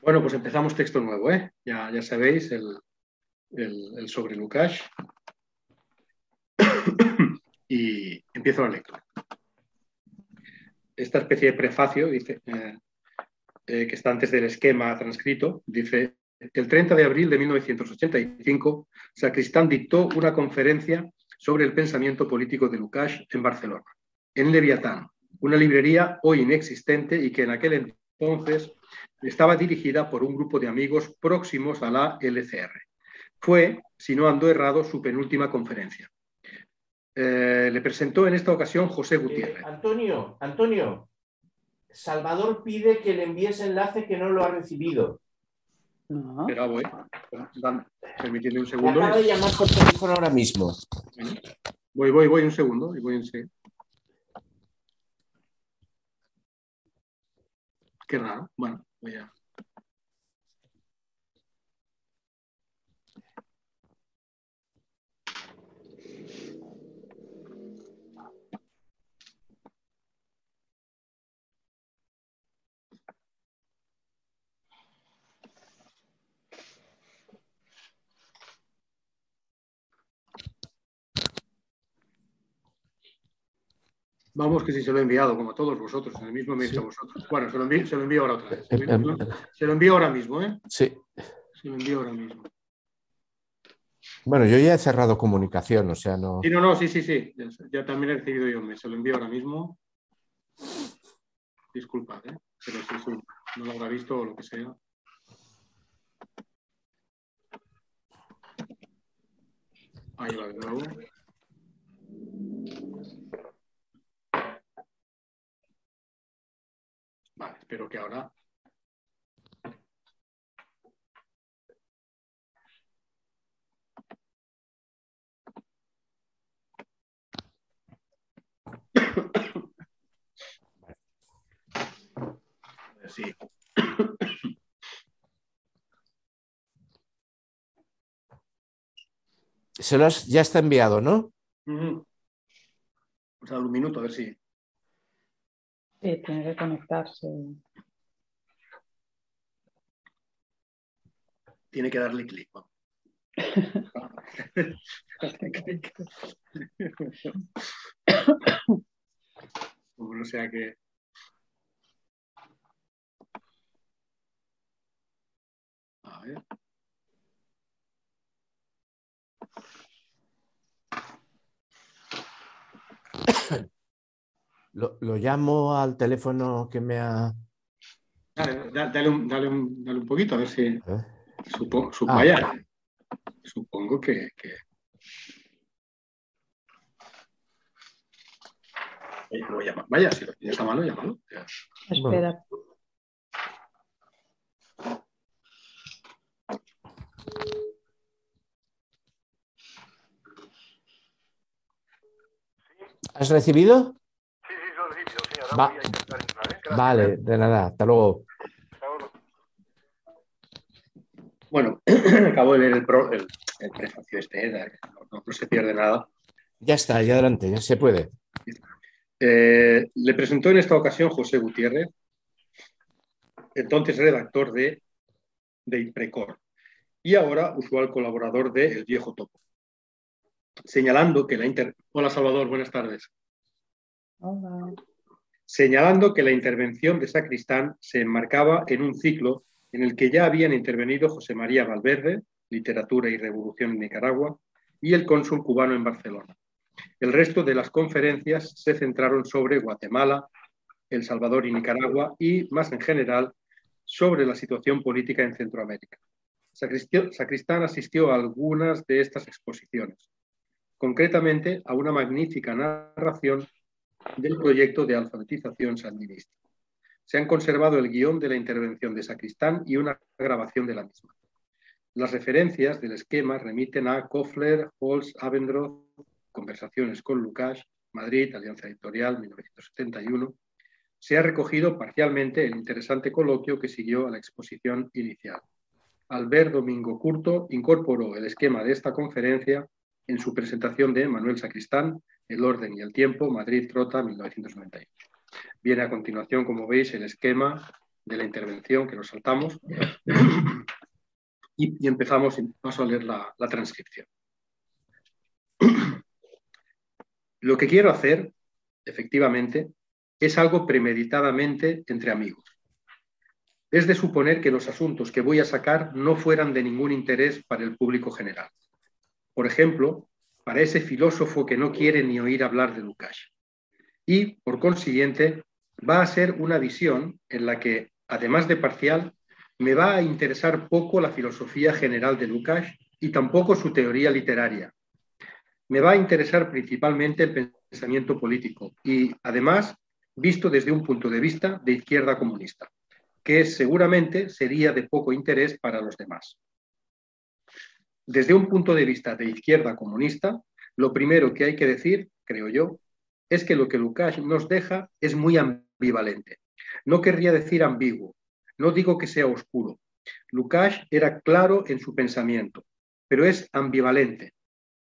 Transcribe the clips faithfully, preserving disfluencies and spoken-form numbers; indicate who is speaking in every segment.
Speaker 1: Bueno, pues empezamos texto nuevo, ¿eh? Ya, ya sabéis, el, el, el sobre Lukács. Y empiezo la lectura. Esta especie de prefacio, dice, eh, eh, que está antes del esquema transcrito, dice: el treinta de abril de mil novecientos ochenta y cinco, Sacristán dictó una conferencia sobre el pensamiento político de Lukács en Barcelona, en Leviatán, una librería hoy inexistente y que en aquel entonces estaba dirigida por un grupo de amigos próximos a la L C R. Fue, si no ando errado, su penúltima conferencia. Eh, le presentó en esta ocasión José Gutiérrez.
Speaker 2: Eh, Antonio, Antonio, Salvador pide que le envíes enlace que no lo ha recibido.
Speaker 1: No. Pero voy. Permitidme un
Speaker 2: Me
Speaker 1: segundo.
Speaker 2: acaba de llamar por teléfono ahora mismo.
Speaker 1: Voy, voy, voy un segundo. Y voy en serio. Qué raro. Bueno, voy a... Vamos, que si se lo he enviado, como a todos vosotros, en el mismo mail que a vosotros. Bueno, se lo envío, se lo envío ahora otra vez. Se lo, se lo envío ahora mismo, ¿eh?
Speaker 2: Sí.
Speaker 1: Se lo envío ahora mismo.
Speaker 2: Bueno, yo ya he cerrado comunicación, o sea, no...
Speaker 1: Sí, no, no, sí, sí, sí. Ya, ya también he recibido yo un mail. Se lo envío ahora mismo. Disculpad, ¿eh? Pero sí, sí, no lo habrá visto o lo que sea. Ahí va de nuevo. Vale, espero que ahora... Sí.
Speaker 2: Se lo has, ya está enviado, ¿no?
Speaker 1: Uh-huh. O sea, un minuto, a ver si...
Speaker 3: Sí, tiene que conectarse.
Speaker 1: Tiene que darle clic. ¿No? Como no sea que... A ver...
Speaker 2: Lo, lo llamo al teléfono que me ha...
Speaker 1: Dale, dale, un, dale, un, dale un poquito, a ver si... ¿Eh? Supongo, sup, ah. Vaya, supongo que... que... Lo llama. Vaya, si lo tienes a mano, llámalo.
Speaker 3: Espera.
Speaker 2: ¿Has recibido?
Speaker 4: Sí, sí, lo he recibido. Sí, ahora
Speaker 2: Va.
Speaker 4: voy a intentar entrar, ¿eh?
Speaker 2: Vale, de nada. Hasta luego.
Speaker 1: Bueno, acabo de leer el, pro, el, el prefacio este, ¿eh? no, no, no se pierde nada.
Speaker 2: Ya está, ya adelante, ya se puede.
Speaker 1: Eh, le presentó en esta ocasión José Gutiérrez, entonces redactor de, de Imprecor y ahora usual colaborador de El Viejo Topo, señalando que la inter... Hola Salvador, buenas tardes.
Speaker 3: Hola.
Speaker 1: Señalando que la intervención de Sacristán se enmarcaba en un ciclo en el que ya habían intervenido José María Valverde, Literatura y Revolución en Nicaragua, y el cónsul cubano en Barcelona. El resto de las conferencias se centraron sobre Guatemala, El Salvador y Nicaragua y, más en general, sobre la situación política en Centroamérica. Sacristán asistió a algunas de estas exposiciones, concretamente a una magnífica narración del proyecto de alfabetización sandinista. Se han conservado el guión de la intervención de Sacristán y una grabación de la misma. Las referencias del esquema remiten a Koffler, Holz, Abendroth, Conversaciones con Lukács, Madrid, Alianza Editorial, mil novecientos setenta y uno. Se ha recogido parcialmente el interesante coloquio que siguió a la exposición inicial. Albert Domingo Curto incorporó el esquema de esta conferencia en su presentación de Manuel Sacristán, El orden y el tiempo, Madrid, Trota, mil novecientos noventa y ocho. Viene a continuación, como veis, el esquema de la intervención, que nos saltamos, y, y empezamos, y paso a leer la, la transcripción. Lo que quiero hacer, efectivamente, es algo premeditadamente entre amigos. Es de suponer que los asuntos que voy a sacar no fueran de ningún interés para el público general. Por ejemplo, para ese filósofo que no quiere ni oír hablar de Lukács. Y, por consiguiente, va a ser una visión en la que, además de parcial, me va a interesar poco la filosofía general de Lukács y tampoco su teoría literaria. Me va a interesar principalmente el pensamiento político y, además, visto desde un punto de vista de izquierda comunista, que seguramente sería de poco interés para los demás. Desde un punto de vista de izquierda comunista, lo primero que hay que decir, creo yo, es que lo que Lukács nos deja es muy ambivalente. No querría decir ambiguo, no digo que sea oscuro. Lukács era claro en su pensamiento, pero es ambivalente,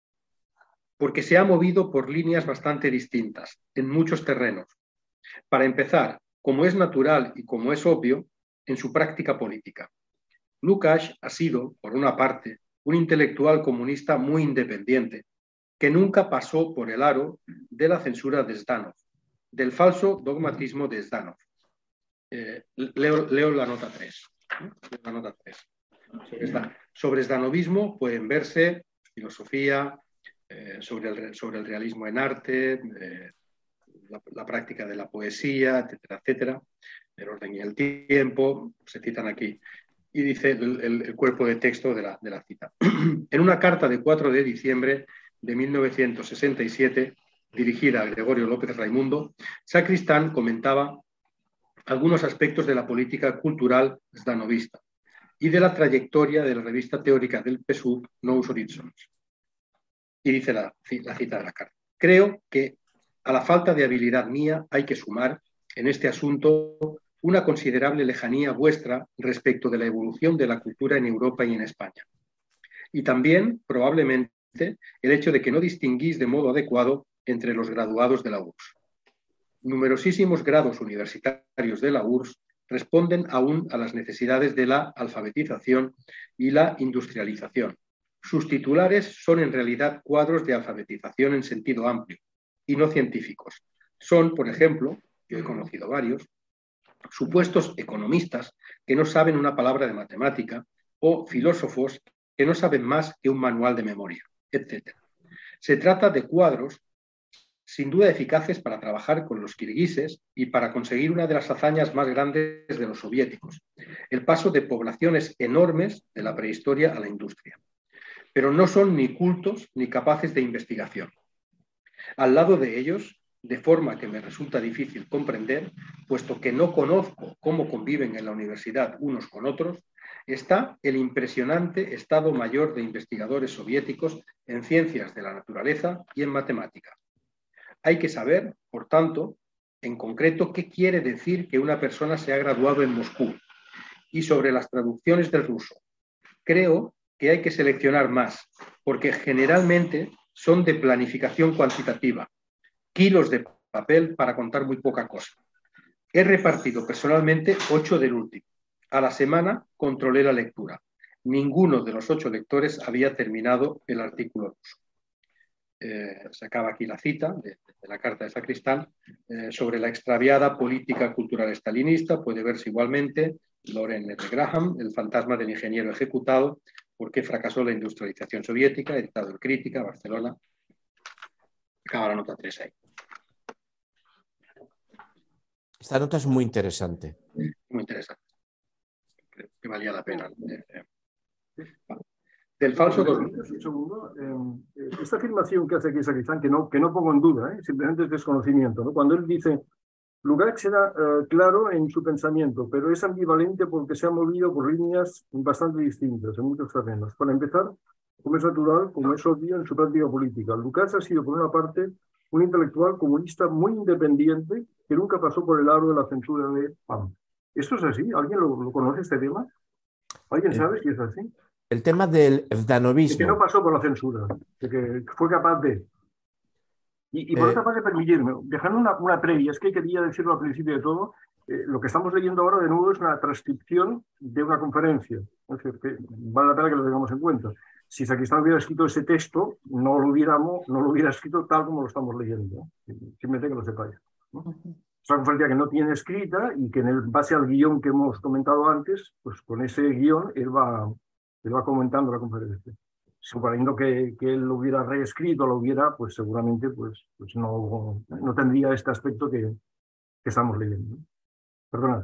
Speaker 1: porque se ha movido por líneas bastante distintas, en muchos terrenos. Para empezar, como es natural y como es obvio, en su práctica política. Lukács ha sido, por una parte, un intelectual comunista muy independiente, que nunca pasó por el aro de la censura de Zdanov, del falso dogmatismo de Zdanov. Eh, leo, leo la nota tres. ¿eh? La nota tres. Sobre, sobre Zdanovismo pueden verse filosofía, eh, sobre, el, sobre el realismo en arte, eh, la, la práctica de la poesía, etcétera, etcétera, el orden y el tiempo, se citan aquí. Y dice el, el, el cuerpo de texto de la, de la cita. En una carta de cuatro de diciembre de mil novecientos sesenta y siete, dirigida a Gregorio López Raimundo, Sacristán comentaba algunos aspectos de la política cultural zdanovista y de la trayectoria de la revista teórica del P S U V, Nous Horizons. Y dice la, la cita de la carta. Creo que a la falta de habilidad mía hay que sumar en este asunto una considerable lejanía vuestra respecto de la evolución de la cultura en Europa y en España. Y también, probablemente, el hecho de que no distinguís de modo adecuado entre los graduados de la U R S S. Numerosísimos grados universitarios de la U R S S responden aún a las necesidades de la alfabetización y la industrialización. Sus titulares son en realidad cuadros de alfabetización en sentido amplio y no científicos. Son, por ejemplo, yo he conocido varios, supuestos economistas que no saben una palabra de matemática o filósofos que no saben más que un manual de memoria, etcétera. Se trata de cuadros sin duda eficaces para trabajar con los kirguises y para conseguir una de las hazañas más grandes de los soviéticos, el paso de poblaciones enormes de la prehistoria a la industria. Pero no son ni cultos ni capaces de investigación. Al lado de ellos, de forma que me resulta difícil comprender, puesto que no conozco cómo conviven en la universidad unos con otros, está el impresionante Estado Mayor de Investigadores Soviéticos en ciencias de la naturaleza y en matemática. Hay que saber, por tanto, en concreto, qué quiere decir que una persona se ha graduado en Moscú. Y sobre las traducciones del ruso, creo que hay que seleccionar más, porque generalmente son de planificación cuantitativa, kilos de papel para contar muy poca cosa. He repartido personalmente ocho del último. A la semana controlé la lectura. Ninguno de los ocho lectores había terminado el artículo ruso. Eh, se acaba aquí la cita de, de la carta de Sacristán eh, sobre la extraviada política cultural estalinista. Puede verse igualmente Loren R. Graham, El fantasma del ingeniero ejecutado, por qué fracasó la industrialización soviética, editado en Crítica, Barcelona. Acaba la nota tres ahí.
Speaker 2: Esta nota es muy interesante.
Speaker 1: Muy interesante. Creo que valía la pena. Del falso dos mil.
Speaker 5: Un segundo. Eh, esta afirmación que hace aquí Sacristán, que no, que no pongo en duda, ¿eh? Simplemente es desconocimiento, ¿no? Cuando él dice, Lukács era eh, claro en su pensamiento, pero es ambivalente porque se ha movido por líneas bastante distintas en muchos terrenos. Para empezar, como es natural, como es obvio en su práctica política, Lukács ha sido, por una parte, un intelectual comunista muy independiente que nunca pasó por el aro de la censura de P A M. ¿Esto es así? ¿Alguien lo, lo conoce este tema? ¿Alguien sabe si es así?
Speaker 2: El tema del zdanovismo.
Speaker 5: Que no pasó por la censura, de que fue capaz de... Y, y por
Speaker 2: Eh,
Speaker 5: otra parte, permitirme, dejando una, una previa, es que quería decirlo al principio de todo, eh, lo que estamos leyendo ahora de nuevo es una transcripción de una conferencia. Es decir, que vale la pena que lo tengamos en cuenta. Si Sacristán hubiera escrito ese texto, no lo, hubiéramos, no lo hubiera escrito tal como lo estamos leyendo. Simplemente que lo sepáis, ¿no? Es una conferencia que no tiene escrita y que en el, base al guión que hemos comentado antes, pues con ese guión él va, él va comentando la conferencia. Suponiendo que, que él lo hubiera reescrito, lo hubiera, pues seguramente pues, pues no, no tendría este aspecto que, que estamos leyendo, ¿no? Perdonad.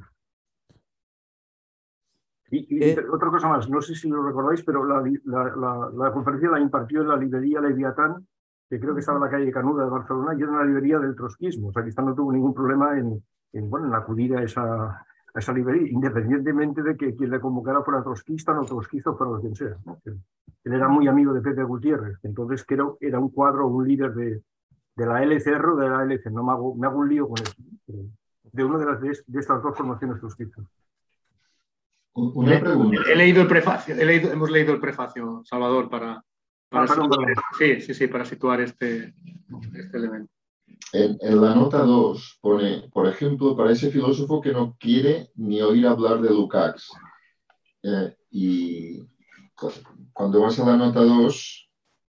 Speaker 5: Y, y
Speaker 6: Eh,
Speaker 5: otra cosa más, no sé si lo recordáis, pero la, la, la, la conferencia la impartió en la librería Leviatán, que creo que estaba en la calle Canuda de Barcelona, y era una librería del trotskismo. O sea, que esta no tuvo ningún problema en, en, bueno, en acudir a esa, a esa librería, independientemente de que quien le convocara fuera trotskista o no trotskista o fuera quien sea, ¿no? Él era muy amigo de Pepe Gutiérrez, entonces creo que era un cuadro o un líder de, de la L C R o de la L C. No me hago, me hago un lío con eso, ¿no? De una de, las, de, de estas dos formaciones trotskistas.
Speaker 7: Una pregunta.
Speaker 1: He, he leído el prefacio, he leído, hemos leído el prefacio, Salvador, para, para,
Speaker 5: ah, perdón,
Speaker 1: situar,
Speaker 5: perdón.
Speaker 1: Sí, sí, sí, para situar este, este elemento.
Speaker 7: En, en la nota dos pone, por ejemplo, para ese filósofo que no quiere ni oír hablar de Lukács. Eh, y cuando vas a la nota dos,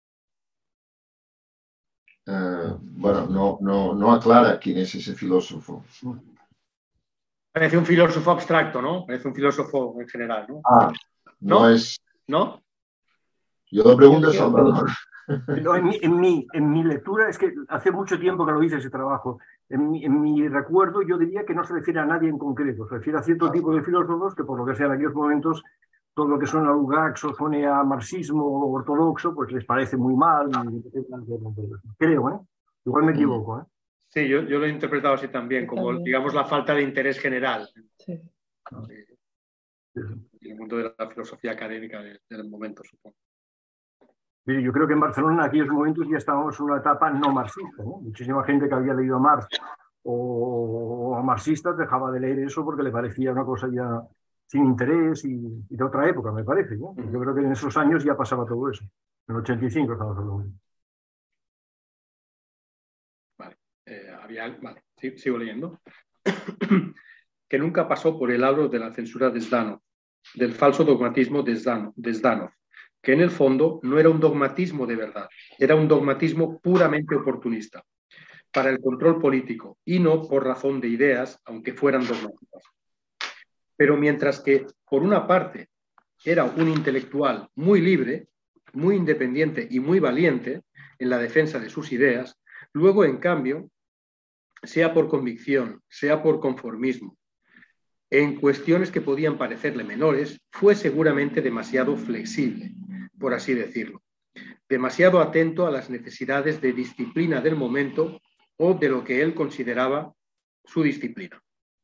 Speaker 7: eh, bueno, no, no, no aclara quién es ese filósofo.
Speaker 1: Parece un filósofo abstracto, ¿no? Parece un filósofo en general, ¿no?
Speaker 7: Ah, no,
Speaker 1: ¿no?
Speaker 7: es...
Speaker 1: ¿No?
Speaker 7: Yo lo pregunto a Salvador.
Speaker 5: No, en, mi, en, mi, en mi lectura, es que hace mucho tiempo que lo hice ese trabajo, en mi, en mi recuerdo yo diría que no se refiere a nadie en concreto, se refiere a cierto tipo de filósofos que por lo que sea en aquellos momentos todo lo que suena a Lukács o suene a marxismo ortodoxo, pues les parece muy mal. Y, creo, ¿eh? Igual me equivoco, ¿eh?
Speaker 1: Sí, yo, yo lo he interpretado así también,
Speaker 3: Yo
Speaker 1: como
Speaker 3: también.
Speaker 1: digamos la falta de interés general
Speaker 3: Sí.
Speaker 1: en el mundo de la filosofía académica del, del momento, supongo.
Speaker 5: Yo creo que en Barcelona en aquellos momentos ya estábamos en una etapa no marxista, ¿no? Muchísima gente que había leído a Marx o, o a marxistas dejaba de leer eso porque le parecía una cosa ya sin interés y, y de otra época, me parece, ¿no? Yo creo que en esos años ya pasaba todo eso. En el ochenta y cinco estamos hablando.
Speaker 1: Vale, eh, había, vale. Sí, sigo leyendo. Que nunca pasó por el aro de la censura de Zdanov, del falso dogmatismo de Zdanov, de Zdanov, que en el fondo no era un dogmatismo de verdad, era un dogmatismo puramente oportunista, para el control político y no por razón de ideas, aunque fueran dogmáticas. Pero mientras que, por una parte, era un intelectual muy libre, muy independiente y muy valiente en la defensa de sus ideas, luego, en cambio, sea por convicción, sea por conformismo, en cuestiones que podían parecerle menores, fue seguramente demasiado flexible, por así decirlo, demasiado atento a las necesidades de disciplina del momento o de lo que él consideraba su disciplina.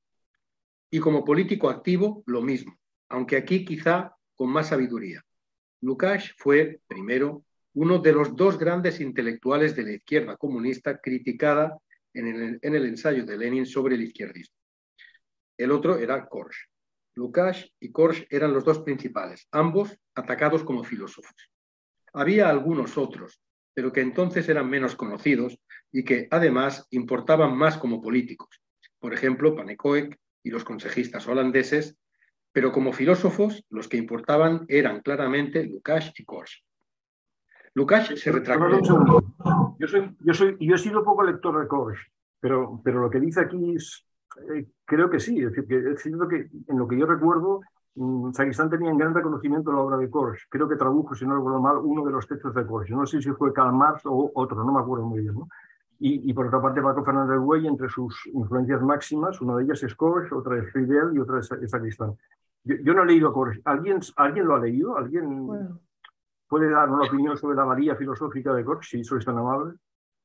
Speaker 1: Y como político activo, lo mismo, aunque aquí quizá con más sabiduría. Lukács fue, primero, uno de los dos grandes intelectuales de la izquierda comunista criticada en el, en el ensayo de Lenin sobre el izquierdismo. El otro era Korsch. Lukács y Korsch eran los dos principales, ambos atacados como filósofos. Había algunos otros, pero que entonces eran menos conocidos y que, además, importaban más como políticos. Por ejemplo, Panekoek y los consejistas holandeses, pero como filósofos, los que importaban eran claramente Lukács y Korsch. Lukács se retractó.
Speaker 5: Yo, soy, yo, soy, yo he sido poco lector de Korsch, pero, pero lo que dice aquí es, eh, creo que sí. Es decir, que es cierto que en lo que yo recuerdo, mmm, Sacristán tenía en gran reconocimiento la obra de Korsch. Creo que tradujo, si no recuerdo mal, uno de los textos de Korsch. No sé si fue Karl Marx o otro, no me acuerdo muy bien, ¿no? Y, y por otra parte, Paco Fernández Güell, entre sus influencias máximas, una de ellas es Korsch, otra es Friedel y otra es, es Sacristán. Yo, yo no he leído a Korsch. ¿Alguien, ¿Alguien lo ha leído? ¿Alguien bueno. puede dar una opinión sobre la varía filosófica de Korsch, si sois tan amable?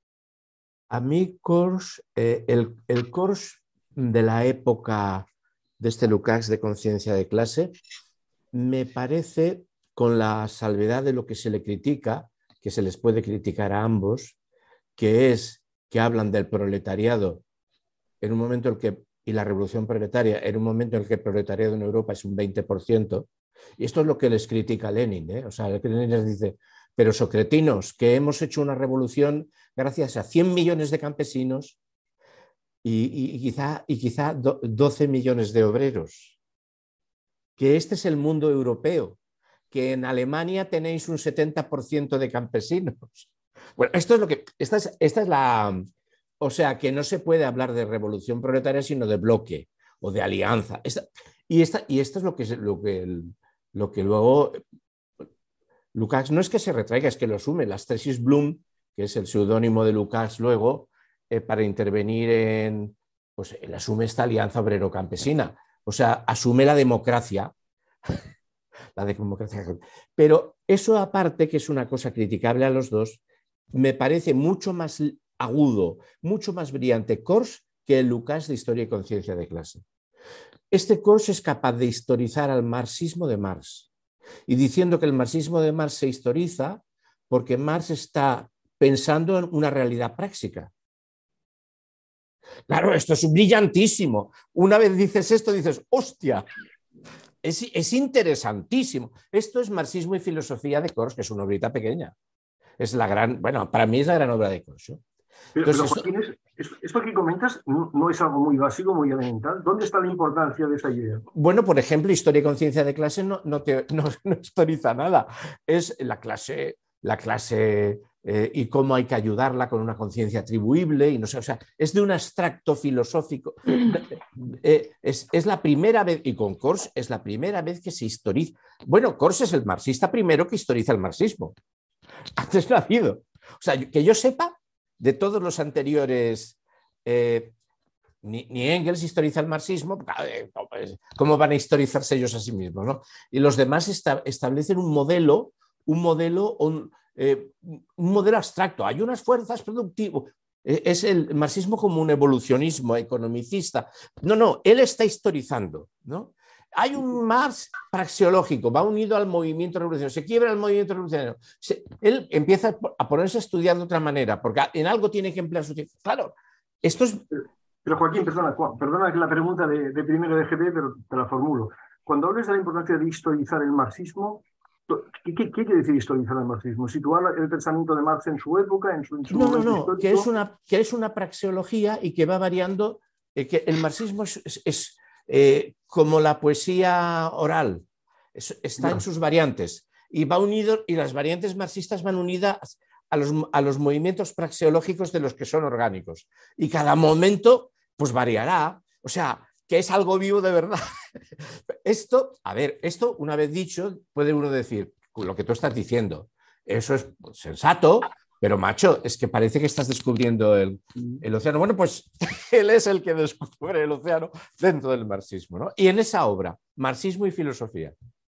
Speaker 6: A mí Korsch, eh, el, el Korsch de la época de este Lukács de conciencia de clase, me parece, con la salvedad de lo que se le critica, que se les puede criticar a ambos, que es que hablan del proletariado en un momento en el que, y la revolución proletaria, en un momento en el que el proletariado en Europa es un veinte por ciento, y esto es lo que les critica Lenin, ¿eh? O sea, Lenin les dice, pero socretinos, que hemos hecho una revolución gracias a cien millones de campesinos y, y, y quizá, y quizá do, doce millones de obreros. Que este es el mundo europeo, que en Alemania tenéis un setenta por ciento de campesinos. Bueno, esto es lo que, esta es, esta es la, o sea, que no se puede hablar de revolución proletaria, sino de bloque o de alianza. Esta, y, esta, y esto es lo que, lo que, lo que luego Lukács no es que se retraiga, es que lo asume. Las tesis Blum, que es el seudónimo de Lukács luego, eh, para intervenir en, pues él asume esta alianza obrero-campesina. O sea, asume la democracia, la democracia. Pero eso aparte, que es una cosa criticable a los dos, me parece mucho más agudo, mucho más brillante Kors que el Lukács de Historia y Conciencia de Clase. Este Kors es capaz de historizar al marxismo de Marx y diciendo que el marxismo de Marx se historiza porque Marx está pensando en una realidad práctica. Claro, esto es brillantísimo. Una vez dices esto, dices, hostia, es, es interesantísimo. Esto es Marxismo y Filosofía de Kors, que es una obrita pequeña. Es la gran, bueno, para mí es la gran obra de Kors, ¿eh?
Speaker 5: Pero,
Speaker 6: Entonces,
Speaker 5: pero Joaquín, esto, esto que comentas no, no es algo muy básico, muy elemental. ¿Dónde está la importancia de esa idea?
Speaker 6: Bueno, por ejemplo, Historia y Conciencia de Clase no, no, te, no, no historiza nada. Es la clase, la clase eh, y cómo hay que ayudarla con una conciencia atribuible. Y no sé, o sea, es de un abstracto filosófico. Eh, es, es la primera vez, y con Kors es la primera vez que se historiza. Bueno, Kors es el marxista primero que historiza el marxismo. Antes no ha habido. O sea, que yo sepa, de todos los anteriores, eh, ni, ni Engels historiza el marxismo, ¿cómo van a historizarse ellos a sí mismos, ¿no? Y los demás esta, establecen un modelo, un modelo, un, eh, un modelo abstracto. Hay unas fuerzas productivas. Es el marxismo como un evolucionismo economicista. No, no, él está historizando, ¿no? Hay un Marx praxeológico, va unido al movimiento revolucionario, se quiebra el movimiento revolucionario. Se, él empieza a ponerse a estudiar de otra manera, porque en algo tiene que emplear su tiempo. Claro, esto es...
Speaker 5: Pero Joaquín, perdona, perdona la pregunta de, de primero de G B, pero te la formulo. Cuando hablas de la importancia de historizar el marxismo, ¿qué, qué, qué quiere decir historizar el marxismo? ¿Situar el pensamiento de Marx en su época, en su, en su
Speaker 6: No, no, no, que es, una, que es una praxeología y que va variando, eh, que el marxismo es... es, es Eh, como la poesía oral, es, está no. en sus variantes y va unido, y las variantes marxistas van unidas a los, a los movimientos praxeológicos de los que son orgánicos y cada momento pues variará, o sea, que es algo vivo de verdad. Esto, a ver, esto una vez dicho puede uno decir lo que tú estás diciendo, eso es sensato. Pero, macho, es que parece que estás descubriendo el, el océano. Bueno, pues él es el que descubre el océano dentro del marxismo, ¿no? Y en esa obra, Marxismo y Filosofía.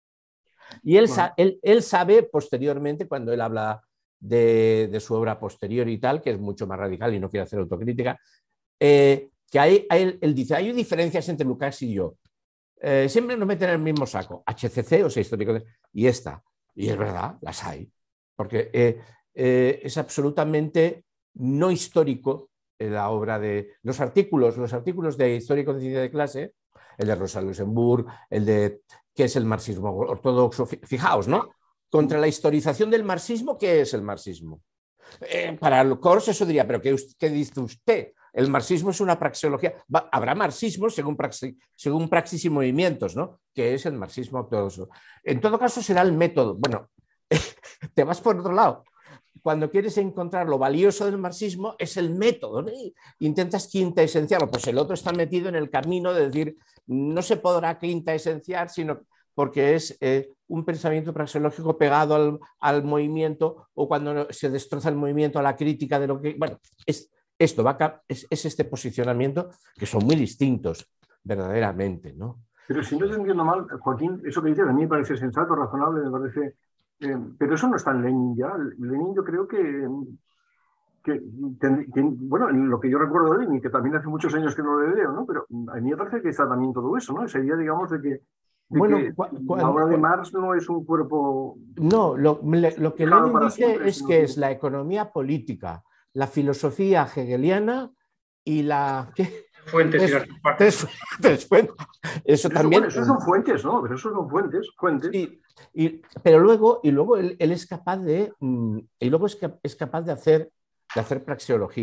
Speaker 6: Y él, bueno. él, él sabe posteriormente, cuando él habla de, de su obra posterior y tal, que es mucho más radical y no quiere hacer autocrítica, eh, que hay, hay, él dice, hay diferencias entre Lukács y yo. Eh, siempre nos meten en el mismo saco, H C C, o sea, histórico, y esta. Y es verdad, las hay. Porque... Eh, Eh, es absolutamente no histórico eh, la obra de los artículos, los artículos de Historia y Conciencia de Clase, el de Rosa Luxemburg, el de qué es el marxismo ortodoxo, fijaos, ¿no? Contra la historización del marxismo, ¿qué es el marxismo? Eh, para el Kors eso diría, pero ¿qué, qué dice usted? El marxismo es una praxeología. Va, habrá marxismo según praxis, según praxis y movimientos, ¿no? Que es el marxismo ortodoxo. En todo caso será el método. Bueno, te vas por otro lado. Cuando quieres encontrar lo valioso del marxismo es el método, ¿no? Intentas quinta esenciarlo, pues el otro está metido en el camino de decir no se podrá quinta esenciar, sino porque es eh, un pensamiento praxeológico pegado al, al movimiento, o cuando se destroza el movimiento a la crítica de lo que... Bueno, es, esto va a, es, es este posicionamiento que son muy distintos verdaderamente, ¿no?
Speaker 5: Pero si no te entiendo mal, Joaquín, eso que dices a mí me parece sensato, razonable, me parece... Eh, pero eso no está en Lenin ya. Lenin yo creo que, que, que, que, bueno, en lo que yo recuerdo de Lenin, que también hace muchos años que no lo leo, ¿no? Pero a mí me parece que está también todo eso, ¿no? Esa idea, digamos, de que, de
Speaker 6: bueno,
Speaker 5: que
Speaker 6: cu
Speaker 5: la obra de Marx no es un cuerpo...
Speaker 6: No, lo, lo que Lenin dice siempre, es que es la economía política, la filosofía hegeliana y la... ¿qué?
Speaker 1: Fuentes
Speaker 6: tres,
Speaker 1: y las partes.
Speaker 6: Tres, tres, eso
Speaker 5: pero
Speaker 6: también.
Speaker 5: Eso, bueno, eso son fuentes, ¿no? Pero eso son fuentes, fuentes.
Speaker 6: Sí, y, pero luego, y luego él, él es capaz de, y luego es, es capaz de hacer, de hacer praxeología.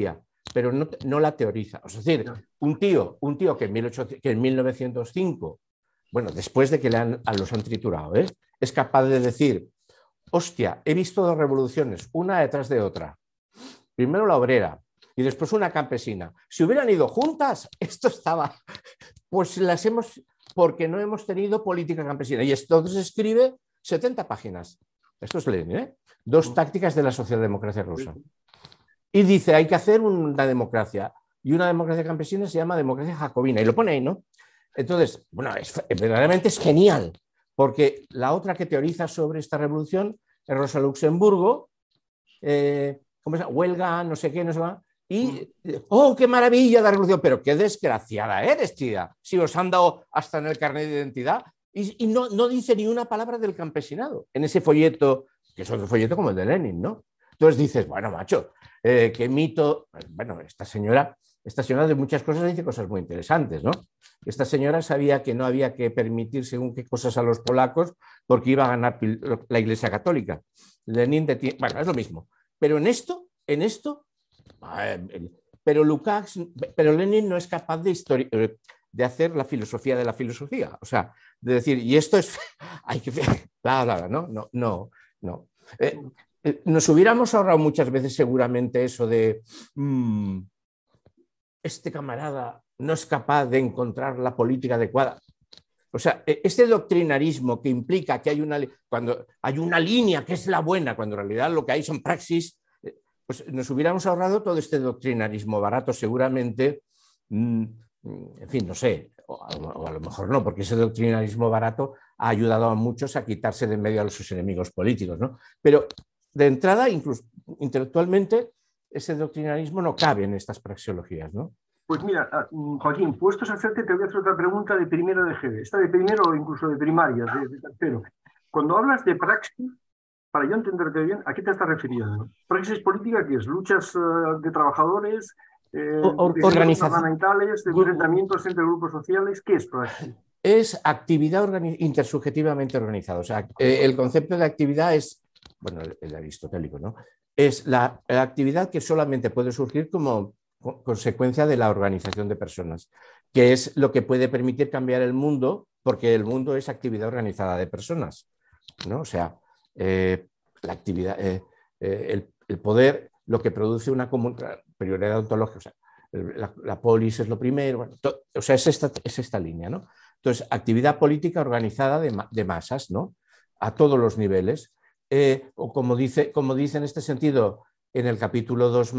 Speaker 6: pero no, no la teoriza. Es decir, un tío, un tío que, en mil ochocientos, que en mil novecientos cinco, bueno, después de que le han, a los han triturado, ¿eh? es capaz de decir, hostia, he visto dos revoluciones, una detrás de otra. Primero la obrera y después una campesina. Si hubieran ido juntas, esto estaba... Pues las hemos... porque no hemos tenido política campesina. Y entonces escribe setenta páginas. Esto es Lenin, ¿eh? Dos tácticas de la socialdemocracia rusa. Y dice, hay que hacer una democracia. Y una democracia campesina se llama democracia jacobina. Y lo pone ahí, ¿no? Entonces, bueno, es, verdaderamente es genial. Porque la otra que teoriza sobre esta revolución es Rosa Luxemburgo, eh, ¿cómo se llama? Huelga, no sé qué, no sé qué. Y, oh, qué maravilla la revolución, pero qué desgraciada eres, tía, si os han dado hasta en el carnet de identidad. Y, y no, no dice ni una palabra del campesinado en ese folleto, que es otro folleto como el de Lenin, ¿no? Entonces dices, bueno, macho, eh, qué mito. Bueno, esta señora, esta señora de muchas cosas dice cosas muy interesantes, ¿no? Esta señora sabía que no había que permitir según qué cosas a los polacos porque iba a ganar la Iglesia Católica. Lenin detiene, bueno, es lo mismo. Pero en esto, en esto, pero Lukács, pero Lenin no es capaz de, histori- de hacer la filosofía de la filosofía, o sea, de decir, y esto es, hay que, bla, bla, bla, no, no, no, no. Eh, eh, nos hubiéramos ahorrado muchas veces seguramente eso de, mmm, este camarada no es capaz de encontrar la política adecuada. O sea, este doctrinarismo que implica que hay una, cuando hay una línea que es la buena, cuando en realidad lo que hay son praxis, pues nos hubiéramos ahorrado todo este doctrinarismo barato seguramente, en fin, no sé, o a, o a lo mejor no, porque ese doctrinarismo barato ha ayudado a muchos a quitarse de en medio a sus enemigos políticos, ¿no? Pero de entrada, incluso intelectualmente, ese doctrinarismo no cabe en estas praxeologías, ¿no?
Speaker 5: Pues mira, Joaquín, puestos a hacerte, te voy a hacer otra pregunta de primero de G B, esta de primero o incluso de primaria, de, de tercero. Cuando hablas de praxis, para yo entenderte bien, ¿a qué te estás refiriendo? ¿Praxis política qué es? ¿Luchas uh, de trabajadores? Eh,
Speaker 6: Or organización.
Speaker 5: Gubernamentales, de enfrentamientos entre grupos sociales? ¿Qué es praxis?
Speaker 6: Es actividad organi intersubjetivamente organizada. O sea, eh, el concepto de actividad es, bueno, el, el aristotélico, ¿no? Es la, la actividad que solamente puede surgir como consecuencia de la organización de personas, que es lo que puede permitir cambiar el mundo, porque el mundo es actividad organizada de personas, ¿no? O sea, eh, la actividad, eh, eh, el, el poder, lo que produce una prioridad ontológica, o sea, la, la polis es lo primero, bueno, to, o sea, es esta, es esta línea, ¿no? Entonces, actividad política organizada de, de masas, ¿no? A todos los niveles, eh, o como dice, como dice en este sentido en el capítulo dos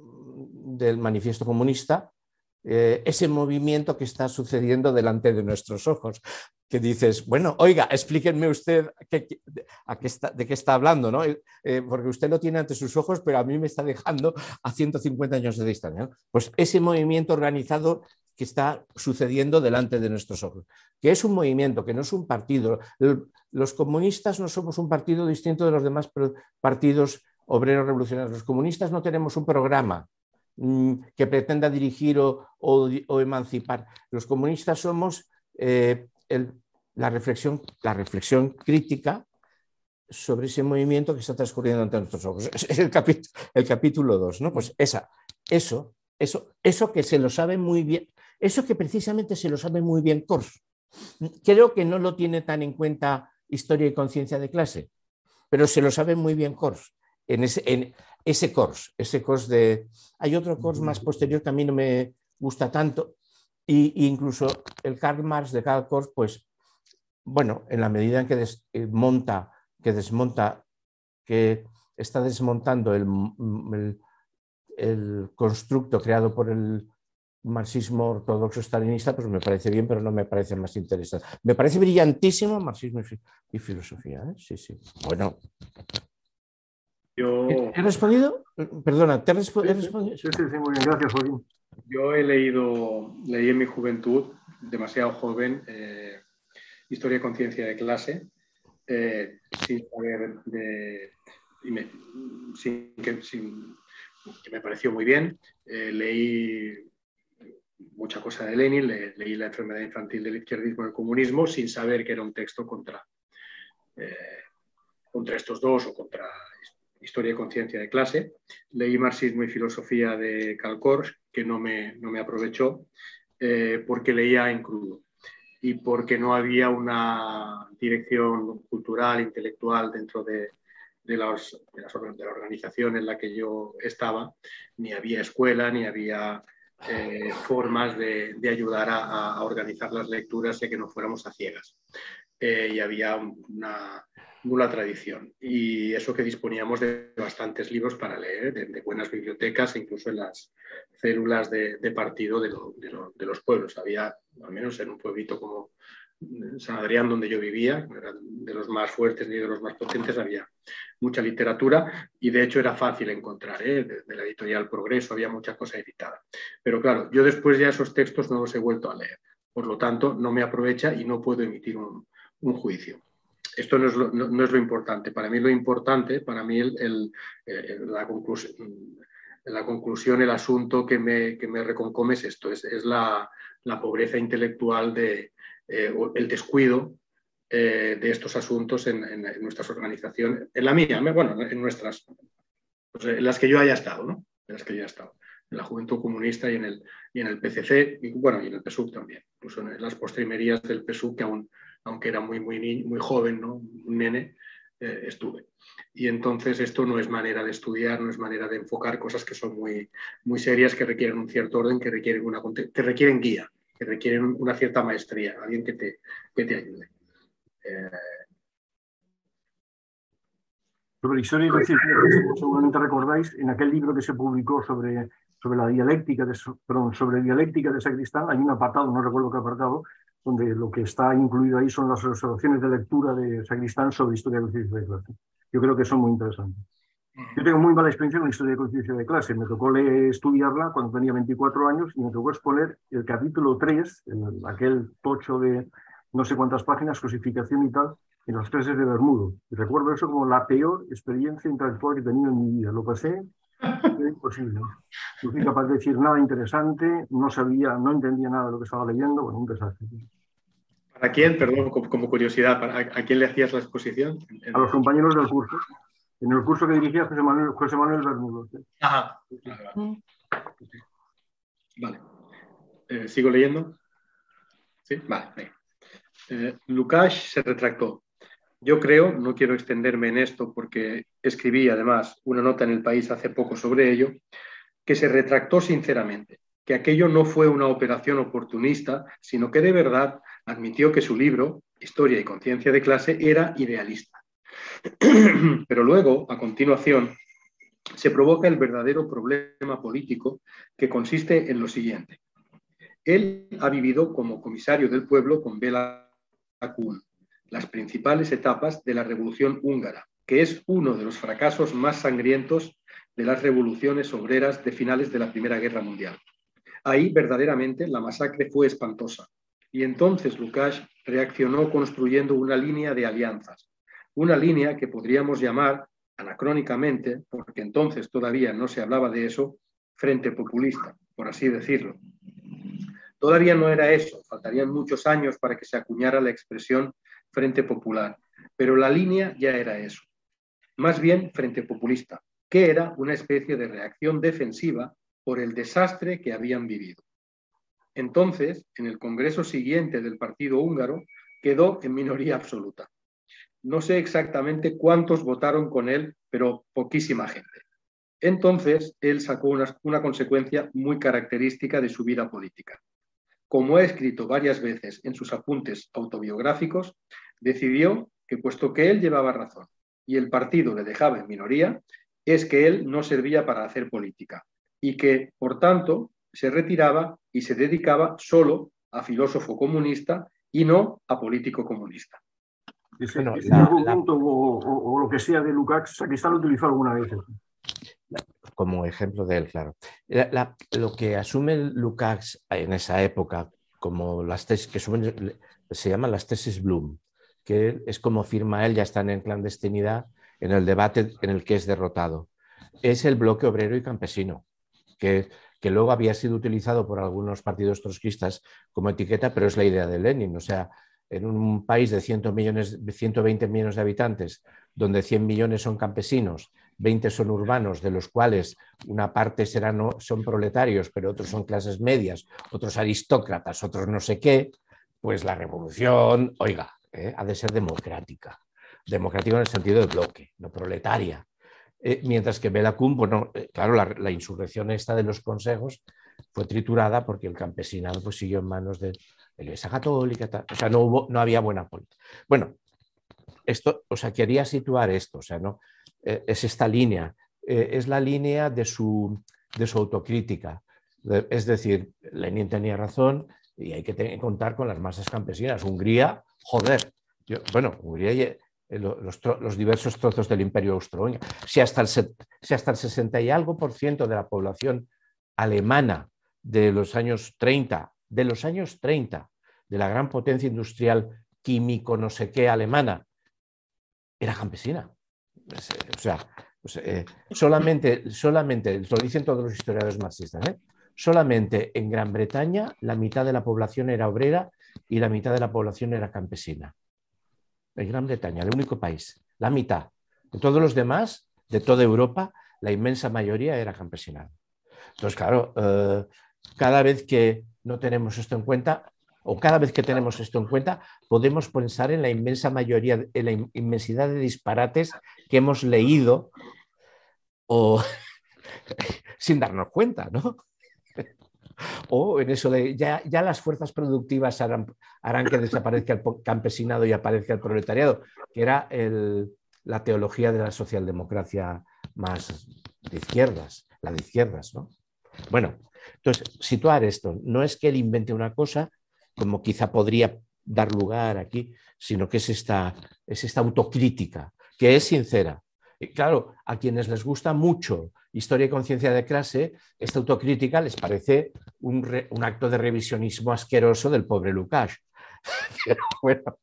Speaker 6: del Manifiesto Comunista, eh, ese movimiento que está sucediendo delante de nuestros ojos, que dices, bueno, oiga, explíquenme usted qué, a qué está, de qué está hablando, ¿no? Eh, porque usted lo tiene ante sus ojos, pero a mí me está dejando a ciento cincuenta años de distancia, ¿no? Pues ese movimiento organizado que está sucediendo delante de nuestros ojos, que es un movimiento, que no es un partido. Los comunistas no somos un partido distinto de los demás partidos obreros revolucionarios. Los comunistas no tenemos un programa que pretenda dirigir o, o, o emancipar. Los comunistas somos eh, el, la, reflexión, la reflexión crítica sobre ese movimiento que está transcurriendo ante nuestros ojos. Es el, capítulo, el capítulo dos, ¿no? Pues esa, eso, eso, eso que se lo sabe muy bien, eso que precisamente se lo sabe muy bien Kors. Creo que no lo tiene tan en cuenta Historia y Conciencia de Clase, pero se lo sabe muy bien Kors. En ese, en ese Kors, ese Kors de... Hay otro Kors más posterior que a mí no me gusta tanto, y, y incluso el Karl Marx de Karl Kors, pues, bueno, en la medida en que desmonta, que desmonta, que está desmontando el, el, el constructo creado por el marxismo ortodoxo stalinista, pues me parece bien, pero no me parece más interesante. Me parece brillantísimo marxismo y filosofía, ¿eh? Sí, sí. Bueno.
Speaker 1: Yo,
Speaker 6: ¿He respondido? Perdona, ¿te he respondido?
Speaker 5: Sí, sí, sí, muy bien, gracias, Joaquín.
Speaker 1: Yo he leído, leí en mi juventud, demasiado joven, eh, Historia y Conciencia de Clase, eh, sin saber de... Y me, sin, que, sin, que me pareció muy bien. Eh, leí mucha cosa de Lenin, le, leí La enfermedad infantil del izquierdismo y el comunismo, sin saber que era un texto contra, eh, contra estos dos o contra Historia y Conciencia de Clase. Leí Marxismo y Filosofía de Karl Korsch, que no me, no me aprovechó, eh, porque leía en crudo y porque no había una dirección cultural, intelectual dentro de, de, las, de, las, de la organización en la que yo estaba, ni había escuela, ni había eh, formas de, de ayudar a, a organizar las lecturas y que no fuéramos a ciegas. Eh, y había una nula tradición. Y eso que disponíamos de bastantes libros para leer, de, de buenas bibliotecas, incluso en las células de, de partido de, lo, de, lo, de los pueblos. Había, al menos en un pueblito como San Adrián, donde yo vivía, no era de los más fuertes ni de los más potentes, había mucha literatura y de hecho era fácil encontrar, ¿eh? de, de la editorial Progreso había mucha cosa editada. Pero claro, yo después ya esos textos no los he vuelto a leer. Por lo tanto, no me aprovecha y no puedo emitir un, un juicio. Esto no es, lo, no, no es lo importante. Para mí lo importante, para mí el, el, el, la, conclusión, la conclusión, el asunto que me, que me reconcome es esto, es, es la, la pobreza intelectual, de, eh, el descuido eh, de estos asuntos en, en, en nuestras organizaciones, en la mía, bueno, en nuestras, pues, en las que yo haya estado, ¿no? En las que yo haya estado, en la Juventud Comunista y en el, y en el P C C, y bueno, y en el P S U C también, incluso en las postrimerías del P S U C, que aún aunque era muy, muy, muy joven, ¿no? Un nene, eh, estuve. Y entonces esto no es manera de estudiar, no es manera de enfocar cosas que son muy, muy serias, que requieren un cierto orden, que requieren, una, que requieren guía, que requieren una cierta maestría, alguien que te, que te ayude. Eh...
Speaker 5: Sobre la historia y conciencia, seguramente recordáis, en aquel libro que se publicó sobre, sobre la dialéctica de, perdón, sobre dialéctica de Sacristán, hay un apartado, no recuerdo qué apartado, donde lo que está incluido ahí son las observaciones de lectura de Sacristán sobre historia de conciencia de clase. Yo creo que son muy interesantes. Yo tengo muy mala experiencia con la historia de conciencia de clase. Me tocó leer, estudiarla cuando tenía veinticuatro años y me tocó exponer el capítulo tres, el, aquel tocho de no sé cuántas páginas, cosificación y tal, en los treses de Bermudo. Y recuerdo eso como la peor experiencia intelectual que he tenido en mi vida. Lo pasé, era imposible. No fui capaz de decir nada interesante, no sabía, no entendía nada de lo que estaba leyendo. Bueno, un desastre.
Speaker 1: ¿Para quién? Perdón, como curiosidad, ¿a, a quién le hacías la exposición?
Speaker 5: A los compañeros del curso. En el curso que dirigía José Manuel, José Manuel Bermudo. ¿Sí?
Speaker 1: Ajá. Vale. Vale. vale. Eh, ¿Sigo leyendo? Sí, vale. Eh, Lukács se retractó. Yo creo, no quiero extenderme en esto porque escribí además una nota en El País hace poco sobre ello, que se retractó sinceramente, que aquello no fue una operación oportunista, sino que de verdad admitió que su libro, Historia y Conciencia de Clase, era idealista. Pero luego, a continuación, se provoca el verdadero problema político que consiste en lo siguiente. Él ha vivido como comisario del pueblo con Béla Kun las principales etapas de la Revolución Húngara, que es uno de los fracasos más sangrientos de las revoluciones obreras de finales de la Primera Guerra Mundial. Ahí verdaderamente la masacre fue espantosa y entonces Lukács reaccionó construyendo una línea de alianzas, una línea que podríamos llamar anacrónicamente, porque entonces todavía no se hablaba de eso, frente populista, por así decirlo. Todavía no era eso, faltarían muchos años para que se acuñara la expresión Frente Popular, pero la línea ya era eso. Más bien Frente Populista, que era una especie de reacción defensiva por el desastre que habían vivido. Entonces, en el congreso siguiente del partido húngaro, quedó en minoría absoluta. No sé exactamente cuántos votaron con él, pero poquísima gente. Entonces, él sacó una, una consecuencia muy característica de su vida política. Como ha escrito varias veces en sus apuntes autobiográficos, decidió que, puesto que él llevaba razón y el partido le dejaba en minoría, es que él no servía para hacer política y que, por tanto, se retiraba y se dedicaba solo a filósofo comunista y no a político comunista.
Speaker 5: Ese, bueno, ese la, argumento la... O, o, o lo que sea de Lukács, Sacristán lo utilizó alguna vez.
Speaker 6: Como ejemplo de él, claro. La, la, lo que asume Lukács en esa época, como las tesis que suben, se llaman las tesis Bloom, que es como firma él, ya están en clandestinidad, en el debate en el que es derrotado. Es el bloque obrero y campesino, que, que luego había sido utilizado por algunos partidos trotskistas como etiqueta, pero es la idea de Lenin. O sea, en un país de ciento veinte millones de habitantes, donde cien millones son campesinos veinte son urbanos, de los cuales una parte serán, son proletarios, pero otros son clases medias, otros aristócratas, otros no sé qué, pues la revolución, oiga, ¿eh? ha de ser democrática. Democrática en el sentido de bloque, no proletaria. Eh, mientras que Bela Kun, bueno, eh, claro, la, la insurrección esta de los consejos fue triturada porque el campesinado pues, siguió en manos de la Iglesia Católica, tal. O sea, no, hubo, no había buena política. Bueno, esto, o sea, quería situar esto, o sea, ¿no? Eh, es esta línea, eh, es la línea de su, de su autocrítica. De, es decir, Lenin tenía razón y hay que tener, contar con las masas campesinas. Hungría, joder, yo, bueno, Hungría y, Los, los diversos trozos del Imperio Austrohúngaro. Si hasta, el, si hasta el sesenta y algo por ciento de la población alemana de los años treinta, de los años treinta, de la gran potencia industrial químico no sé qué alemana, era campesina. O sea, pues, eh, solamente, solamente, lo dicen todos los historiadores marxistas, ¿eh? solamente en Gran Bretaña la mitad de la población era obrera y la mitad de la población era campesina. En Gran Bretaña, el único país, la mitad. En todos los demás, de toda Europa, la inmensa mayoría era campesinado. Entonces, claro, eh, cada vez que no tenemos esto en cuenta, o cada vez que tenemos esto en cuenta, podemos pensar en la inmensa mayoría, en la inmensidad de disparates que hemos leído o sin darnos cuenta, ¿no? O en eso de ya, ya las fuerzas productivas harán, harán que desaparezca el campesinado y aparezca el proletariado, que era el, la teología de la socialdemocracia más de izquierdas, la de izquierdas, ¿no? Bueno, entonces, situar esto, no es que él invente una cosa, como quizá podría dar lugar aquí, sino que es esta, es esta autocrítica, que es sincera. Y claro, a quienes les gusta mucho Historia y conciencia de clase, esta autocrítica les parece un, re, un acto de revisionismo asqueroso del pobre Lukács. Pero bueno.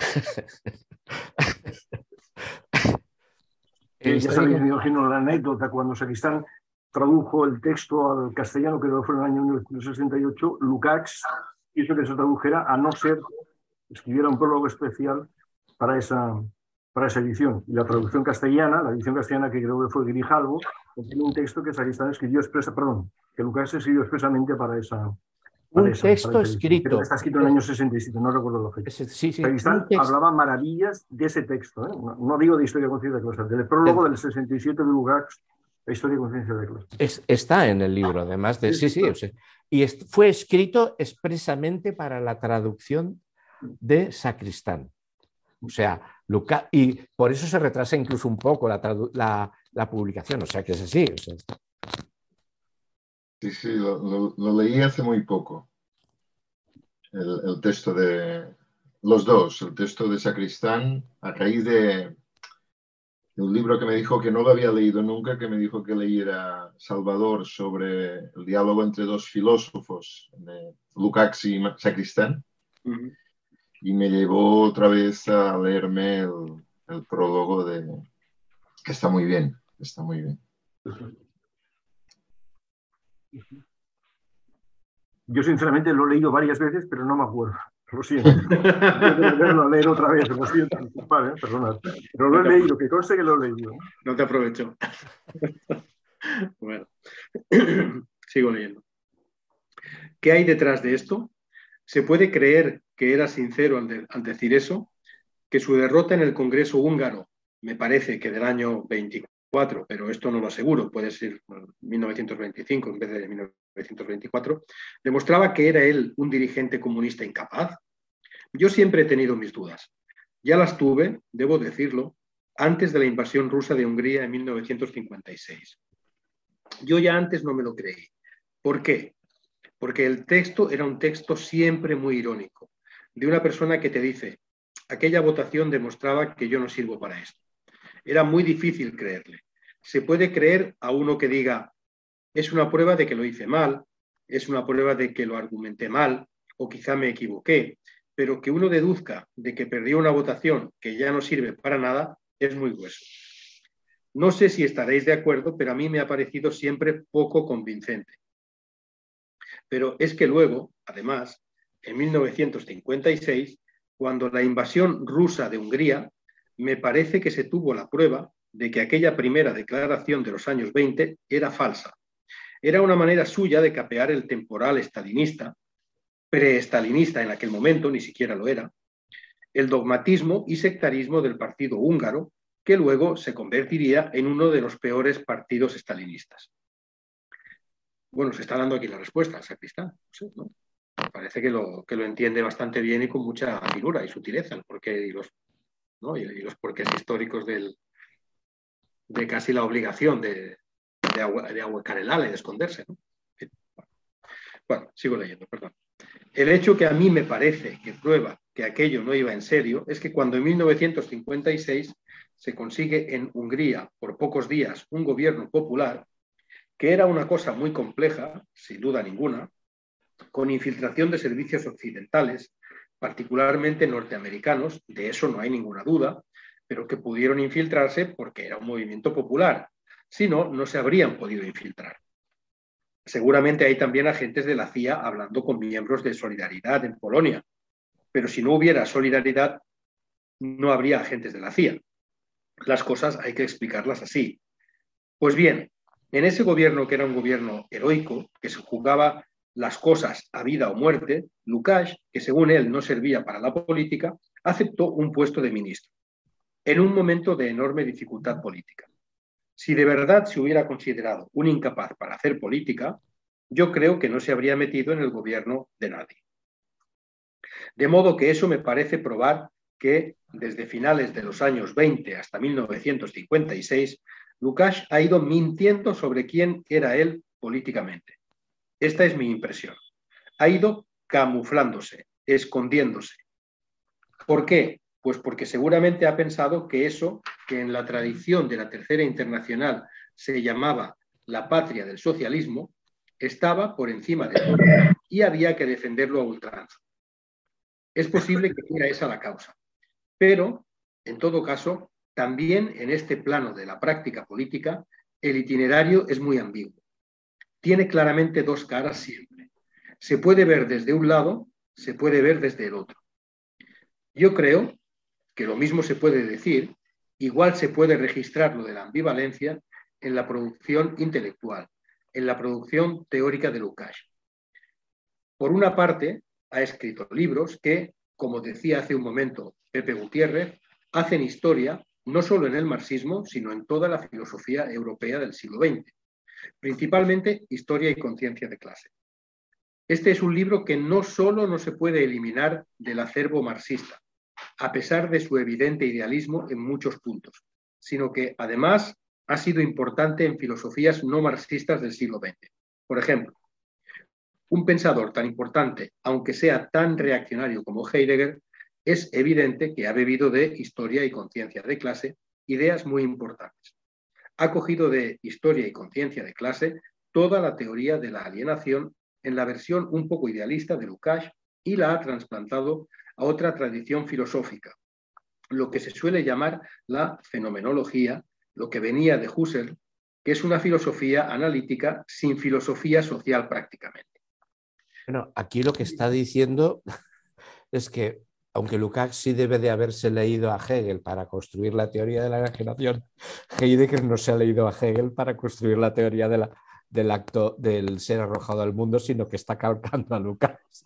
Speaker 5: Sí, ya sabéis, me imagino la anécdota cuando Sacristán tradujo el texto al castellano, creo que fue en el año mil novecientos sesenta y ocho, Lukács hizo que se tradujera, a no ser que escribiera un prólogo especial para esa, para esa edición. Y la traducción castellana, la edición castellana que creo que fue Grijalvo, tiene un texto que Sacristán escribió expresa, perdón, que Lukács escribió expresamente para esa.
Speaker 6: Un esa, texto escrito.
Speaker 5: Creo que está escrito en el año sesenta y siete, no recuerdo la fecha.
Speaker 6: Sí, sí,
Speaker 5: Sacristán hablaba maravillas de ese texto, ¿eh? no, no digo de Historia y conciencia de clase, del prólogo del sesenta y siete de Lukács, la Historia y conciencia de clase.
Speaker 6: Es, está en el libro, además de. Sí, sí, o sea, y es, fue escrito expresamente para la traducción de Sacristán. O sea, Lukács, y por eso se retrasa incluso un poco la, la, la publicación, o sea que es así. O sea.
Speaker 7: Sí, sí, lo, lo, lo leí hace muy poco. El, el texto de los dos, el texto de Sacristán, a raíz de, de un libro que me dijo que no lo había leído nunca, que me dijo que leyera Salvador sobre el diálogo entre dos filósofos, de Lukács y Sacristán. Uh-huh. Y me llevó otra vez a leerme el, el prólogo de... que está muy bien, está muy bien.
Speaker 5: Yo sinceramente lo he leído varias veces, pero no me acuerdo. Lo siento. Tengo que leer otra vez, lo siento. Vale, perdonad. Pero lo he leído, que conste que lo he leído.
Speaker 1: No te aprovecho. Bueno, sigo leyendo. ¿Qué hay detrás de esto? ¿Se puede creer que era sincero al, de, al decir eso? Que su derrota en el Congreso húngaro, me parece que del año veinticuatro, pero esto no lo aseguro, puede ser mil novecientos veinticinco en vez de mil novecientos veinticuatro, demostraba que era él un dirigente comunista incapaz. Yo siempre he tenido mis dudas. Ya las tuve, debo decirlo, antes de la invasión rusa de Hungría en mil novecientos cincuenta y seis. Yo ya antes no me lo creí. ¿Por qué? Porque el texto era un texto siempre muy irónico, de una persona que te dice, aquella votación demostraba que yo no sirvo para esto. Era muy difícil creerle. Se puede creer a uno que diga, es una prueba de que lo hice mal, es una prueba de que lo argumenté mal, o quizá me equivoqué, pero que uno deduzca de que perdió una votación que ya no sirve para nada, es muy grueso. No sé si estaréis de acuerdo, pero a mí me ha parecido siempre poco convincente. Pero es que luego, además, en mil novecientos cincuenta y seis, cuando la invasión rusa de Hungría, me parece que se tuvo la prueba de que aquella primera declaración de los años veinte era falsa. Era una manera suya de capear el temporal estalinista, pre-estalinista en aquel momento, ni siquiera lo era, el dogmatismo y sectarismo del partido húngaro, que luego se convertiría en uno de los peores partidos estalinistas. Bueno, se está dando aquí la respuesta, Sacristán. No sé, ¿no? Parece que lo, que lo entiende bastante bien y con mucha finura y sutileza, el porqué y los, ¿no? y, y los porqués históricos del, de casi la obligación de, de, agua, de ahuecar el ala y de esconderse, ¿no? Bueno, sigo leyendo, perdón. El hecho que a mí me parece que prueba que aquello no iba en serio es que cuando en mil novecientos cincuenta y seis se consigue en Hungría por pocos días un gobierno popular, que era una cosa muy compleja, sin duda ninguna, con infiltración de servicios occidentales, particularmente norteamericanos, de eso no hay ninguna duda, pero que pudieron infiltrarse porque era un movimiento popular. Si no, no se habrían podido infiltrar. Seguramente hay también agentes de la C I A hablando con miembros de Solidaridad en Polonia, pero si no hubiera solidaridad, no habría agentes de la C I A. Las cosas hay que explicarlas así. Pues bien, en ese gobierno, que era un gobierno heroico, que se jugaba las cosas a vida o muerte, Lukács, que según él no servía para la política, aceptó un puesto de ministro, en un momento de enorme dificultad política. Si de verdad se hubiera considerado un incapaz para hacer política, yo creo que no se habría metido en el gobierno de nadie. De modo que eso me parece probar que desde finales de los años veinte hasta mil novecientos cincuenta y seis, Lukács ha ido mintiendo sobre quién era él políticamente. Esta es mi impresión. Ha ido camuflándose, escondiéndose. ¿Por qué? Pues porque seguramente ha pensado que eso, que en la tradición de la Tercera Internacional se llamaba la patria del socialismo, estaba por encima de todo y había que defenderlo a ultranza. Es posible que fuera esa la causa, pero, en todo caso, también en este plano de la práctica política, el itinerario es muy ambiguo. Tiene claramente dos caras siempre. Se puede ver desde un lado, se puede ver desde el otro. Yo creo que lo mismo se puede decir, igual se puede registrar lo de la ambivalencia en la producción intelectual, en la producción teórica de Lukács. Por una parte, ha escrito libros que, como decía hace un momento Pepe Gutiérrez, hacen historia no solo en el marxismo, sino en toda la filosofía europea del siglo veinte, principalmente Historia y conciencia de clase. Este es un libro que no solo no se puede eliminar del acervo marxista, a pesar de su evidente idealismo en muchos puntos, sino que además ha sido importante en filosofías no marxistas del siglo veinte. Por ejemplo, un pensador tan importante, aunque sea tan reaccionario como Heidegger, es evidente que ha bebido de Historia y conciencia de clase ideas muy importantes. Ha cogido de Historia y conciencia de clase toda la teoría de la alienación en la versión un poco idealista de Lukács y la ha trasplantado a otra tradición filosófica, lo que se suele llamar la fenomenología, lo que venía de Husserl, que es una filosofía analítica sin filosofía social prácticamente.
Speaker 6: Bueno, aquí lo que está diciendo es que, aunque Lukács sí debe de haberse leído a Hegel para construir la teoría de la enajenación, Heidegger no se ha leído a Hegel para construir la teoría de la, del acto del ser arrojado al mundo, sino que está calcando a Lukács.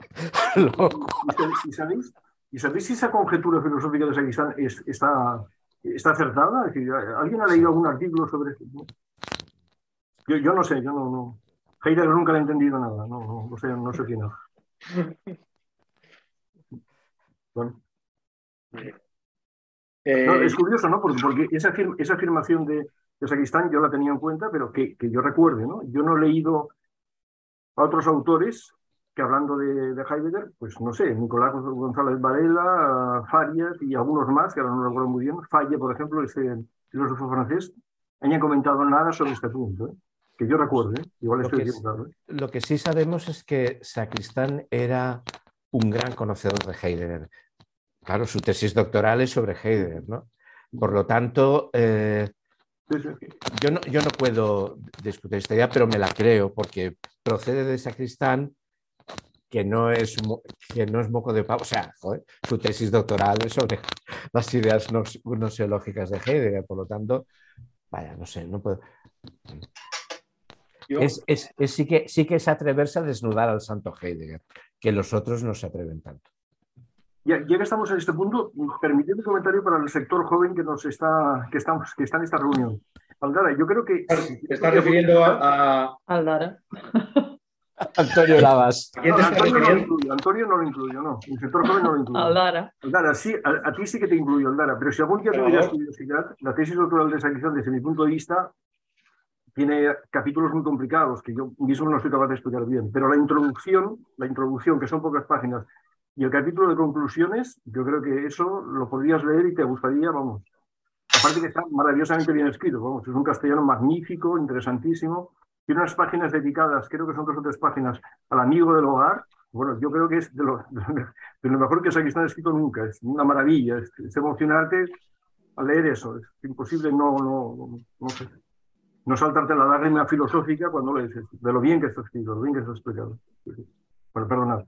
Speaker 5: ¿Y sabéis, ¿Y sabéis si esa conjetura filosófica de Sacristán es, está, está acertada? Es decir, ¿alguien ha leído algún artículo sobre esto? Yo, yo no sé, yo no, no. Heidegger nunca le he entendido nada, no, no, no sé, no sé quién es. Bueno.
Speaker 1: Eh,
Speaker 5: No, es curioso, ¿no? Porque, porque esa, afirma, esa afirmación de, de Sacristán yo la tenía en cuenta, pero que, que yo recuerde, ¿no? Yo no he leído a otros autores que, hablando de, de Heidegger, pues no sé, Nicolás González Varela, Farias y algunos más, que ahora no recuerdo muy bien, Faye, por ejemplo, ese filósofo francés, hayan comentado nada sobre este punto, ¿eh? Que yo recuerde, ¿eh? Igual estoy equivocado. ¿eh?
Speaker 6: Lo que sí sabemos es que Sacristán era un gran conocedor de Heidegger. Claro, su tesis doctoral es sobre Heidegger, ¿no? Por lo tanto, eh, sí, sí. Yo, no, yo no puedo discutir esta idea, pero me la creo, porque procede de Sacristán que no es, que no es moco de pavo. O sea, joder, su tesis doctoral es sobre las ideas gnoseológicas de Heidegger, por lo tanto, vaya, no sé, no puedo...
Speaker 1: Yo,
Speaker 6: Es, es, es, sí, que, sí que es atreverse a desnudar al santo Heidegger, que los otros no se atreven tanto.
Speaker 5: Ya, ya que estamos en este punto, permitid un comentario para el sector joven que nos está, que estamos, que está en esta reunión. Aldara, yo creo que...
Speaker 1: ¿te estás refiriendo a, a...
Speaker 3: Aldara.
Speaker 6: Antonio Lavas.
Speaker 1: ¿A quién
Speaker 5: No,
Speaker 1: te estás
Speaker 5: Antonio no lo
Speaker 1: refiriendo?
Speaker 5: incluyo, Antonio no lo incluyo, no. El sector joven no lo incluyo.
Speaker 3: Aldara.
Speaker 5: Aldara, sí, a, a ti sí que te incluyo, Aldara, pero si algún día
Speaker 1: Por
Speaker 5: tuvieras
Speaker 1: favor.
Speaker 5: curiosidad, la tesis doctoral de Sacristán, desde mi punto de vista, tiene capítulos muy complicados que yo mismo no soy capaz de explicar bien, pero la introducción, la introducción, que son pocas páginas, y el capítulo de conclusiones, yo creo que eso lo podrías leer y te gustaría, vamos. Aparte que está maravillosamente bien escrito, vamos, es un castellano magnífico, interesantísimo. Tiene unas páginas dedicadas, creo que son dos o tres páginas, al amigo del hogar. Bueno, yo creo que es de lo, de lo mejor que Sacristán ha escrito nunca. Es una maravilla, es, es emocionarte al leer eso. Es imposible no, no, no sé, no saltarte la lágrima filosófica cuando lees esto, de lo bien que está escrito, lo bien que está explicado. Bueno, perdonad.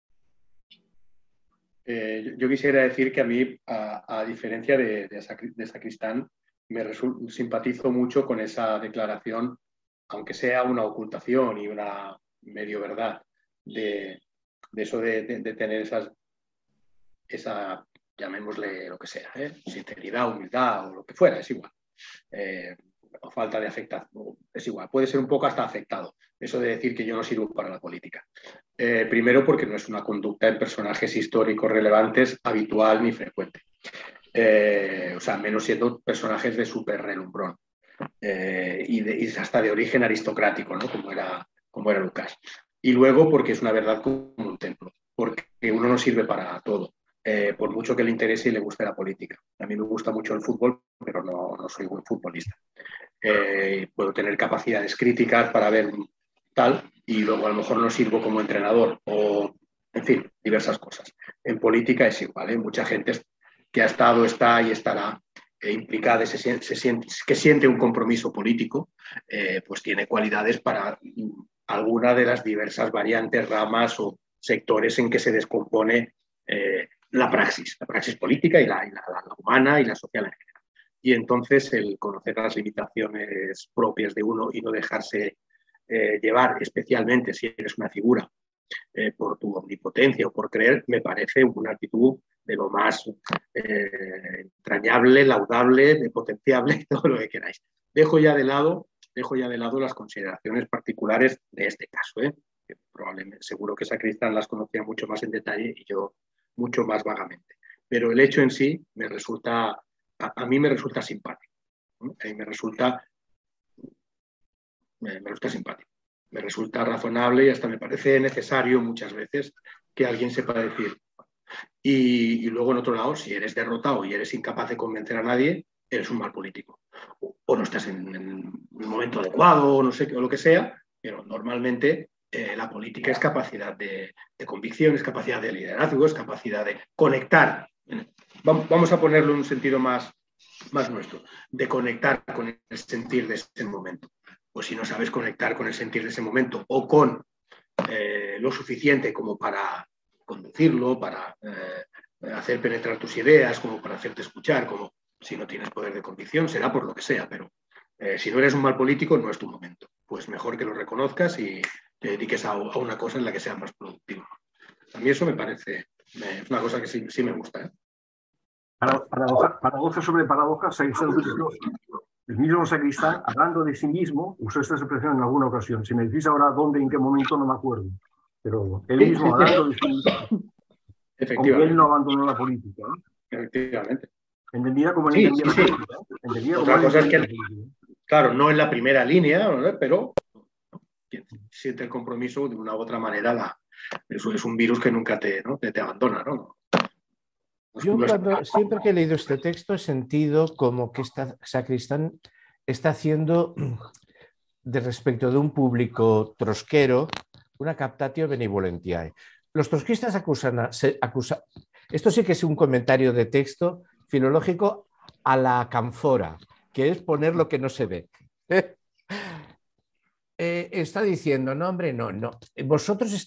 Speaker 1: Eh, yo, yo quisiera decir que a mí, a, a diferencia de, de, Sacri- de Sacristán, me resul- simpatizo mucho con esa declaración, aunque sea una ocultación y una medio verdad, de, de eso de, de- de tener esas, esa, llamémosle lo que sea, ¿eh? Sinceridad, humildad o lo que fuera, es igual. Eh, o falta de afectación, es igual, puede ser un poco hasta afectado, eso de decir que yo no sirvo para la política. Eh, primero porque no es una conducta en personajes históricos relevantes habitual ni frecuente, eh, o sea, menos siendo personajes de súper relumbrón eh, y, de, y hasta de origen aristocrático, ¿no? Como era, como era Lucas. Y luego porque es una verdad como un templo, porque uno no sirve para todo. Eh, por mucho que le interese y le guste la política. A mí me gusta mucho el fútbol, pero no, no soy buen futbolista. Eh, puedo tener capacidades críticas para ver tal y luego a lo mejor no sirvo como entrenador o, en fin, diversas cosas. En política es igual, ¿eh? Mucha gente que ha estado, está y estará eh, implicada, se, se siente, que siente un compromiso político, eh, pues tiene cualidades para alguna de las diversas variantes, ramas o sectores en que se descompone eh, la praxis, la praxis política y la, y la, la humana y la social en general. Y entonces el conocer las limitaciones propias de uno y no dejarse eh, llevar, especialmente si eres una figura, eh, por tu omnipotencia o por creer, me parece una actitud de lo más eh, entrañable, laudable, de potenciable, todo lo que queráis. Dejo ya de lado, dejo ya de lado las consideraciones particulares de este caso, ¿eh? Que probablemente, seguro que Sacristán las conocía mucho más en detalle y yo mucho más vagamente. Pero el hecho en sí me resulta, a, a mí me resulta simpático. ¿no? A mí me resulta, me, me resulta simpático. Me resulta razonable y hasta me parece necesario muchas veces que alguien sepa decir. Y, y luego, en otro lado, si eres derrotado y eres incapaz de convencer a nadie, eres un mal político. O, o no estás en, en el momento adecuado, o no sé, o lo que sea, pero normalmente eh, la política es capacidad de, de convicción, es capacidad de liderazgo, es capacidad de conectar. Vamos a ponerlo en un sentido más, más nuestro, de conectar con el sentir de ese momento. Pues si no sabes conectar con el sentir de ese momento o con eh, lo suficiente como para conducirlo, para eh, hacer penetrar tus ideas, como para hacerte escuchar, como si no tienes poder de convicción, será por lo que sea, pero eh, si no eres un mal político, no es tu momento. Pues mejor que lo reconozcas y te dediques a, a una cosa en la que seas más productivo. A mí eso me parece, me, es una cosa que sí, sí me gusta. ¿eh?
Speaker 5: Paradoja, paradoja sobre paradoja, Sacristán utilizó el mismo Sacristán, hablando de sí mismo, usó esta expresión en alguna ocasión. Si me decís ahora dónde, en qué momento, no me acuerdo. Pero él mismo, hablando de sí mismo, aunque él no abandonó la política. ¿no?
Speaker 1: Efectivamente.
Speaker 5: Entendía como él
Speaker 1: sí,
Speaker 5: entendía
Speaker 1: sí,
Speaker 5: la
Speaker 1: sí.
Speaker 5: política. ¿no? Entendía
Speaker 1: Otra
Speaker 5: como
Speaker 1: cosa
Speaker 5: él
Speaker 1: es que,
Speaker 5: la política.
Speaker 1: claro, no en la primera línea, ¿no? Pero quien siente el compromiso de una u otra manera, la, eso es un virus que nunca te, ¿no? te, te abandona, ¿no?
Speaker 6: Yo cuando, siempre que he leído este texto he sentido como que esta, Sacristán está haciendo de respecto de un público trotskero una captatio benevolentiae. Los trotskistas acusan, a, se, acusa, esto sí que es un comentario de texto filológico a la canfora, que es poner lo que no se ve. Eh, está diciendo, no hombre, no, no, vosotros estáis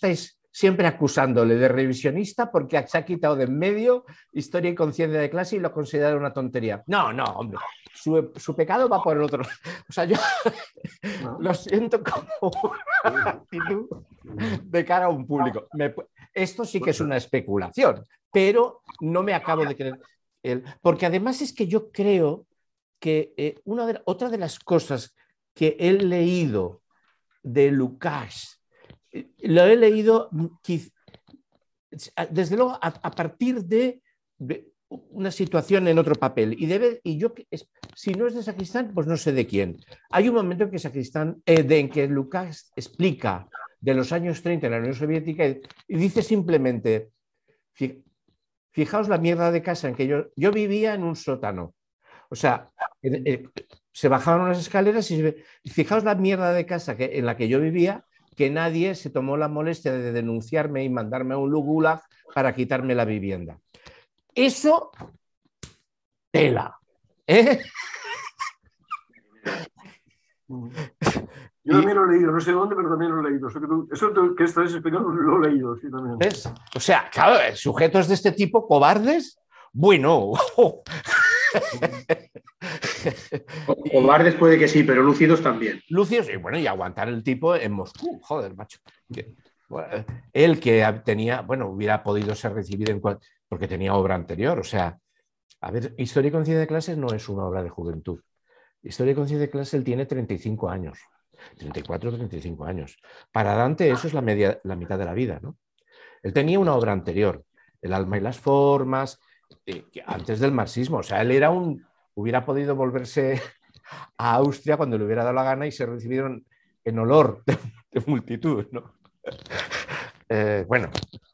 Speaker 6: siempre acusándole de revisionista porque se ha quitado de en medio historia y conciencia de clase y lo considera una tontería. No, no, hombre, su, su pecado va por el otro. O sea, yo no. Lo siento como una actitud de cara a un público. Me, esto sí que es una especulación, pero no me acabo de creer. El, porque además es que yo creo que eh, una de, otra de las cosas que he leído de Lukács, lo he leído desde luego a, a partir de, de una situación en otro papel y, debe, y yo si no es de Sacristán pues no sé de quién. Hay un momento en que Sacristán eh, de, en que Lukács explica de los años treinta en la Unión Soviética y, y dice simplemente, fijaos la mierda de casa en que yo, yo vivía en un sótano, o sea, eh, eh, se bajaban unas escaleras y, y fijaos la mierda de casa que, en la que yo vivía, que nadie se tomó la molestia de denunciarme y mandarme a un gulag para quitarme la vivienda. Eso, tela. ¿Eh?
Speaker 5: Yo también lo he leído, no sé dónde, pero también lo he leído. Eso que estás explicando lo he leído, sí, también.
Speaker 6: ¿Ves? O sea, claro, sujetos de este tipo, cobardes, bueno.
Speaker 1: Cobardes puede que sí, pero lúcidos también.
Speaker 6: Lúcidos, y bueno, y aguantar el tipo en Moscú, joder, macho. Bueno, él que tenía, bueno, hubiera podido ser recibido en cual, porque tenía obra anterior, o sea, a ver, Historia y Conciencia de Clases no es una obra de juventud. Historia y Conciencia de Clases él tiene treinta y cinco años, treinta y cuatro, treinta y cinco años. Para Dante eso es la, media, la mitad de la vida, ¿no? Él tenía una obra anterior, El alma y las formas, eh, antes del marxismo, o sea, él era un, hubiera podido volverse a Austria cuando le hubiera dado la gana y se recibieron en olor de, de multitud, ¿no? Eh, bueno.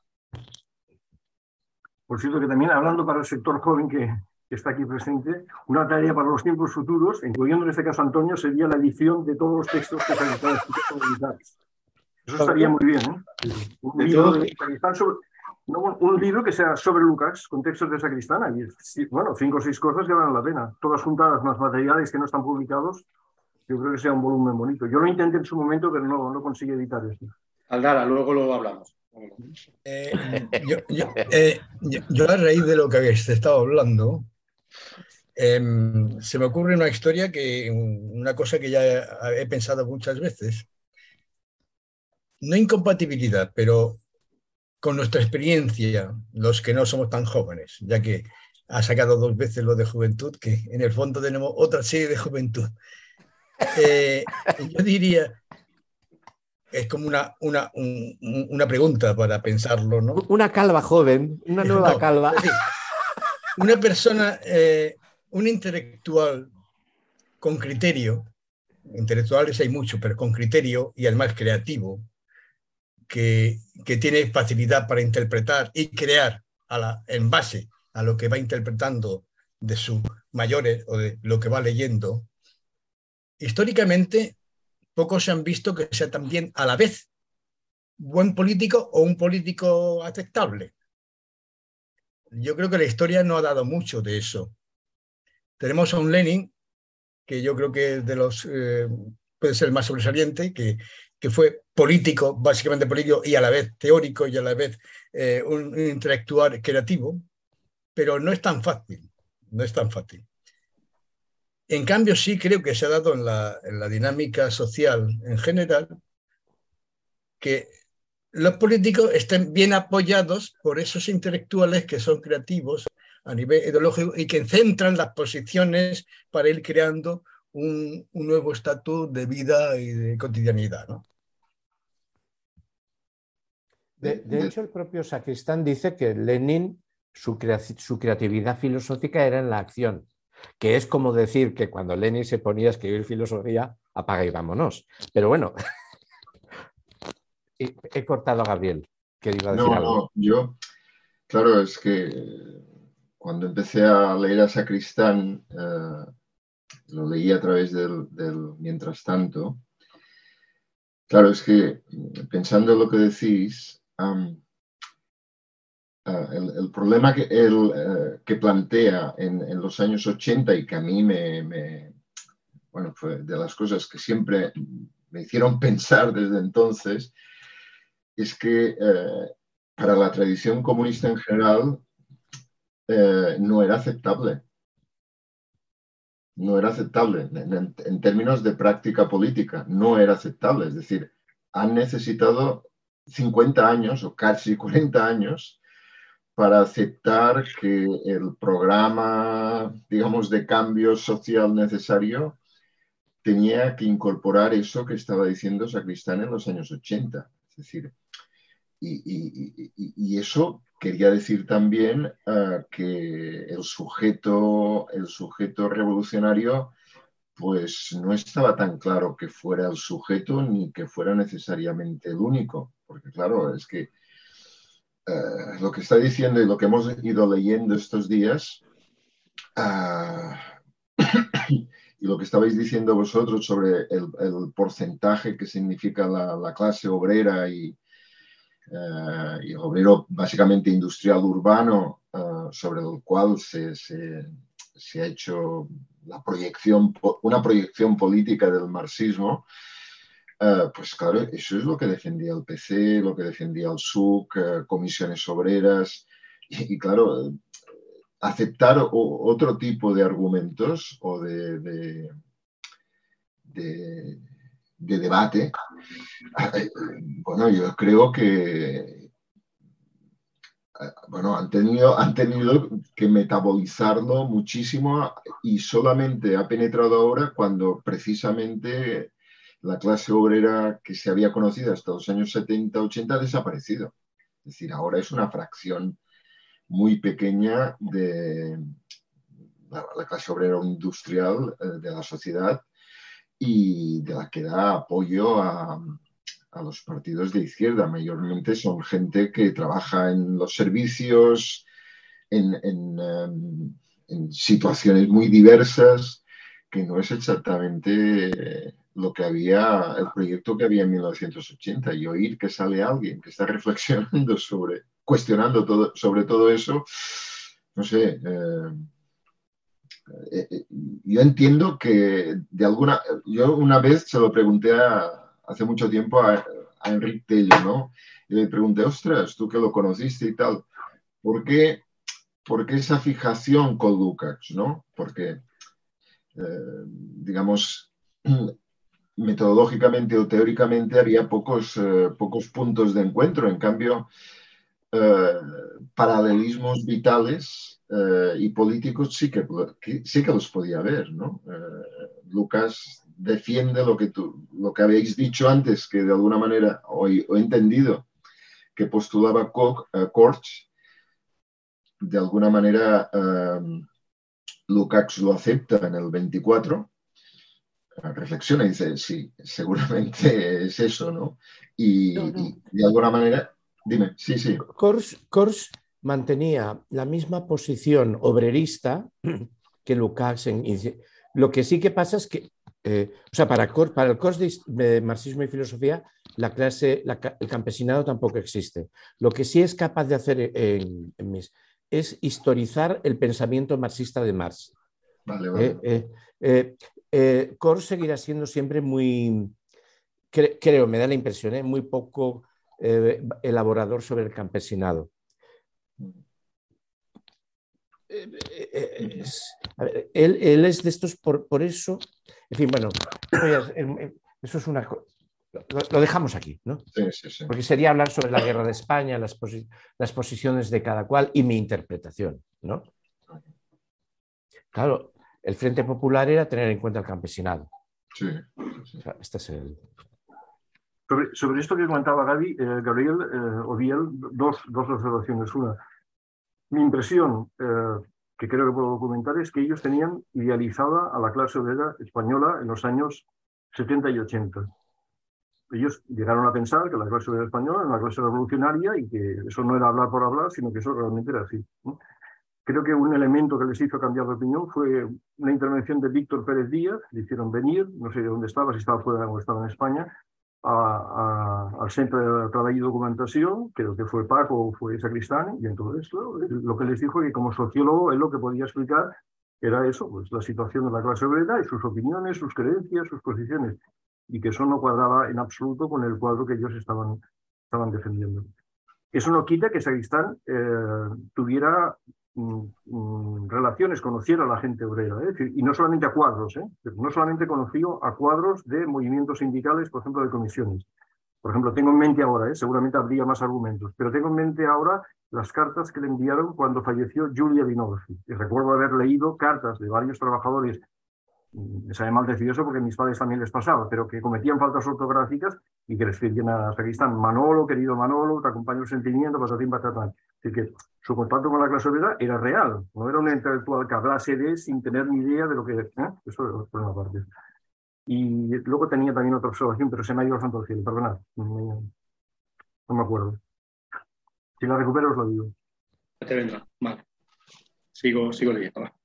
Speaker 5: Por cierto, que también hablando para el sector joven que, que está aquí presente, una tarea para los tiempos futuros, incluyendo en este caso Antonio, sería la edición de todos los textos que se están escritos. Eso estaría muy bien, ¿eh? Un libro, de sobre, no, un libro que sea sobre Lukács, con textos de Sacristán, y bueno, cinco o seis cosas que valen la pena, todas juntadas, más materiales que no están publicados. Yo creo que sea un volumen bonito. Yo lo intenté en su momento, pero no, no conseguí editar esto.
Speaker 1: Aldara, luego lo hablamos.
Speaker 8: Eh, yo, yo, eh, yo, yo a raíz de lo que habéis estado hablando, eh, se me ocurre una historia, que una cosa que ya he pensado muchas veces. No incompatibilidad, pero con nuestra experiencia, los que no somos tan jóvenes, ya que ha sacado dos veces lo de juventud, que en el fondo tenemos otra serie de juventud. Eh, yo diría, es como una, una, un, una pregunta para pensarlo, ¿no?
Speaker 6: Una calva joven, una nueva no, calva.
Speaker 8: Es decir, una persona, eh, un intelectual con criterio, intelectuales hay muchos, pero con criterio y además creativo, que, que tiene facilidad para interpretar y crear a la, en base a lo que va interpretando de sus mayores o de lo que va leyendo. Históricamente, pocos se han visto que sea también a la vez buen político o un político aceptable. Yo creo que la historia no ha dado mucho de eso. Tenemos a un Lenin, que yo creo que de los, eh, puede ser el más sobresaliente, que, que fue político, básicamente político, y a la vez teórico, y a la vez eh, un, un intelectual creativo, pero no es tan fácil, no es tan fácil. En cambio, sí creo que se ha dado en la, en la dinámica social en general que los políticos estén bien apoyados por esos intelectuales que son creativos a nivel ideológico y que centran las posiciones para ir creando un, un nuevo estatus de vida y de cotidianidad, ¿no?
Speaker 6: De, de hecho, el propio Sacristán dice que Lenin, su, crea, su creatividad filosófica era en la acción, que es como decir que cuando Lenin se ponía a escribir filosofía, apaga y vámonos. Pero bueno, he, he cortado a Gabriel, que iba a decir
Speaker 7: no,
Speaker 6: algo.
Speaker 7: No, yo, claro, es que cuando empecé a leer a Sacristán, eh, lo leí a través del, del Mientras tanto. Claro, es que pensando en lo que decís, um, uh, el, el problema que, el, uh, que plantea en, en los años ochenta y que a mí me, me, bueno, fue de las cosas que siempre me hicieron pensar desde entonces, es que eh, para la tradición comunista en general eh, no era aceptable. No era aceptable en, en, en términos de práctica política, no era aceptable. Es decir, han necesitado cincuenta años o casi cuarenta años para aceptar que el programa, digamos, de cambio social necesario tenía que incorporar eso que estaba diciendo Sacristán en los años ochenta. Es decir, y, y, y, y eso quería decir también uh, que el sujeto, el sujeto revolucionario pues no estaba tan claro que fuera el sujeto ni que fuera necesariamente el único. Porque claro, es que uh, lo que está diciendo y lo que hemos ido leyendo estos días uh, y lo que estabais diciendo vosotros sobre el, el porcentaje que significa la, la clase obrera y, uh, y obrero básicamente industrial urbano, uh, sobre el cual se, se, se ha hecho la proyección, una proyección política del marxismo, uh, pues claro, eso es lo que defendía el P C, lo que defendía el S U C, uh, comisiones obreras, y, y claro, aceptar o, otro tipo de argumentos o de, de, de, de debate, bueno, yo creo que bueno, han tenido, han tenido que metabolizarlo muchísimo y solamente ha penetrado ahora cuando precisamente la clase obrera que se había conocido hasta los años setenta, ochenta ha desaparecido. Es decir, ahora es una fracción muy pequeña de la, la clase obrera industrial eh, de la sociedad y de la que da apoyo a, a los partidos de izquierda. Mayormente son gente que trabaja en los servicios, en, en, um, en situaciones muy diversas, que no es exactamente lo que había, el proyecto que había en mil novecientos ochenta. Y oír que sale alguien que está reflexionando sobre, cuestionando todo, sobre todo eso, no sé, eh, eh, yo entiendo que de alguna, yo una vez se lo pregunté a, hace mucho tiempo a, a Enrique Tello, ¿no? Y le pregunté, ostras, tú que lo conociste y tal, ¿por qué, por qué esa fijación con Lukács, ¿no? Porque, eh, digamos, metodológicamente o teóricamente había pocos, eh, pocos puntos de encuentro. En cambio, eh, paralelismos vitales eh, y políticos sí que, que, sí que los podía ver, ¿no? Eh, Lucas defiende lo que, tú, lo que habéis dicho antes, que de alguna manera, o he, he entendido, que postulaba Koch, eh, Korch, de alguna manera eh, Lukács lo acepta en el veinticuatro, reflexiona y dice, sí, seguramente es eso, ¿no? Y, no, no. y de alguna manera, dime, sí, sí.
Speaker 6: Korch, Korch mantenía la misma posición obrerista que Lukács. En, lo que sí que pasa es que, eh, o sea, para, para el Korch de, de marxismo y filosofía, la clase, la, el campesinado tampoco existe. Lo que sí es capaz de hacer en, en mis, es historizar el pensamiento marxista de Marx.
Speaker 7: Vale, vale.
Speaker 6: Eh, eh, eh, eh, Korch seguirá siendo siempre muy, cre, creo, me da la impresión, eh, muy poco eh, elaborador sobre el campesinado. Eh, eh, es, a ver, él, él es de estos, por, por eso, en fin, bueno, eso es una cosa. Lo, lo dejamos aquí, ¿no?
Speaker 7: Sí, sí, sí.
Speaker 6: Porque sería hablar sobre la guerra de España, las, posi las posiciones de cada cual y mi interpretación, ¿no? Claro, el Frente Popular era tener en cuenta el campesinado.
Speaker 7: Sí, sí.
Speaker 6: O sea, este es el...
Speaker 5: Sobre, sobre esto que comentaba Gaby, eh, Gabriel eh, Oviel, dos, dos observaciones. Una, mi impresión, eh, que creo que puedo documentar, es que ellos tenían idealizada a la clase obrera española en los años setenta y ochenta. Ellos llegaron a pensar que la clase obrera española era una clase revolucionaria y que eso no era hablar por hablar, sino que eso realmente era así, ¿no? Creo que un elemento que les hizo cambiar de opinión fue una intervención de Víctor Pérez Díaz. Le hicieron venir, no sé de dónde estaba, si estaba fuera o estaba en España, a, a, al Centro de Trabajo y Documentación, creo que fue Paco o fue Sacristán, y entonces lo, lo que les dijo es que como sociólogo él lo que podía explicar era eso, pues la situación de la clase obrera y sus opiniones, sus creencias, sus posiciones, y que eso no cuadraba en absoluto con el cuadro que ellos estaban estaban defendiendo. Eso no quita que Sacristán eh, tuviera mm, mm, relaciones, conociera a la gente obrera, ¿eh? Y no solamente a cuadros, ¿eh? No solamente conoció a cuadros de movimientos sindicales, por ejemplo, de comisiones. Por ejemplo, tengo en mente ahora, ¿eh? Seguramente habría más argumentos, pero tengo en mente ahora las cartas que le enviaron cuando falleció Giulia Vinolfi. Y recuerdo haber leído cartas de varios trabajadores, me sabe mal decir eso porque a mis padres también les pasaba, pero que cometían faltas ortográficas y que le escribían a Sacristán: Manolo, querido Manolo, te acompaño el sentimiento, patatín, patatán. Así que su contacto con la clase obrera era real, no era un intelectual que hablase de sin tener ni idea de lo que... ¿eh? Eso por una parte. Y luego tenía también otra observación, pero se me ha ido al santo cielo, perdonad, no, no me acuerdo. Si la recupero os lo digo.
Speaker 1: Te vendrá, vale. Sigo, sigo leyendo, va.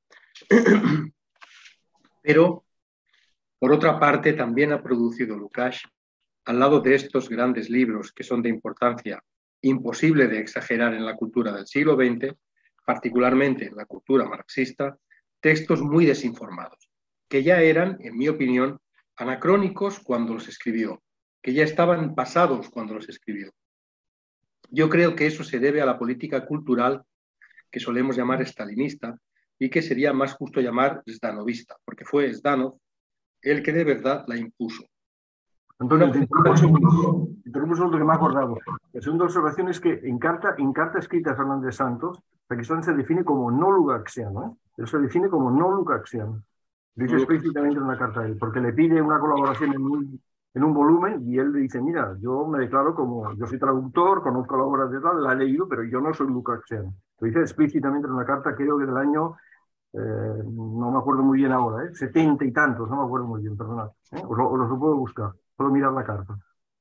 Speaker 1: Pero, por otra parte, también ha producido Lukács, al lado de estos grandes libros que son de importancia imposible de exagerar en la cultura del siglo veinte, particularmente en la cultura marxista, textos muy desinformados, que ya eran, en mi opinión, anacrónicos cuando los escribió, que ya estaban pasados cuando los escribió. Yo creo que eso se debe a la política cultural que solemos llamar stalinista y que sería más justo llamar zdanovista, porque fue Zdanov el que de verdad la impuso.
Speaker 5: Antonio, te interrumpo un segundo, te interrumpo un segundo que me ha acordado. La segunda observación es que en carta, en carta escrita a Fernández Santos, Sacristán se define como no lukácsiano, ¿eh? Él se define como no lukácsiano. Dice explícitamente en una carta a él, porque le pide una colaboración en un, en un volumen y él le dice: mira, yo me declaro como, yo soy traductor, conozco la obra de tal, la he leído, pero yo no soy lukácsiano. Lo dice explícitamente en una carta, creo que del año, eh, no me acuerdo muy bien ahora, ¿eh? setenta y tantos, no me acuerdo muy bien, perdonad. ¿eh? Os, lo, os lo puedo buscar, puedo mirar la carta.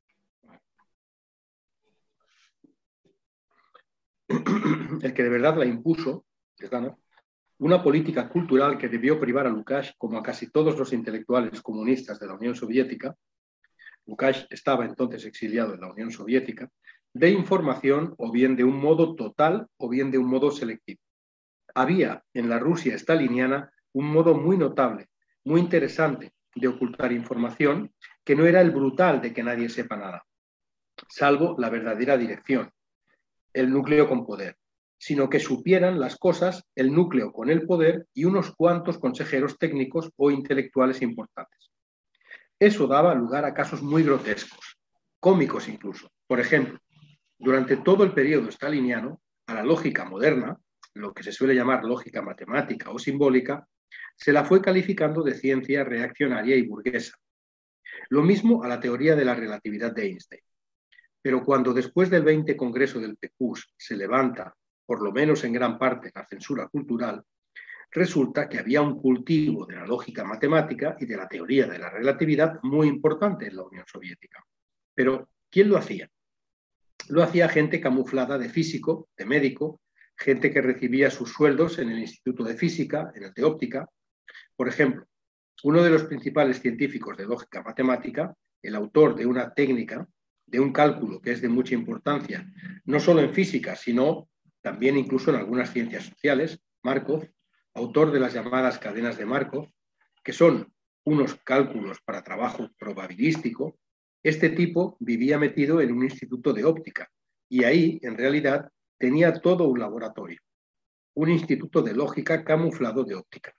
Speaker 1: El que de verdad la impuso, ¿no? Una política cultural que debió privar a Lukács, como a casi todos los intelectuales comunistas de la Unión Soviética. Lukács estaba entonces exiliado en la Unión Soviética, de información o bien de un modo total o bien de un modo selectivo. Había en la Rusia staliniana un modo muy notable, muy interesante de ocultar información, que no era el brutal de que nadie sepa nada, salvo la verdadera dirección, el núcleo con poder, sino que supieran las cosas el núcleo con el poder y unos cuantos consejeros técnicos o intelectuales importantes. Eso daba lugar a casos muy grotescos, cómicos incluso. Por ejemplo, durante todo el periodo staliniano, a la lógica moderna, lo que se suele llamar lógica matemática o simbólica, se la fue calificando de ciencia reaccionaria y burguesa. Lo mismo a la teoría de la relatividad de Einstein. Pero cuando después del veinte Congreso del P Q S se levanta, por lo menos en gran parte, la censura cultural, resulta que había un cultivo de la lógica matemática y de la teoría de la relatividad muy importante en la Unión Soviética. Pero, ¿quién lo hacía? Lo hacía gente camuflada de físico, de médico, gente que recibía sus sueldos en el Instituto de Física, en el de Óptica. Por ejemplo, uno de los principales científicos de lógica matemática, el autor de una técnica, de un cálculo que es de mucha importancia, no solo en física, sino también incluso en algunas ciencias sociales, Markov, autor de las llamadas cadenas de Markov, que son unos cálculos para trabajo probabilístico. Este tipo vivía metido en un instituto de óptica y ahí, en realidad, tenía todo un laboratorio, un instituto de lógica camuflado de óptica.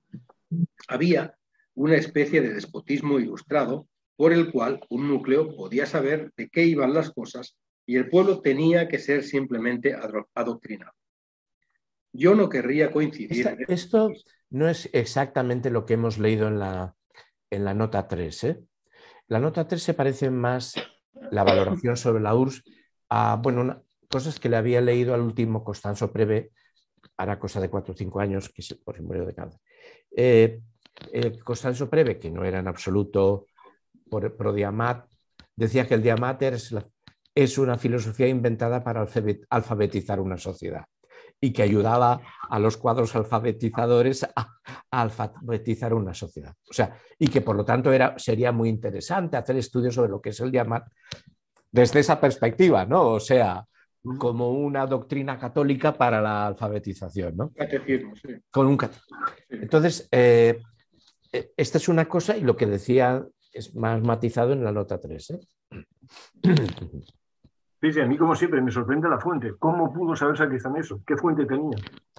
Speaker 1: Había una especie de despotismo ilustrado por el cual un núcleo podía saber de qué iban las cosas y el pueblo tenía que ser simplemente adoctrinado. Yo no querría coincidir...
Speaker 6: Esta, esto no es exactamente lo que hemos leído en la, en la nota tres, ¿eh? La nota tres se parece más la valoración sobre la U R S S a bueno, una, cosas que le había leído al último Costanzo Preve, hará cosa de cuatro o cinco años, que se, por murió de cáncer. Eh, eh, Costanzo Preve, que no era en absoluto por, pro Diamat, decía que el Diamater es, la, es una filosofía inventada para alfabetizar una sociedad y que ayudaba a los cuadros alfabetizadores a, a alfabetizar una sociedad. O sea, y que por lo tanto era, sería muy interesante hacer estudios sobre lo que es el Diamat desde esa perspectiva, ¿no? O sea, como una doctrina católica para la alfabetización, ¿no?
Speaker 1: Catecismo, sí.
Speaker 6: Con un catecismo. Entonces, eh, esta es una cosa y lo que decía es más matizado en la nota tres, ¿eh?
Speaker 5: Sí, sí, a mí como siempre me sorprende la fuente. ¿Cómo pudo saber Sacristán eso? ¿Qué fuente tenía?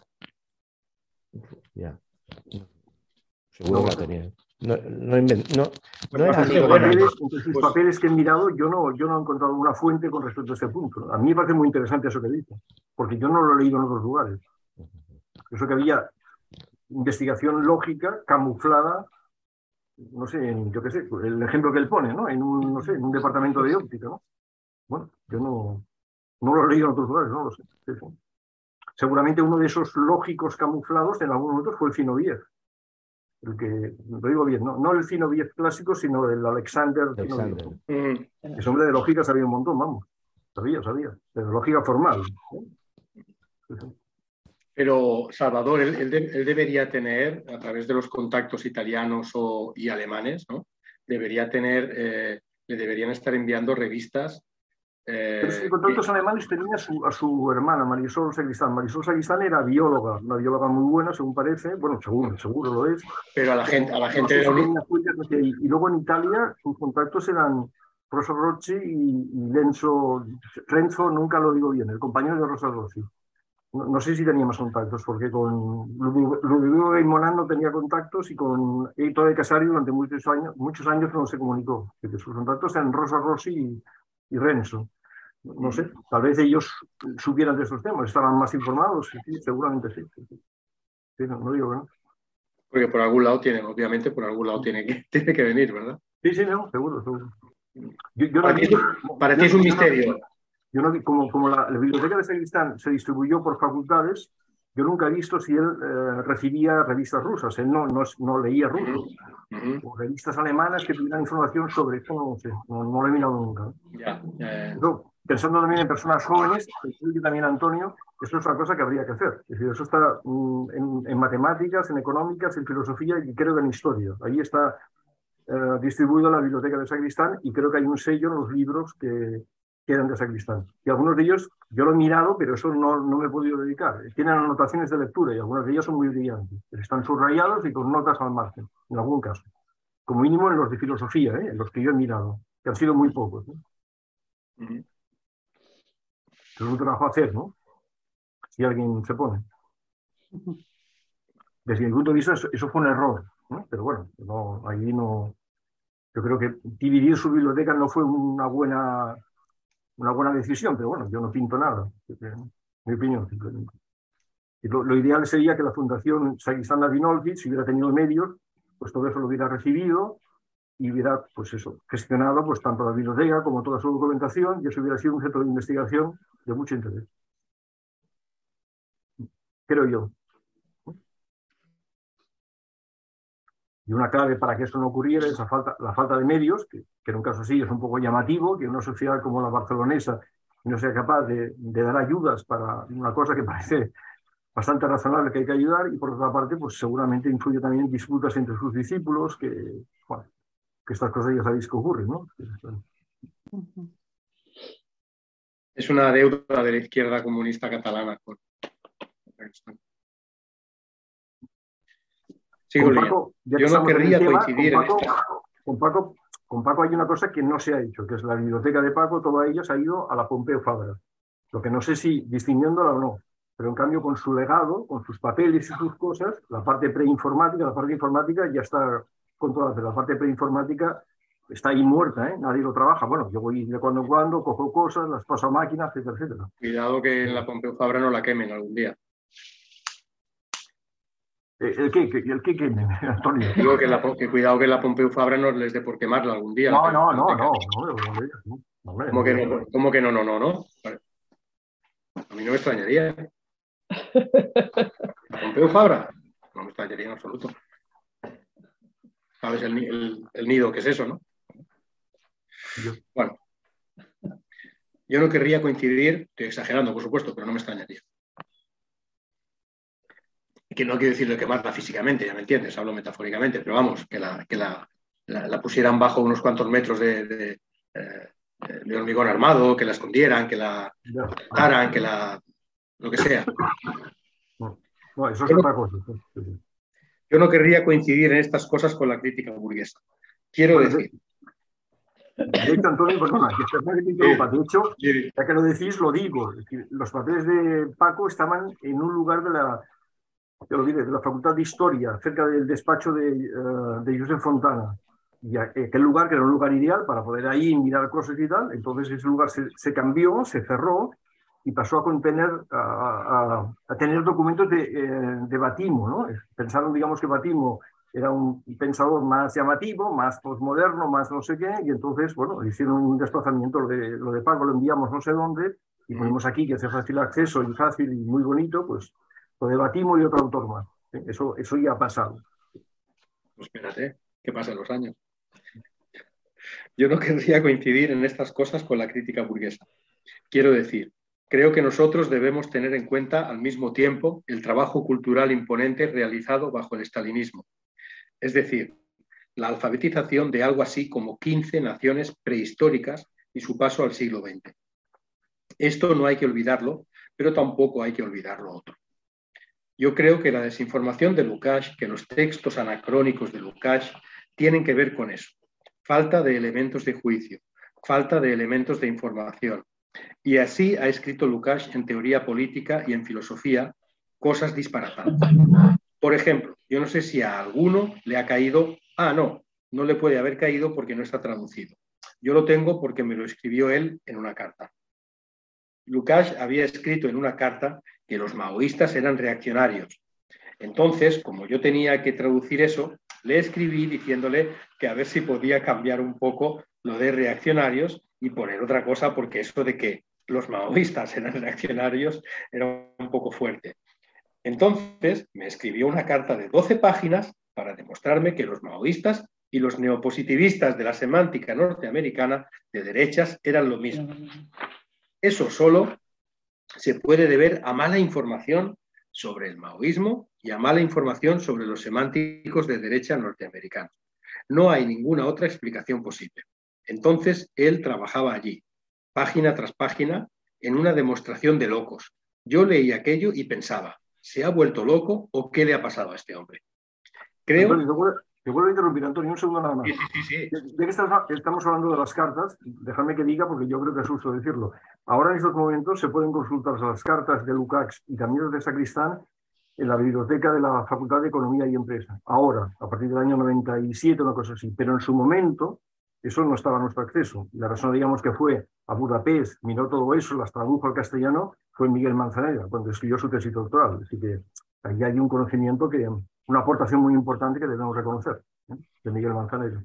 Speaker 6: Ya. Seguro
Speaker 5: No,
Speaker 6: que la tenía. No, no, inven- no,
Speaker 1: Pues
Speaker 6: no era
Speaker 5: entre sus
Speaker 1: bastante
Speaker 6: amigo de
Speaker 1: buena.
Speaker 6: nadie.
Speaker 5: papeles, entre sus
Speaker 1: Pues,
Speaker 5: papeles que he mirado, yo no, yo no he encontrado una fuente con respecto a este punto. A mí me parece muy interesante eso que dice, porque yo no lo he leído en otros lugares. Eso que había investigación lógica, camuflada, no sé, en, yo qué sé, el ejemplo que él pone, ¿no? En un, no sé, en un departamento de óptica, ¿no? Bueno, yo no, no lo he leído en otros lugares, no lo sé. Sí, sí. Seguramente uno de esos lógicos camuflados en algún momento fue el Zinoviev. El que, lo digo bien, ¿no? No el Zinoviev clásico, sino el Alexander Zinoviev.
Speaker 6: Alexander.
Speaker 1: mm,
Speaker 5: Ese hombre de lógica sabía un montón, vamos. Sabía, sabía. De lógica formal. ¿no? Sí, sí.
Speaker 1: pero Salvador, él, él de- él debería tener, a través de los contactos italianos o, y alemanes, ¿no? Debería tener, eh, le deberían estar enviando revistas.
Speaker 5: Pero si
Speaker 1: eh,
Speaker 5: contactos alemanes tenía a su, a su hermana, Marisol Sacristán. Marisol Sacristán era bióloga, una bióloga muy buena, según parece. Bueno, seguro, seguro lo es.
Speaker 1: pero a la gente, a la
Speaker 5: No
Speaker 1: gente
Speaker 5: sé
Speaker 1: de la
Speaker 5: si
Speaker 1: Uni-
Speaker 5: tenía fuentes hacia ahí. Y luego en Italia sus contactos eran Rosa Rossi y, y Lenzo, Renzo, nunca lo digo bien, el compañero de Rosa Rossi. No, no sé si tenía más contactos, porque con Ludovico Ludovico Gaimonán no tenía contactos y con Heitor de Casario durante muchos años, muchos años no se comunicó. Porque sus contactos eran Rosa Rossi y, y Renzo. No sé, tal vez ellos supieran de estos temas, estaban más informados, sí, sí, seguramente sí. sí, sí. Sí, no, no digo que no.
Speaker 1: porque por algún lado tiene, obviamente, por algún lado tiene que, tiene que venir, ¿verdad?
Speaker 5: Sí, sí, no, seguro, seguro. Yo, yo no
Speaker 1: Para
Speaker 5: vi,
Speaker 1: ti, para ti
Speaker 5: yo,
Speaker 1: es un
Speaker 5: yo no,
Speaker 1: misterio.
Speaker 5: yo no vi, como, como la, la biblioteca de Sacristán se distribuyó por facultades, yo nunca he visto si él eh, recibía revistas rusas, él no, no, no leía ruso,
Speaker 1: Ujú, ujú.
Speaker 5: o revistas alemanas que tuvieran información sobre esto, no lo sé, no, no lo he mirado nunca.
Speaker 1: Ya, ya, ya.
Speaker 5: Eso, pensando también en personas jóvenes, creo que también Antonio, eso es una cosa que habría que hacer. Es decir, eso está mm, en, en matemáticas, en económicas, en filosofía y creo que en historia. Ahí está eh, distribuido la biblioteca de Sacristán y creo que hay un sello en los libros que, que eran de Sacristán. Y algunos de ellos, yo lo he mirado, pero eso no, no me he podido dedicar. Tienen anotaciones de lectura y algunas de ellas son muy brillantes. Están subrayados y con notas al margen, en algún caso. Como mínimo en los de filosofía, ¿eh? En los que yo he mirado, que han sido muy pocos. ¿eh?
Speaker 1: Ujú.
Speaker 5: Es un trabajo a hacer, ¿no? Si alguien se pone. Desde mi punto de vista, eso, eso fue un error, ¿no? Pero bueno, no, ahí no. Yo creo que dividir su biblioteca no fue una buena, una buena decisión, pero bueno, yo no pinto nada. Mi opinión, simplemente. Y lo, lo ideal sería que la Fundación Sacristán Ladinolfi, si hubiera tenido medios, pues todo eso lo hubiera recibido y hubiera, pues eso, gestionado pues tanto la biblioteca como toda su documentación, y eso hubiera sido un centro de investigación de mucho interés. Creo yo. Y una clave para que eso no ocurriera es la falta, la falta de medios, que, que en un caso así es un poco llamativo, que una sociedad como la barcelonesa no sea capaz de, de dar ayudas para una cosa que parece bastante razonable que hay que ayudar, y por otra parte, pues seguramente influye también disputas entre sus discípulos, que, bueno, que estas cosas ya sabéis que ocurren, ¿no?
Speaker 1: Es una deuda de la izquierda comunista catalana. Con... Sigo
Speaker 5: Con
Speaker 1: leyendo.
Speaker 5: Paco, ya que
Speaker 1: Yo no
Speaker 5: estamos en el
Speaker 1: querría
Speaker 5: tema,
Speaker 1: coincidir
Speaker 5: con
Speaker 1: en
Speaker 5: Paco,
Speaker 1: esta.
Speaker 5: con Paco, con Paco hay una cosa que no se ha hecho, que es la biblioteca de Paco, toda ella se ha ido a la Pompeu Fabra. Lo que no sé si distinguiéndola o no, pero en cambio con su legado, con sus papeles y sus cosas, la parte preinformática, la parte informática ya está controlada, pero la parte preinformática está ahí muerta, ¿eh? Nadie lo trabaja. Bueno, yo voy de cuando en cuando, cojo cosas, las paso a máquina, etcétera, etcétera.
Speaker 1: Cuidado que en la Pompeu Fabra no la quemen algún día.
Speaker 5: ¿El qué? ¿El qué, qué, Antonio?
Speaker 1: Digo que, la, que cuidado que la Pompeu Fabra no les dé por quemarla algún día.
Speaker 5: No, no, no, no, no, no, no, no,
Speaker 1: ¿Cómo que no? ¿Cómo que no, no, no, no? A mí no me extrañaría. ¿La Pompeu Fabra? No me extrañaría en absoluto. ¿Sabes el, el, el nido que es eso, no?
Speaker 5: Yo.
Speaker 1: Bueno. Yo no querría coincidir, estoy exagerando, por supuesto, pero no me extrañaría. Que no quiero decirle quemarla físicamente, ya me entiendes, hablo metafóricamente, pero vamos, que la, que la, la, la pusieran bajo unos cuantos metros de, de, de hormigón armado, que la escondieran, que la ataran, que la... lo que sea.
Speaker 5: No, no eso es
Speaker 1: yo,
Speaker 5: otra
Speaker 1: no,
Speaker 5: cosa.
Speaker 1: yo no querría coincidir en estas cosas con la crítica burguesa. Quiero
Speaker 5: bueno,
Speaker 1: decir...
Speaker 5: De hecho, Antonio, perdona, que te interrumpa. De hecho,
Speaker 1: Sí.
Speaker 5: ya que lo decís, lo digo. Es decir, los papeles de Paco estaban en un lugar de la, te lo diré, de la Facultad de Historia, cerca del despacho de, uh, de Josep Fontana. Y aquel lugar, que era un lugar ideal para poder ahí mirar cosas y tal, entonces ese lugar se, se cambió, se cerró y pasó a contener, a, a, a tener documentos de, eh, de Batimo, ¿no? Pensaron, digamos, que Batimo era un pensador más llamativo, más postmoderno, más no sé qué, y entonces, bueno, hicieron un desplazamiento, lo de, lo de Paco lo enviamos no sé dónde, y ponemos aquí que hace fácil acceso y fácil y muy bonito, pues lo de Batimo y otro autor más. Eso, eso ya ha pasado.
Speaker 1: Pues espérate, ¿qué pasa en los años? Yo no querría coincidir en estas cosas con la crítica burguesa. Quiero decir, creo que nosotros debemos tener en cuenta al mismo tiempo el trabajo cultural imponente realizado bajo el estalinismo. Es decir, la alfabetización de algo así como quince naciones prehistóricas y su paso al siglo veinte. Esto no hay que olvidarlo, pero tampoco hay que olvidar lo otro. Yo creo que la desinformación de Lukács, que los textos anacrónicos de Lukács tienen que ver con eso. Falta de elementos de juicio, falta de elementos de información. Y así ha escrito Lukács en teoría política y en filosofía cosas disparatadas. Por ejemplo, yo no sé si a alguno le ha caído, ah, no, no le puede haber caído porque no está traducido. Yo lo tengo porque me lo escribió él en una carta. Lukács había escrito en una carta que los maoístas eran reaccionarios. Entonces, como yo tenía que traducir eso, le escribí diciéndole que a ver si podía cambiar un poco lo de reaccionarios y poner otra cosa, porque eso de que los maoístas eran reaccionarios era un poco fuerte. Entonces, me escribió una carta de doce páginas para demostrarme que los maoístas y los neopositivistas de la semántica norteamericana de derechas eran lo mismo. Eso solo se puede deber a mala información sobre el maoísmo y a mala información sobre los semánticos de derecha norteamericanos. No hay ninguna otra explicación posible. Entonces, él trabajaba allí, página tras página, en una demostración de locos. Yo leí aquello y pensaba, ¿se ha vuelto loco o qué le ha pasado a este hombre? Creo...
Speaker 5: Antonio, te vuelvo, te vuelvo a interrumpir, Antonio, un segundo nada más.
Speaker 1: Sí, sí, sí, sí.
Speaker 5: Ya que estamos, estamos hablando de las cartas, déjame que diga, porque yo creo que es justo decirlo. Ahora en estos momentos se pueden consultar las cartas de Lukács y también las de Sacristán en la biblioteca de la Facultad de Economía y Empresa. Ahora, a partir del año noventa y siete, una cosa así. Pero en su momento, eso no estaba a nuestro acceso. La persona, digamos, que fue a Budapest, miró todo eso, las tradujo al castellano, fue Miguel Manzanera, cuando escribió su tesis doctoral. Así que ahí hay un conocimiento, que una aportación muy importante que debemos reconocer, ¿eh? De Miguel Manzanera.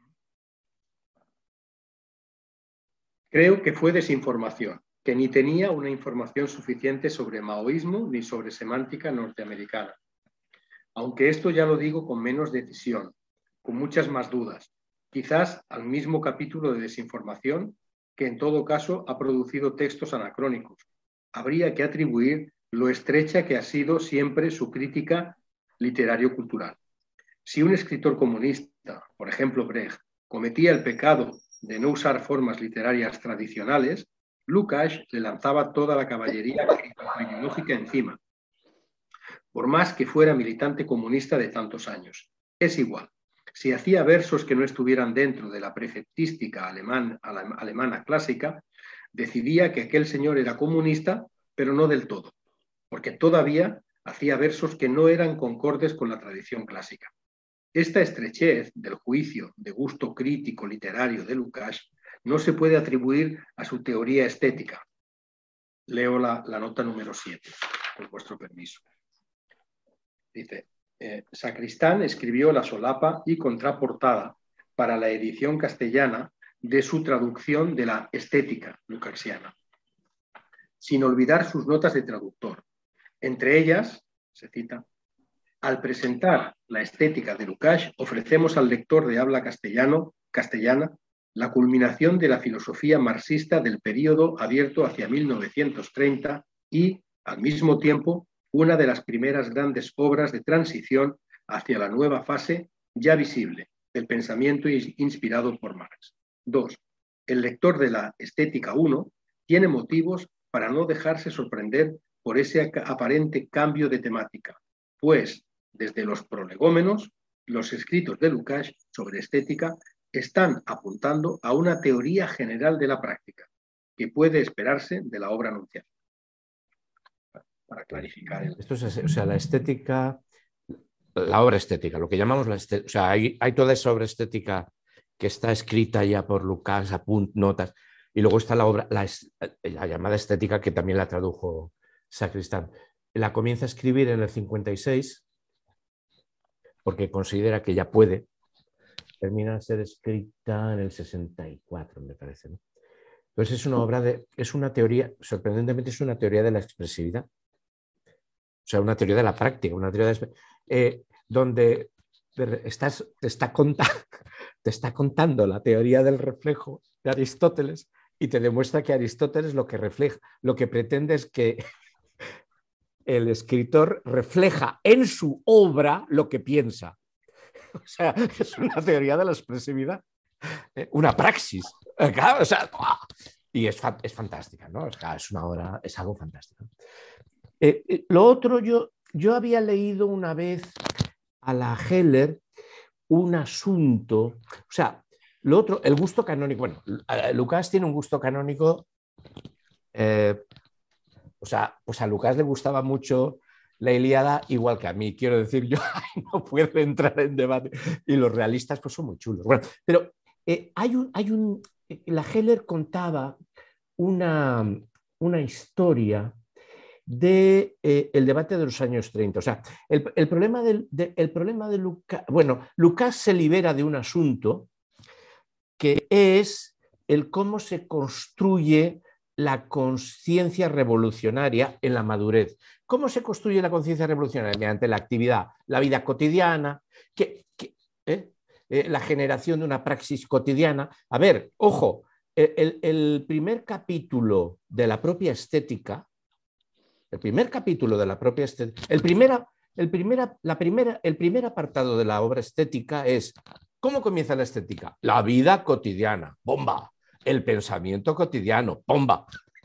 Speaker 1: Creo que fue desinformación, que ni tenía una información suficiente sobre maoísmo ni sobre semántica norteamericana. Aunque esto ya lo digo con menos decisión, con muchas más dudas, quizás al mismo capítulo de desinformación, que en todo caso ha producido textos anacrónicos. Habría que atribuir lo estrecha que ha sido siempre su crítica literario-cultural. Si un escritor comunista, por ejemplo Brecht, cometía el pecado de no usar formas literarias tradicionales, Lukács le lanzaba toda la caballería ideológica encima, por más que fuera militante comunista de tantos años. Es igual. Si hacía versos que no estuvieran dentro de la preceptística alemán, alemana clásica, decidía que aquel señor era comunista, pero no del todo, porque todavía hacía versos que no eran concordes con la tradición clásica. Esta estrechez del juicio de gusto crítico literario de Lukács no se puede atribuir a su teoría estética. Leo la, la nota número siete, con vuestro permiso. Dice, eh, Sacristán escribió la solapa y contraportada para la edición castellana de su traducción de la estética lukácsiana, sin olvidar sus notas de traductor. Entre ellas, se cita, al presentar la estética de Lukács, ofrecemos al lector de habla castellano, castellana la culminación de la filosofía marxista del período abierto hacia mil novecientos treinta y, al mismo tiempo, una de las primeras grandes obras de transición hacia la nueva fase ya visible del pensamiento inspirado por Marx. Dos. El lector de la Estética uno tiene motivos para no dejarse sorprender por ese aparente cambio de temática, pues desde los prolegómenos, los escritos de Lukács sobre estética están apuntando a una teoría general de la práctica que puede esperarse de la obra anunciada. Para clarificar. El...
Speaker 6: Esto es así, o sea, la estética, la obra estética, lo que llamamos la estética, o sea, hay, hay toda esa obra estética que está escrita ya por Lukács, apunt, notas, y luego está la obra, la, la llamada estética que también la tradujo Sacristán. La comienza a escribir en el cincuenta y seis porque considera que ya puede. Termina de ser escrita en el sesenta y cuatro, me parece, ¿no? Entonces es una obra de, es una teoría, sorprendentemente es una teoría de la expresividad. O sea, una teoría de la práctica, una teoría de, eh, donde estás, te, está conta, te está contando la teoría del reflejo de Aristóteles y te demuestra que Aristóteles lo que refleja, lo que pretende es que el escritor refleja en su obra lo que piensa. O sea, es una teoría de la expresividad, una praxis. O sea, y es, es fantástica, ¿no? Es una obra, es algo fantástico. Eh, eh, lo otro, yo, yo había leído una vez a la Heller un asunto, o sea, lo otro, el gusto canónico, bueno, Lukács tiene un gusto canónico, eh, o sea, pues a Lukács le gustaba mucho la Ilíada igual que a mí, quiero decir, yo no puedo entrar en debate, y los realistas pues son muy chulos. Bueno, pero eh, hay un, hay un, la Heller contaba una, una historia del de, eh, el debate de los años treinta. O sea, el, el problema de, de, el problema de Lukács, bueno, Lukács se libera de un asunto que es el cómo se construye la conciencia revolucionaria en la madurez. ¿Cómo se construye la conciencia revolucionaria? Mediante la actividad, la vida cotidiana, que, que, ¿eh? Eh, la generación de una praxis cotidiana. A ver, ojo, el, el primer capítulo de la propia estética, el primer capítulo de la propia estética, el, primera, el, primera, la primera, el primer apartado de la obra estética es, ¿cómo comienza la estética? La vida cotidiana, bomba. El pensamiento cotidiano, bomba.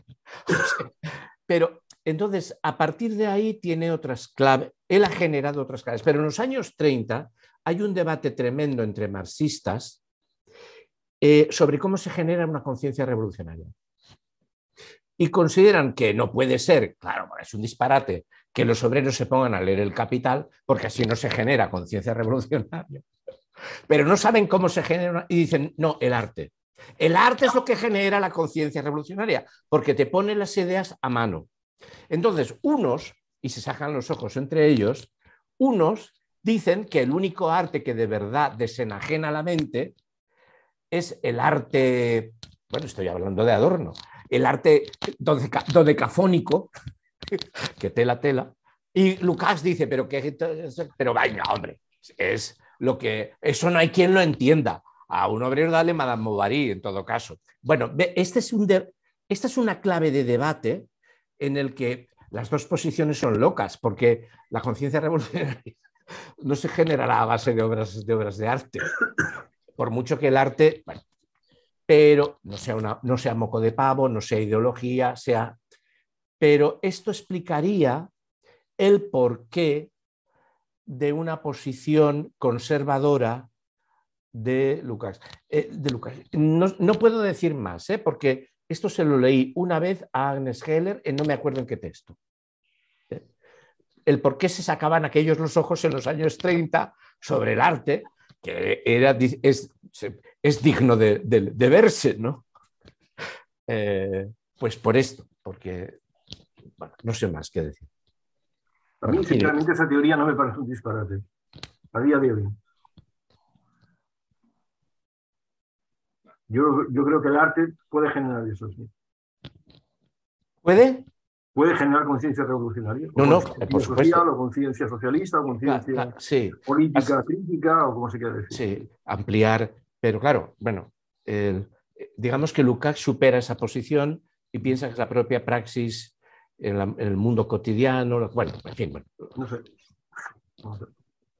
Speaker 6: Pero entonces, a partir de ahí tiene otras claves, él ha generado otras claves, pero en los años treinta hay un debate tremendo entre marxistas eh, sobre cómo se genera una conciencia revolucionaria. Y consideran que no puede ser, claro, es un disparate, que los obreros se pongan a leer El Capital, porque así no se genera conciencia revolucionaria. Pero no saben cómo se genera, y dicen, no, el arte. El arte es lo que genera la conciencia revolucionaria, porque te pone las ideas a mano. Entonces, unos, y se sacan los ojos entre ellos, unos dicen que el único arte que de verdad desenajena la mente es el arte, bueno, estoy hablando de Adorno, el arte dodecafónico, que tela, tela, y Lukács dice, pero que, pero venga, hombre, es lo que, eso no hay quien lo entienda. A un obrero dale Madame Bovary, en todo caso. Bueno, este es un de, esta es una clave de debate en el que las dos posiciones son locas, porque la conciencia revolucionaria no se generará a base de obras de, obras de arte, por mucho que el arte, bueno, pero no sea, una, no sea moco de pavo, no sea ideología, sea... Pero esto explicaría el porqué de una posición conservadora de Lukács. Eh, de Lukács. No, no puedo decir más, ¿eh? Porque esto se lo leí una vez a Agnes Heller, en no me acuerdo en qué texto. ¿Eh? El por qué se sacaban aquellos los ojos en los años treinta sobre el arte, que era, es, es digno de, de, de verse, ¿no? Eh, pues por esto, porque bueno, no sé más qué decir.
Speaker 5: A mí, sinceramente, esa teoría no me parece un disparate. A día de hoy. Yo, yo creo que el arte puede generar eso, sí.
Speaker 6: ¿Puede?
Speaker 5: Puede generar conciencia revolucionaria.
Speaker 6: No, no, por supuesto.
Speaker 5: Social, o conciencia socialista, o conciencia
Speaker 6: claro, claro, sí.
Speaker 5: política crítica, o como se quiera decir.
Speaker 6: Sí, ampliar. Pero claro, bueno, el, digamos que Lukács supera esa posición y piensa que es la propia praxis en, la, en el mundo cotidiano. Bueno, en fin, bueno.
Speaker 5: No sé. No sé.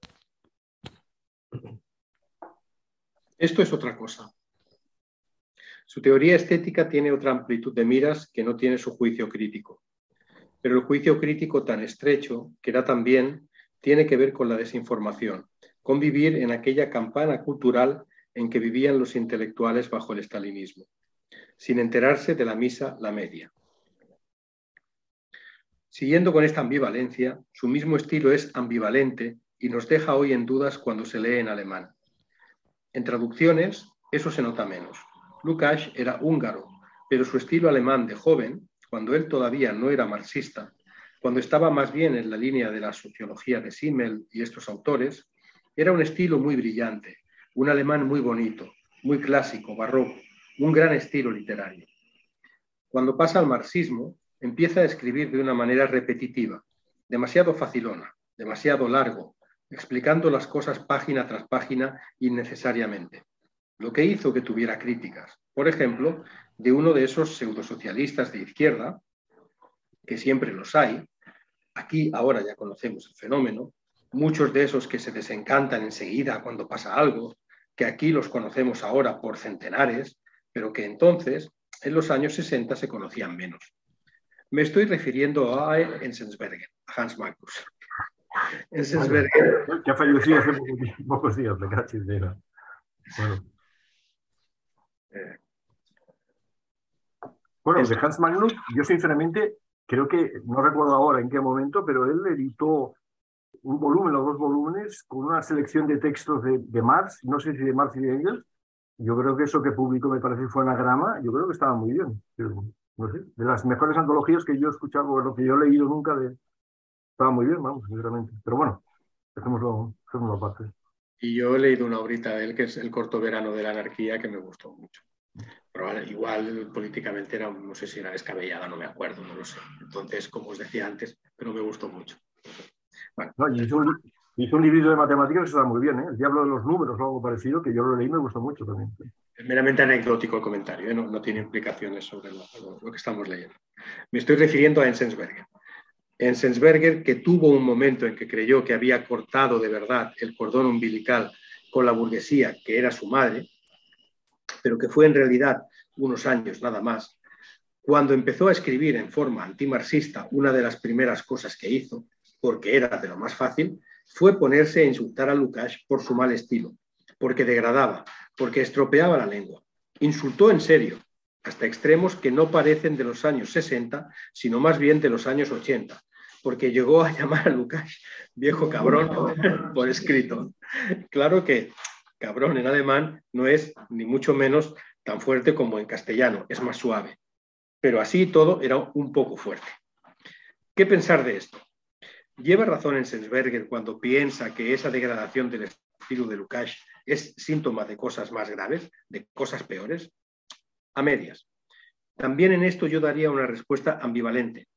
Speaker 1: Esto es otra cosa. Su teoría estética tiene otra amplitud de miras que no tiene su juicio crítico. Pero el juicio crítico tan estrecho, que da también, tiene que ver con la desinformación, con vivir en aquella campana cultural en que vivían los intelectuales bajo el estalinismo, sin enterarse de la misa la media. Siguiendo con esta ambivalencia, su mismo estilo es ambivalente y nos deja hoy en dudas cuando se lee en alemán. En traducciones, eso se nota menos. Lukács era húngaro, pero su estilo alemán de joven, cuando él todavía no era marxista, cuando estaba más bien en la línea de la sociología de Simmel y estos autores, era un estilo muy brillante, un alemán muy bonito, muy clásico, barroco, un gran estilo literario. Cuando pasa al marxismo, empieza a escribir de una manera repetitiva, demasiado facilona, demasiado largo, explicando las cosas página tras página innecesariamente, lo que hizo que tuviera críticas, por ejemplo, de uno de esos pseudosocialistas de izquierda, que siempre los hay. Aquí ahora ya conocemos el fenómeno, muchos de esos que se desencantan enseguida cuando pasa algo, que aquí los conocemos ahora por centenares, pero que entonces, en los años sesenta, se conocían menos. Me estoy refiriendo a Enzensberger, a Hans Magnus. Enzensberger...
Speaker 5: Que ha fallecido hace pocos días, me cachis de la... Bueno.
Speaker 1: Eh,
Speaker 5: bueno, de Hans Magnus, yo sinceramente creo que, no recuerdo ahora en qué momento, pero él editó un volumen o dos volúmenes con una selección de textos de, de Marx, no sé si de Marx y de Engels. Yo creo que eso que publicó, me parece, fue Anagrama. Yo creo que estaba muy bien. Pero, no sé, de las mejores antologías que yo he escuchado, o lo que yo he leído nunca, de... estaba muy bien, vamos, sinceramente. Pero bueno, dejémoslo, dejémoslo aparte.
Speaker 1: Y yo he leído una obrita de él, que es El corto verano de la anarquía, que me gustó mucho. Pero igual políticamente era, no sé si era descabellada, no me acuerdo, no lo sé. Entonces, como os decía antes, pero me gustó mucho. Bueno.
Speaker 5: No, y hizo un, hizo un libro de matemáticas que está muy bien, ¿eh? El diablo de los números o algo parecido, que yo lo leí y me gustó mucho también.
Speaker 1: Es meramente anecdótico el comentario, ¿eh? no, no tiene implicaciones sobre lo, lo, lo que estamos leyendo. Me estoy refiriendo a Enzensberger. Enzensberger, que tuvo un momento en que creyó que había cortado de verdad el cordón umbilical con la burguesía, que era su madre, pero que fue en realidad unos años nada más, cuando empezó a escribir en forma antimarxista, una de las primeras cosas que hizo, porque era de lo más fácil, fue ponerse a insultar a Lukács por su mal estilo, porque degradaba, porque estropeaba la lengua. Insultó en serio, hasta extremos que no parecen de los años sesenta, sino más bien de los años ochenta, porque llegó a llamar a Lukács viejo cabrón por escrito. Claro que cabrón en alemán no es ni mucho menos tan fuerte como en castellano, es más suave. Pero así y todo era un poco fuerte. ¿Qué pensar de esto? ¿Lleva razón Enzensberger cuando piensa que esa degradación del estilo de Lukács es síntoma de cosas más graves, de cosas peores? A medias. También en esto yo daría una respuesta ambivalente.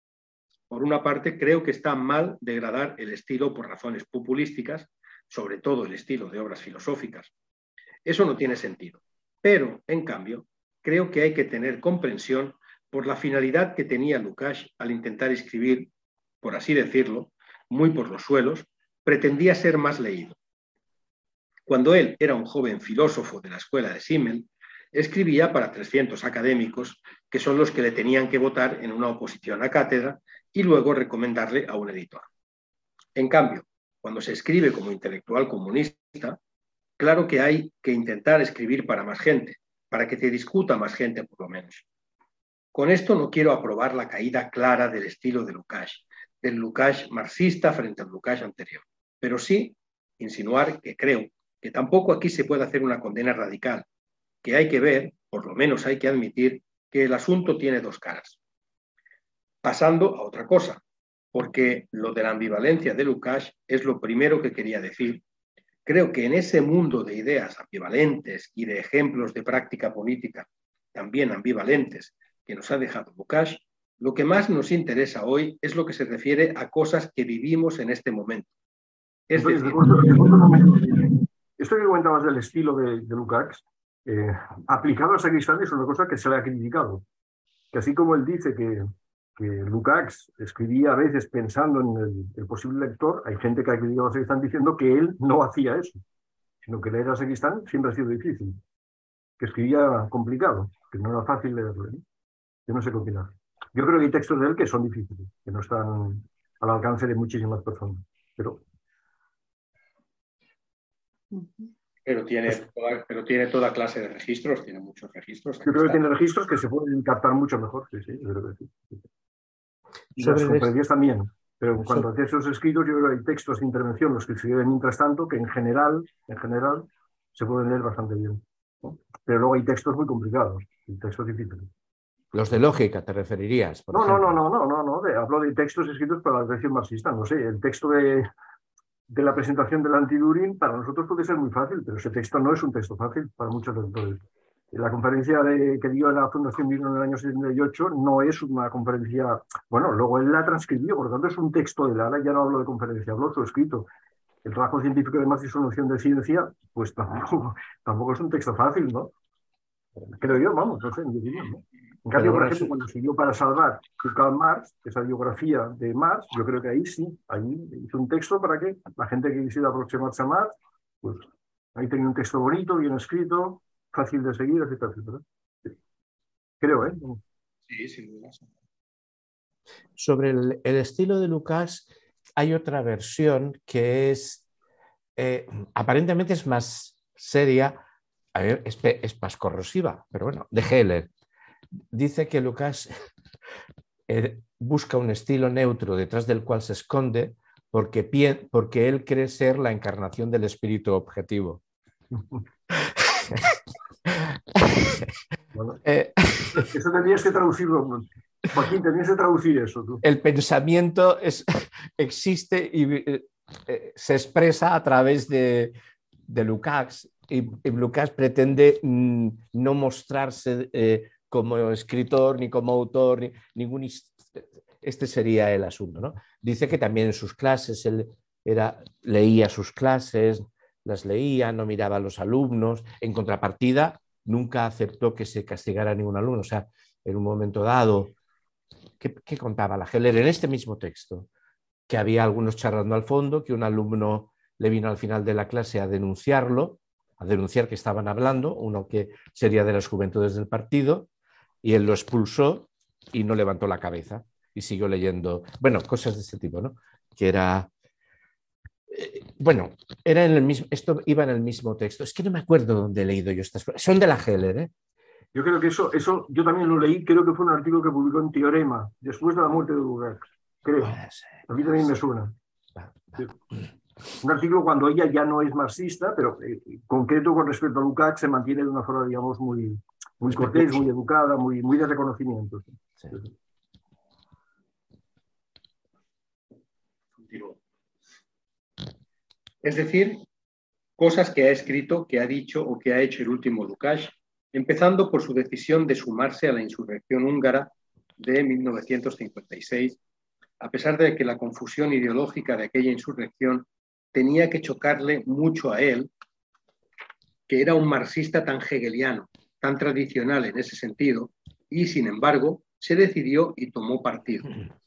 Speaker 1: Por una parte, creo que está mal degradar el estilo por razones populísticas, sobre todo el estilo de obras filosóficas. Eso no tiene sentido. Pero, en cambio, creo que hay que tener comprensión por la finalidad que tenía Lukács al intentar escribir, por así decirlo, muy por los suelos, pretendía ser más leído. Cuando él era un joven filósofo de la escuela de Simmel, escribía para trescientos académicos, que son los que le tenían que votar en una oposición a cátedra y luego recomendarle a un editor. En cambio, cuando se escribe como intelectual comunista, claro que hay que intentar escribir para más gente, para que te discuta más gente por lo menos. Con esto no quiero aprobar la caída clara del estilo de Lukács, del Lukács marxista frente al Lukács anterior, pero sí insinuar que creo que tampoco aquí se puede hacer una condena radical, que hay que ver, por lo menos hay que admitir, que el asunto tiene dos caras. Pasando a otra cosa, porque lo de la ambivalencia de Lukács es lo primero que quería decir. Creo que en ese mundo de ideas ambivalentes y de ejemplos de práctica política también ambivalentes que nos ha dejado Lukács, lo que más nos interesa hoy es lo que se refiere a cosas que vivimos en este momento. Es
Speaker 5: Entonces,
Speaker 1: decir,
Speaker 5: recuerdo, recuerdo un momento, esto que comentabas del estilo de, de Lukács, eh, aplicado a Sacristán es una cosa que se le ha criticado. Que así como él dice que, que Lukács escribía a veces pensando en el, el posible lector, hay gente que ha criticado a Sacristán diciendo que él no hacía eso, sino que leer a Sacristán siempre ha sido difícil, que escribía complicado, que no era fácil leerlo, ¿eh? Yo no sé qué opinar. Yo creo que hay textos de él que son difíciles, que no están al alcance de muchísimas personas, pero...
Speaker 1: Pero tiene,
Speaker 5: Pues-
Speaker 1: toda, pero tiene toda clase de registros, tiene muchos registros.
Speaker 5: Yo creo que tiene registros que se pueden captar mucho mejor. Sí, sí, yo creo que sí. Y
Speaker 6: Sobre
Speaker 5: las
Speaker 6: el-
Speaker 5: conferencias también. Pero en
Speaker 6: So-
Speaker 5: cuanto a textos escritos, yo creo que hay textos de intervención, los que se escriben mientras tanto, que en general, en general, se pueden leer bastante bien, ¿no? Pero luego hay textos muy complicados, y textos difíciles.
Speaker 6: Los de lógica, ¿te referirías? Por
Speaker 5: No, no,
Speaker 6: ejemplo?
Speaker 5: no, no, no, no, no. de- hablo de textos escritos para la tradición marxista. No sé, el texto de, de la presentación del anti-Düring para nosotros puede ser muy fácil, pero ese texto no es un texto fácil para muchos lectores. La conferencia de, que dio en la Fundación Vino en el año setenta y ocho no es una conferencia, bueno, luego él la transcribió, por lo tanto es un texto de Lara, ya no hablo de conferencia, hablo de su escrito. El trabajo científico de Marx y su noción de ciencia, pues tampoco, tampoco es un texto fácil, ¿no? Creo yo, vamos, no sé, en mi opinión, ¿no? En cambio,
Speaker 6: Pero
Speaker 5: por
Speaker 6: bueno,
Speaker 5: ejemplo,
Speaker 6: sí.
Speaker 5: cuando siguió para salvar su Karl Marx, esa biografía de Marx, yo creo que ahí sí, ahí hizo un texto para que la gente que quisiera aproximarse a Marx, pues ahí tenía un texto bonito, bien escrito, fácil de seguir, etcétera, etcétera. Sí. Creo, ¿eh?
Speaker 1: Sí, sin duda.
Speaker 6: Sobre el, el estilo de Lucas, hay otra versión que es, eh, aparentemente es más seria, a ver, es, es más corrosiva, pero bueno, de Heller. Dice que Lucas eh, busca un estilo neutro detrás del cual se esconde porque, pie, porque él cree ser la encarnación del espíritu objetivo.
Speaker 5: Bueno,
Speaker 6: eh,
Speaker 5: eso tendrías que traducirlo. Joaquín, tendrías que traducir eso tú.
Speaker 6: el pensamiento es, existe y eh, eh, se expresa a través de, de Lukács y, y Lukács pretende mm, no mostrarse eh, como escritor ni como autor, ni, ningún, este sería el asunto, ¿no? Dice que también en sus clases él era, leía sus clases, las leía, no miraba a los alumnos, en contrapartida nunca aceptó que se castigara a ningún alumno, o sea, en un momento dado. ¿Qué, qué contaba la Heller en este mismo texto? Que había algunos charlando al fondo, que un alumno le vino al final de la clase a denunciarlo, a denunciar que estaban hablando, uno que sería de las juventudes del partido, y él lo expulsó y no levantó la cabeza y siguió leyendo, bueno, cosas de este tipo, ¿no? Que era, eh, bueno, era en el mismo, esto iba en el mismo texto, es que no me acuerdo dónde he leído yo estas cosas, son de la Heller, ¿eh?
Speaker 5: Yo creo que eso, eso, yo también lo leí, creo que fue un artículo que publicó en Teorema, después de la muerte de Lukács, creo. A mí también me suena. Sí. Un artículo cuando ella ya no es marxista, pero eh, concreto con respecto a Lukács se mantiene de una forma, digamos, muy, muy cortés, muy educada, muy, muy de reconocimiento.
Speaker 6: Sí.
Speaker 5: Sí.
Speaker 1: Es decir, cosas que ha escrito, que ha dicho o que ha hecho el último Lukács, empezando por su decisión de sumarse a la insurrección húngara de mil novecientos cincuenta y seis, a pesar de que la confusión ideológica de aquella insurrección tenía que chocarle mucho a él, que era un marxista tan hegeliano, tan tradicional en ese sentido, y sin embargo se decidió y tomó partido.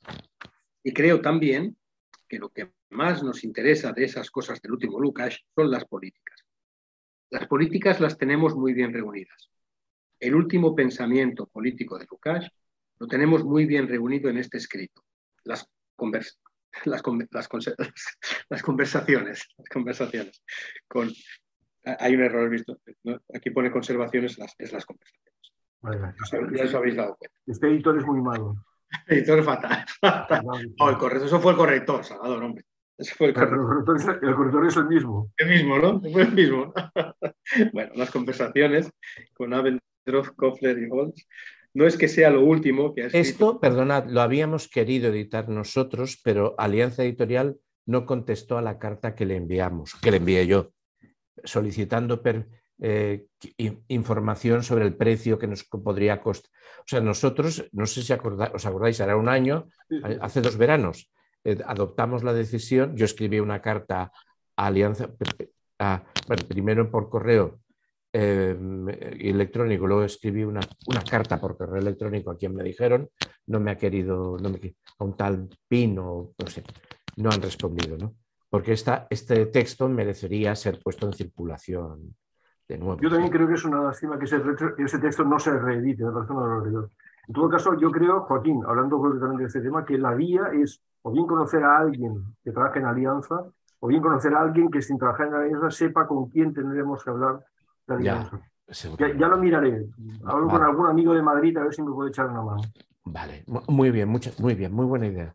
Speaker 1: Y creo también que lo que más nos interesa de esas cosas del último Lukács son las políticas. Las políticas las tenemos muy bien reunidas. El último pensamiento político de Lukács lo tenemos muy bien reunido en este escrito. Las, convers las, las, las conversaciones, las conversaciones con, hay un error visto, ¿no? Aquí pone conservaciones, las, es las conversaciones.
Speaker 5: Vale,
Speaker 1: Ya os habéis dado cuenta.
Speaker 5: Este editor es muy malo.
Speaker 1: El editor es fatal. fatal.
Speaker 5: No, no.
Speaker 1: Oh, el corrector, eso fue el corrector, Salvador, hombre. Ese fue el corrector.
Speaker 5: El corrector, es, el corrector es el mismo.
Speaker 1: El mismo, ¿no? Fue el mismo. Bueno, las conversaciones con Abendroth, Kofler y Holz. No es que sea lo último que ha escrito.
Speaker 6: Esto, perdonad, lo habíamos querido editar nosotros, pero Alianza Editorial no contestó a la carta que le enviamos, que le envié yo, solicitando per, eh, información sobre el precio que nos podría costar. O sea, nosotros, no sé si acorda, os acordáis, era un año,
Speaker 5: Sí, sí.
Speaker 6: hace dos veranos, eh, adoptamos la decisión, yo escribí una carta a Alianza, a, bueno, primero por correo eh, electrónico, luego escribí una, una carta por correo electrónico a quien me dijeron, no me ha querido, no me, a un tal Pino, no sé, no han respondido, ¿no? Porque esta, este texto merecería ser puesto en circulación de nuevo.
Speaker 5: Yo también
Speaker 6: ¿sí?
Speaker 5: creo que es una lástima que ese, ese texto no se reedite, me parece una barbaridad. En todo caso, yo creo, Joaquín, hablando concretamente de este tema, que la vía es o bien conocer a alguien que trabaje en Alianza, o bien conocer a alguien que sin trabajar en la alianza sepa con quién tendremos que hablar de la
Speaker 6: Ya,
Speaker 5: alianza. Ya,
Speaker 6: seguro.
Speaker 5: ya lo miraré. Hablo con
Speaker 6: Vale,
Speaker 5: algún amigo de Madrid a ver si me puede echar una mano.
Speaker 6: vale. Mu- Muy bien, mucha- muy bien, muy buena idea.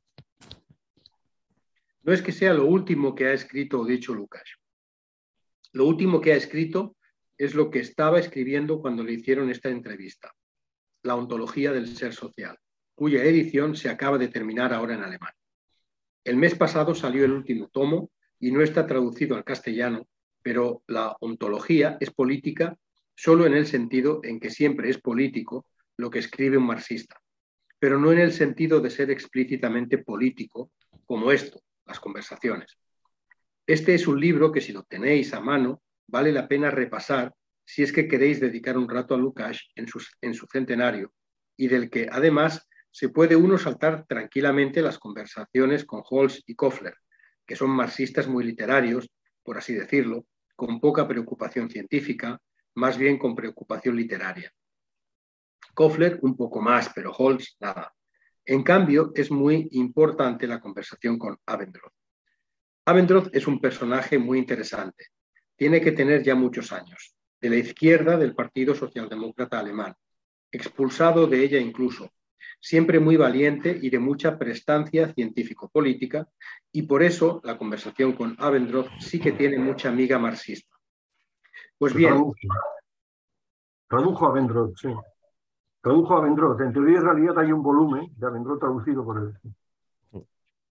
Speaker 1: No es que sea lo último que ha escrito o dicho Lukács. Lo último que ha escrito es lo que estaba escribiendo cuando le hicieron esta entrevista, La ontología del ser social, cuya edición se acaba de terminar ahora en alemán. El mes pasado salió el último tomo y no está traducido al castellano, pero la ontología es política solo en el sentido en que siempre es político lo que escribe un marxista, pero no en el sentido de ser explícitamente político, como esto, las conversaciones. Este es un libro que si lo tenéis a mano vale la pena repasar si es que queréis dedicar un rato a Lukács en su, en su centenario y del que además se puede uno saltar tranquilamente las conversaciones con Holz y Koffler, que son marxistas muy literarios, por así decirlo, con poca preocupación científica, más bien con preocupación literaria. Koffler un poco más, pero Holz nada. En cambio, es muy importante la conversación con Abendroth. Abendroth es un personaje muy interesante. Tiene que tener ya muchos años. De la izquierda del Partido Socialdemócrata Alemán. Expulsado de ella incluso. Siempre muy valiente y de mucha prestancia científico-política, y por eso la conversación con Abendroth sí que tiene mucha amiga marxista. Pues bien.
Speaker 5: Tradujo, tradujo a Abendroth, sí. Tradujo a Abendroth. En teoría y realidad hay un volumen de Abendroth traducido por él.
Speaker 1: Un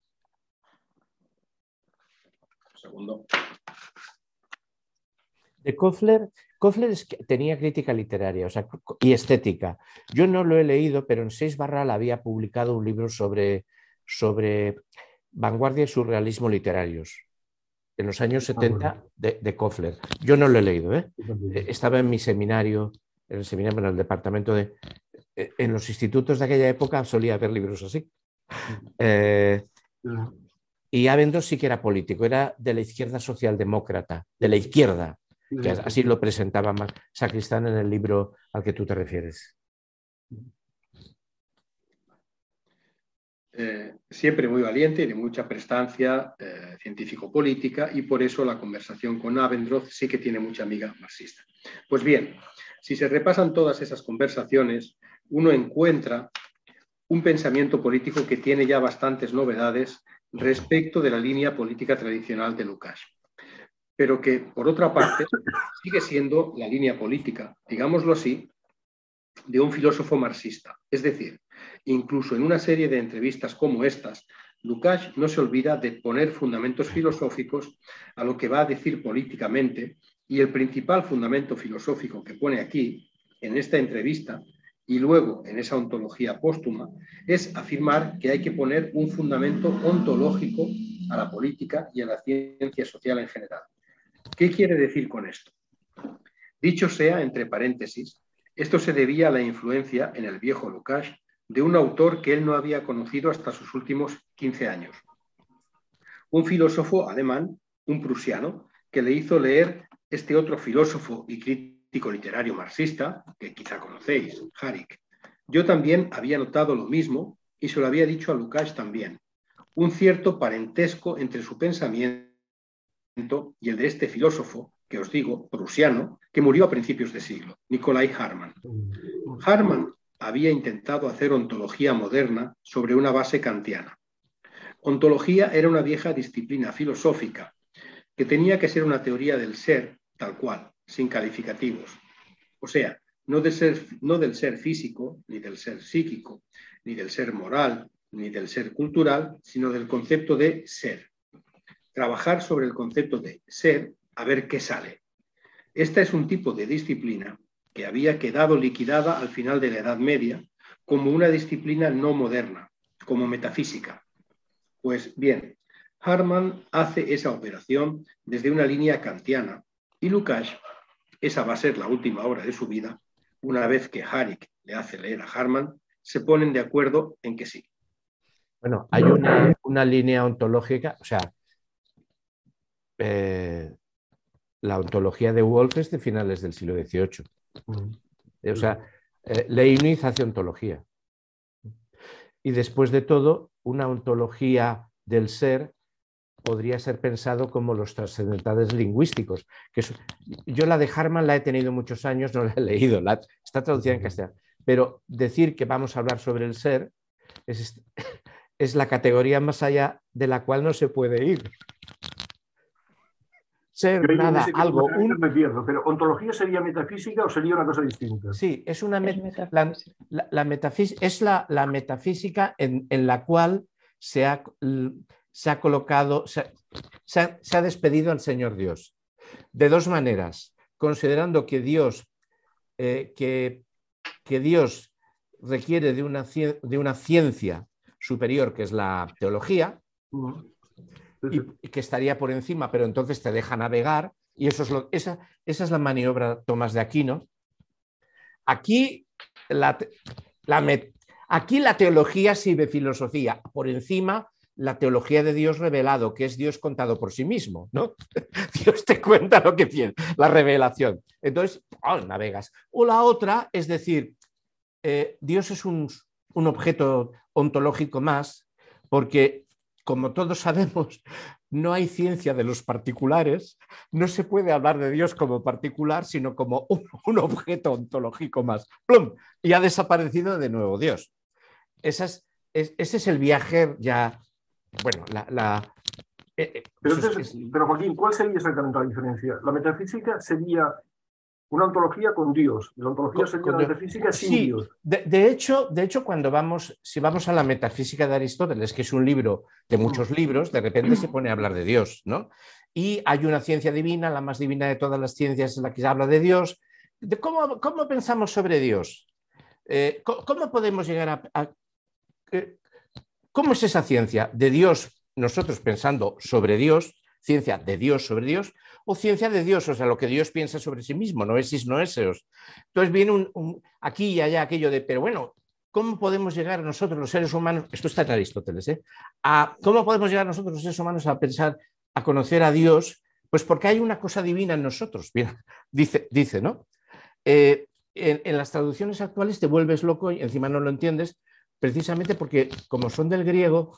Speaker 1: segundo.
Speaker 6: De Koffler, Koffler es que tenía crítica literaria, o sea, y estética. Yo no lo he leído, pero en Seis Barral había publicado un libro sobre, sobre vanguardia y surrealismo literarios en los años setenta de, de Koffler. Yo no lo he leído, ¿eh? Estaba en mi seminario, en el seminario, en el departamento de... En los institutos de aquella época solía haber libros así. Eh, y Abendroth sí que era político, era de la izquierda socialdemócrata, de la izquierda. Que así lo presentaba Sacristán en el libro al que tú te refieres.
Speaker 1: Eh, siempre muy valiente y de mucha prestancia eh, científico-política, y por eso la conversación con Abendroth sí que tiene mucha amiga marxista. Pues bien, si se repasan todas esas conversaciones, uno encuentra un pensamiento político que tiene ya bastantes novedades respecto de la línea política tradicional de Lukács, pero que, por otra parte, sigue siendo la línea política, digámoslo así, de un filósofo marxista. Es decir, incluso en una serie de entrevistas como estas, Lukács no se olvida de poner fundamentos filosóficos a lo que va a decir políticamente, y el principal fundamento filosófico que pone aquí, en esta entrevista, y luego en esa ontología póstuma, es afirmar que hay que poner un fundamento ontológico a la política y a la ciencia social en general. ¿Qué quiere decir con esto? Dicho sea, entre paréntesis, esto se debía a la influencia en el viejo Lukács de un autor que él no había conocido hasta sus últimos quince años. Un filósofo alemán, un prusiano, que le hizo leer este otro filósofo y crítico literario marxista, que quizá conocéis, Harik. Yo también había notado lo mismo y se lo había dicho a Lukács también. Un cierto parentesco entre su pensamiento y el de este filósofo, que os digo, prusiano, que murió a principios de siglo, Nicolai Hartmann. Hartmann había intentado hacer ontología moderna sobre una base kantiana. Ontología era una vieja disciplina filosófica que tenía que ser una teoría del ser tal cual, sin calificativos. O sea, no del ser, no del ser físico, ni del ser psíquico, ni del ser moral, ni del ser cultural, sino del concepto de ser. Trabajar sobre el concepto de ser, a ver qué sale. Esta es un tipo de disciplina que había quedado liquidada al final de la Edad Media como una disciplina no moderna, como metafísica. Pues bien, Hartmann hace esa operación desde una línea kantiana, y Lukács, esa va a ser la última obra de su vida, una vez que Harik le hace leer a Hartmann, se ponen de acuerdo en que sí.
Speaker 6: Bueno, hay una, una línea ontológica, o sea, eh, la ontología de Wolff es de finales del siglo dieciocho. O sea, eh, Leibniz hace ontología. Y después de todo, una ontología del ser podría ser pensado como los trascendentales lingüísticos. Que es, yo la de Harman la he tenido muchos años, no la he leído, la, está traducida en castellano, pero decir que vamos a hablar sobre el ser es, es la categoría más allá de la cual no se puede ir. Ser,
Speaker 5: Yo
Speaker 6: nada,
Speaker 5: ese
Speaker 6: algo, un...
Speaker 5: me pierdo, pero ¿ontología sería metafísica o sería una cosa distinta?
Speaker 6: Sí, es una met...
Speaker 3: Es metafísica.
Speaker 6: la, la, la metafísica, es la, la metafísica en, en la cual se ha, se ha colocado, se, se, ha, se ha despedido al Señor Dios. De dos maneras, considerando que Dios, eh, que, que Dios requiere de una, de una ciencia superior, que es la teología, uh-huh. Y que estaría por encima, pero entonces te deja navegar, y eso es lo, esa, esa es la maniobra Tomás de Aquino. Aquí la, la, aquí la teología sirve filosofía, por encima la teología de Dios revelado, que es Dios contado por sí mismo, ¿no? Dios te cuenta lo que tiene, la revelación. Entonces, oh, navegas. O la otra, es decir, eh, Dios es un, un objeto ontológico más, porque como todos sabemos, no hay ciencia de los particulares, no se puede hablar de Dios como particular, sino como un, un objeto ontológico más. ¡Plum! Y ha desaparecido de nuevo Dios. Esa es, es, ese es el viaje ya, bueno, la... la eh,
Speaker 5: pero, entonces, es, pero Joaquín, ¿cuál sería exactamente la diferencia? La metafísica sería una ontología con Dios, la ontología sería con, una metafísica sin
Speaker 6: sí,
Speaker 5: Dios.
Speaker 6: De, de, hecho, de hecho, cuando vamos, si vamos a la metafísica de Aristóteles, que es un libro de muchos libros, de repente se pone a hablar de Dios, ¿no? Y hay una ciencia divina, la más divina de todas las ciencias es la que habla de Dios. De cómo, ¿Cómo pensamos sobre Dios? Eh, ¿Cómo podemos llegar a, a... ¿Cómo es esa ciencia de Dios, nosotros pensando sobre Dios, ciencia de Dios sobre Dios, o ciencia de Dios, o sea, lo que Dios piensa sobre sí mismo, no es no es. Entonces viene un, un, aquí y allá aquello de, pero bueno, ¿cómo podemos llegar nosotros los seres humanos, esto está en Aristóteles, ¿eh? a, ¿cómo podemos llegar nosotros los seres humanos a pensar, a conocer a Dios? Pues porque hay una cosa divina en nosotros, bien, dice, dice, ¿no? Eh, en, en las traducciones actuales te vuelves loco y encima no lo entiendes, precisamente porque como son del griego,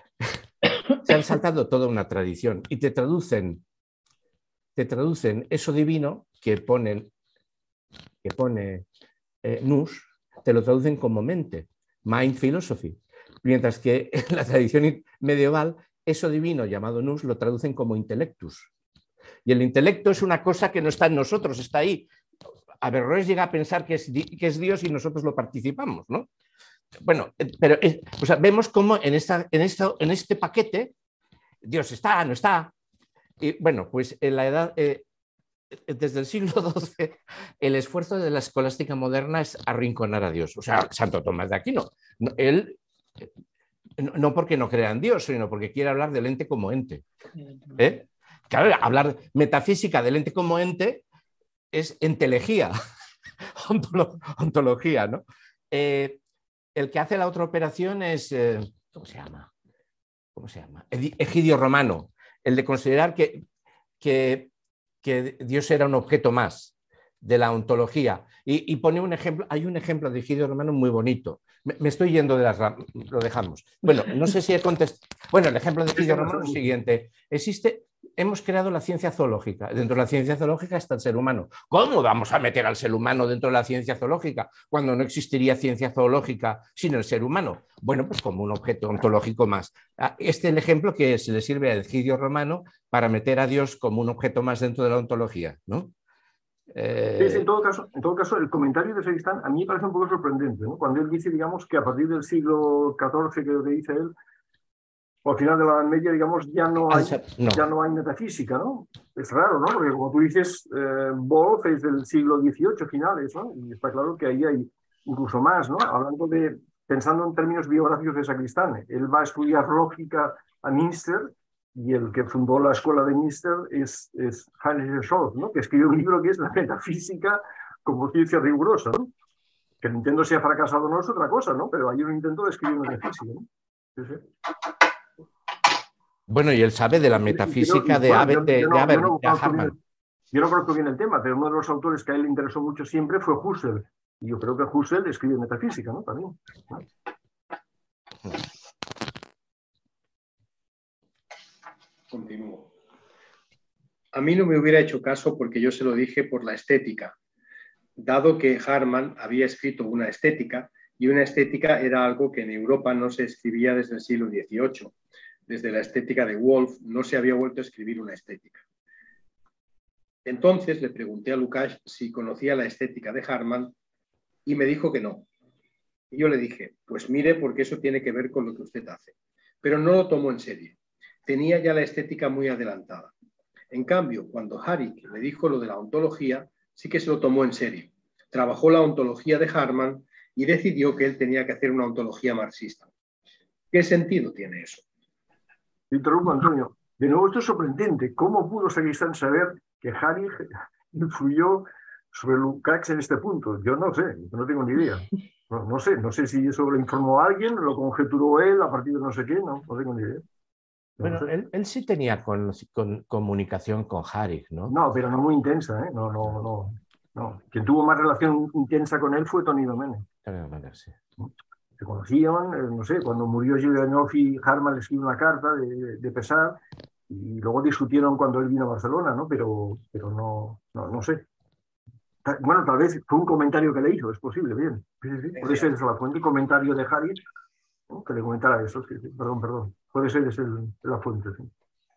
Speaker 6: se han saltado toda una tradición y te traducen te traducen eso divino que ponen que pone eh, nous, te lo traducen como mente, mind philosophy, mientras que en la tradición medieval eso divino llamado nous lo traducen como intellectus, y el intelecto es una cosa que no está en nosotros, está ahí. Averroes llega a pensar que es, que es Dios y nosotros lo participamos, ¿no? Bueno, pero eh, o sea, vemos cómo en, esta, en, esta, en este paquete Dios está, no está. Y bueno, pues en la edad, eh, desde el siglo doce, el esfuerzo de la escolástica moderna es arrinconar a Dios. O sea, Santo Tomás de Aquino, no, él, no porque no crea en Dios, sino porque quiere hablar del ente como ente. ¿Eh? Claro, hablar metafísica del ente como ente es entelejía, ontolo, ontología, ¿no? Eh, el que hace la otra operación es, eh, ¿cómo se llama? ¿Cómo se llama? Egidio Romano. El de considerar que, que, que Dios era un objeto más de la ontología. Y, y pone un ejemplo, hay un ejemplo de Egidio Romano muy bonito. Me, me estoy yendo de las ramas, lo dejamos. Bueno, no sé si he contestado. Bueno, el ejemplo de Egidio Romano es el siguiente. Existe, hemos creado la ciencia zoológica. Dentro de la ciencia zoológica está el ser humano. ¿Cómo vamos a meter al ser humano dentro de la ciencia zoológica cuando no existiría ciencia zoológica sin el ser humano? Bueno, pues como un objeto ontológico más. Este es el ejemplo que se le sirve a Egidio Romano para meter a Dios como un objeto más dentro de la ontología, ¿no?
Speaker 5: Eh... Sí, en, todo caso, en todo caso, el comentario de Sacristán a mí me parece un poco sorprendente, ¿no? Cuando él dice, digamos, que a partir del siglo catorce, creo que dice él, o al final de la Edad Media, digamos, ya no hay, no. Ya no hay metafísica, ¿no? Es raro, ¿no? Porque como tú dices, eh, Wolf es del siglo dieciocho, finales, ¿no? Y está claro que ahí hay incluso más, ¿no? Hablando de, pensando en términos biográficos de Sacristán, él va a estudiar lógica a Münster, y el que fundó la escuela de Münster es, es Heinrich Scholz, ¿no? Que escribió un libro que es La metafísica como ciencia rigurosa, ¿no? Que el intento sea fracasado no es otra cosa, ¿no? Pero hay un intento de escribir metafísica, ¿no? Sí, sí.
Speaker 6: Bueno, y él sabe de la metafísica de Habermas.
Speaker 5: Yo no conozco bien el tema, pero uno de los autores que a él le interesó mucho siempre fue Husserl. Y yo creo que Husserl escribe metafísica, ¿no? También, ¿no?
Speaker 1: Continúo. A mí no me hubiera hecho caso porque yo se lo dije por la estética, dado que Harman había escrito una estética y una estética era algo que en Europa no se escribía desde el siglo dieciocho. Desde la estética de Wolff no se había vuelto a escribir una estética. Entonces le pregunté a Lukács si conocía la estética de Harman y me dijo que no. Y yo le dije, pues mire, porque eso tiene que ver con lo que usted hace. Pero no lo tomó en serio. Tenía ya la estética muy adelantada. En cambio, cuando Harrick le dijo lo de la ontología, sí que se lo tomó en serio. Trabajó la ontología de Harman y decidió que él tenía que hacer una ontología marxista. ¿Qué sentido tiene eso?
Speaker 5: Interrumpo, Antonio. De nuevo, esto es sorprendente. ¿Cómo pudo Sacristán saber que Harrick influyó sobre Lukács en este punto? Yo no sé, no tengo ni idea. No, no sé, no sé si eso lo informó alguien, lo conjeturó él a partir de no sé qué, no, no tengo ni idea. No
Speaker 6: Bueno,
Speaker 5: sé.
Speaker 6: él, él sí tenía con, con, comunicación con Harrick, ¿no?
Speaker 5: No, pero no muy intensa, ¿eh? No, no, no, no. Quien tuvo más relación intensa con él fue Tony Domenech.
Speaker 6: Tony Domenech, sí.
Speaker 5: Se conocían, eh, no sé, cuando murió Giulianoffi, Harman le escribió una carta de, de pesar y luego discutieron cuando él vino a Barcelona, ¿no? Pero, pero no, no, no sé. Ta- Bueno, tal vez fue un comentario que le hizo, es posible, bien. Sí, sí, sí. Puede ser esa la fuente, el comentario de Harrick, ¿no? Que le comentara eso. Sí, sí. Perdón, perdón. Puede ser esa el- la fuente, sí.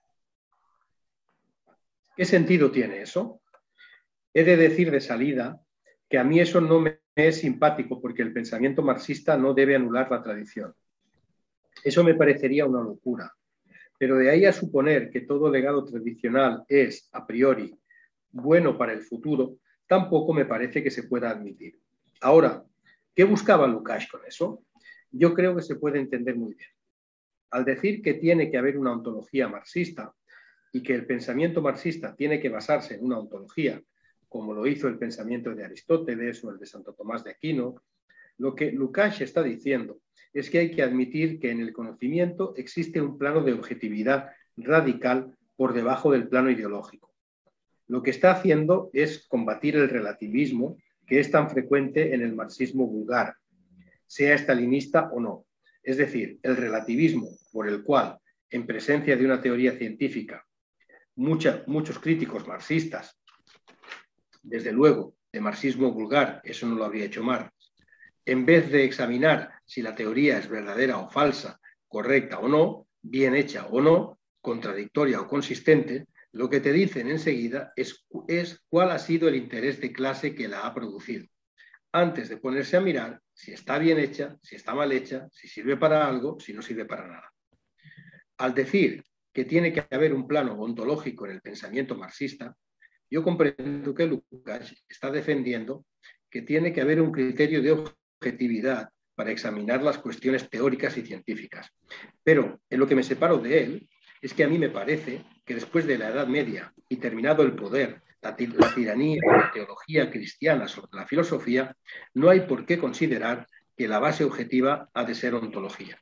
Speaker 1: ¿Qué sentido tiene eso? He de decir de salida que a mí eso no me es simpático porque el pensamiento marxista no debe anular la tradición. Eso me parecería una locura. Pero de ahí a suponer que todo legado tradicional es, a priori, bueno para el futuro, tampoco me parece que se pueda admitir. Ahora, ¿qué buscaba Lukács con eso? Yo creo que se puede entender muy bien. Al decir que tiene que haber una ontología marxista y que el pensamiento marxista tiene que basarse en una ontología, como lo hizo el pensamiento de Aristóteles o el de Santo Tomás de Aquino, lo que Lukács está diciendo es que hay que admitir que en el conocimiento existe un plano de objetividad radical por debajo del plano ideológico. Lo que está haciendo es combatir el relativismo que es tan frecuente en el marxismo vulgar, sea estalinista o no. Es decir, el relativismo por el cual, en presencia de una teoría científica, mucha, muchos críticos marxistas, desde luego, de marxismo vulgar, eso no lo habría hecho Marx, en vez de examinar si la teoría es verdadera o falsa, correcta o no, bien hecha o no, contradictoria o consistente, lo que te dicen enseguida es, es cuál ha sido el interés de clase que la ha producido, antes de ponerse a mirar si está bien hecha, si está mal hecha, si sirve para algo, si no sirve para nada. Al decir que tiene que haber un plano ontológico en el pensamiento marxista, yo comprendo que Lukács está defendiendo que tiene que haber un criterio de objetividad para examinar las cuestiones teóricas y científicas. Pero en lo que me separo de él es que a mí me parece que después de la Edad Media y terminado el poder, la, la tiranía de la teología cristiana sobre la filosofía, no hay por qué considerar que la base objetiva ha de ser ontología.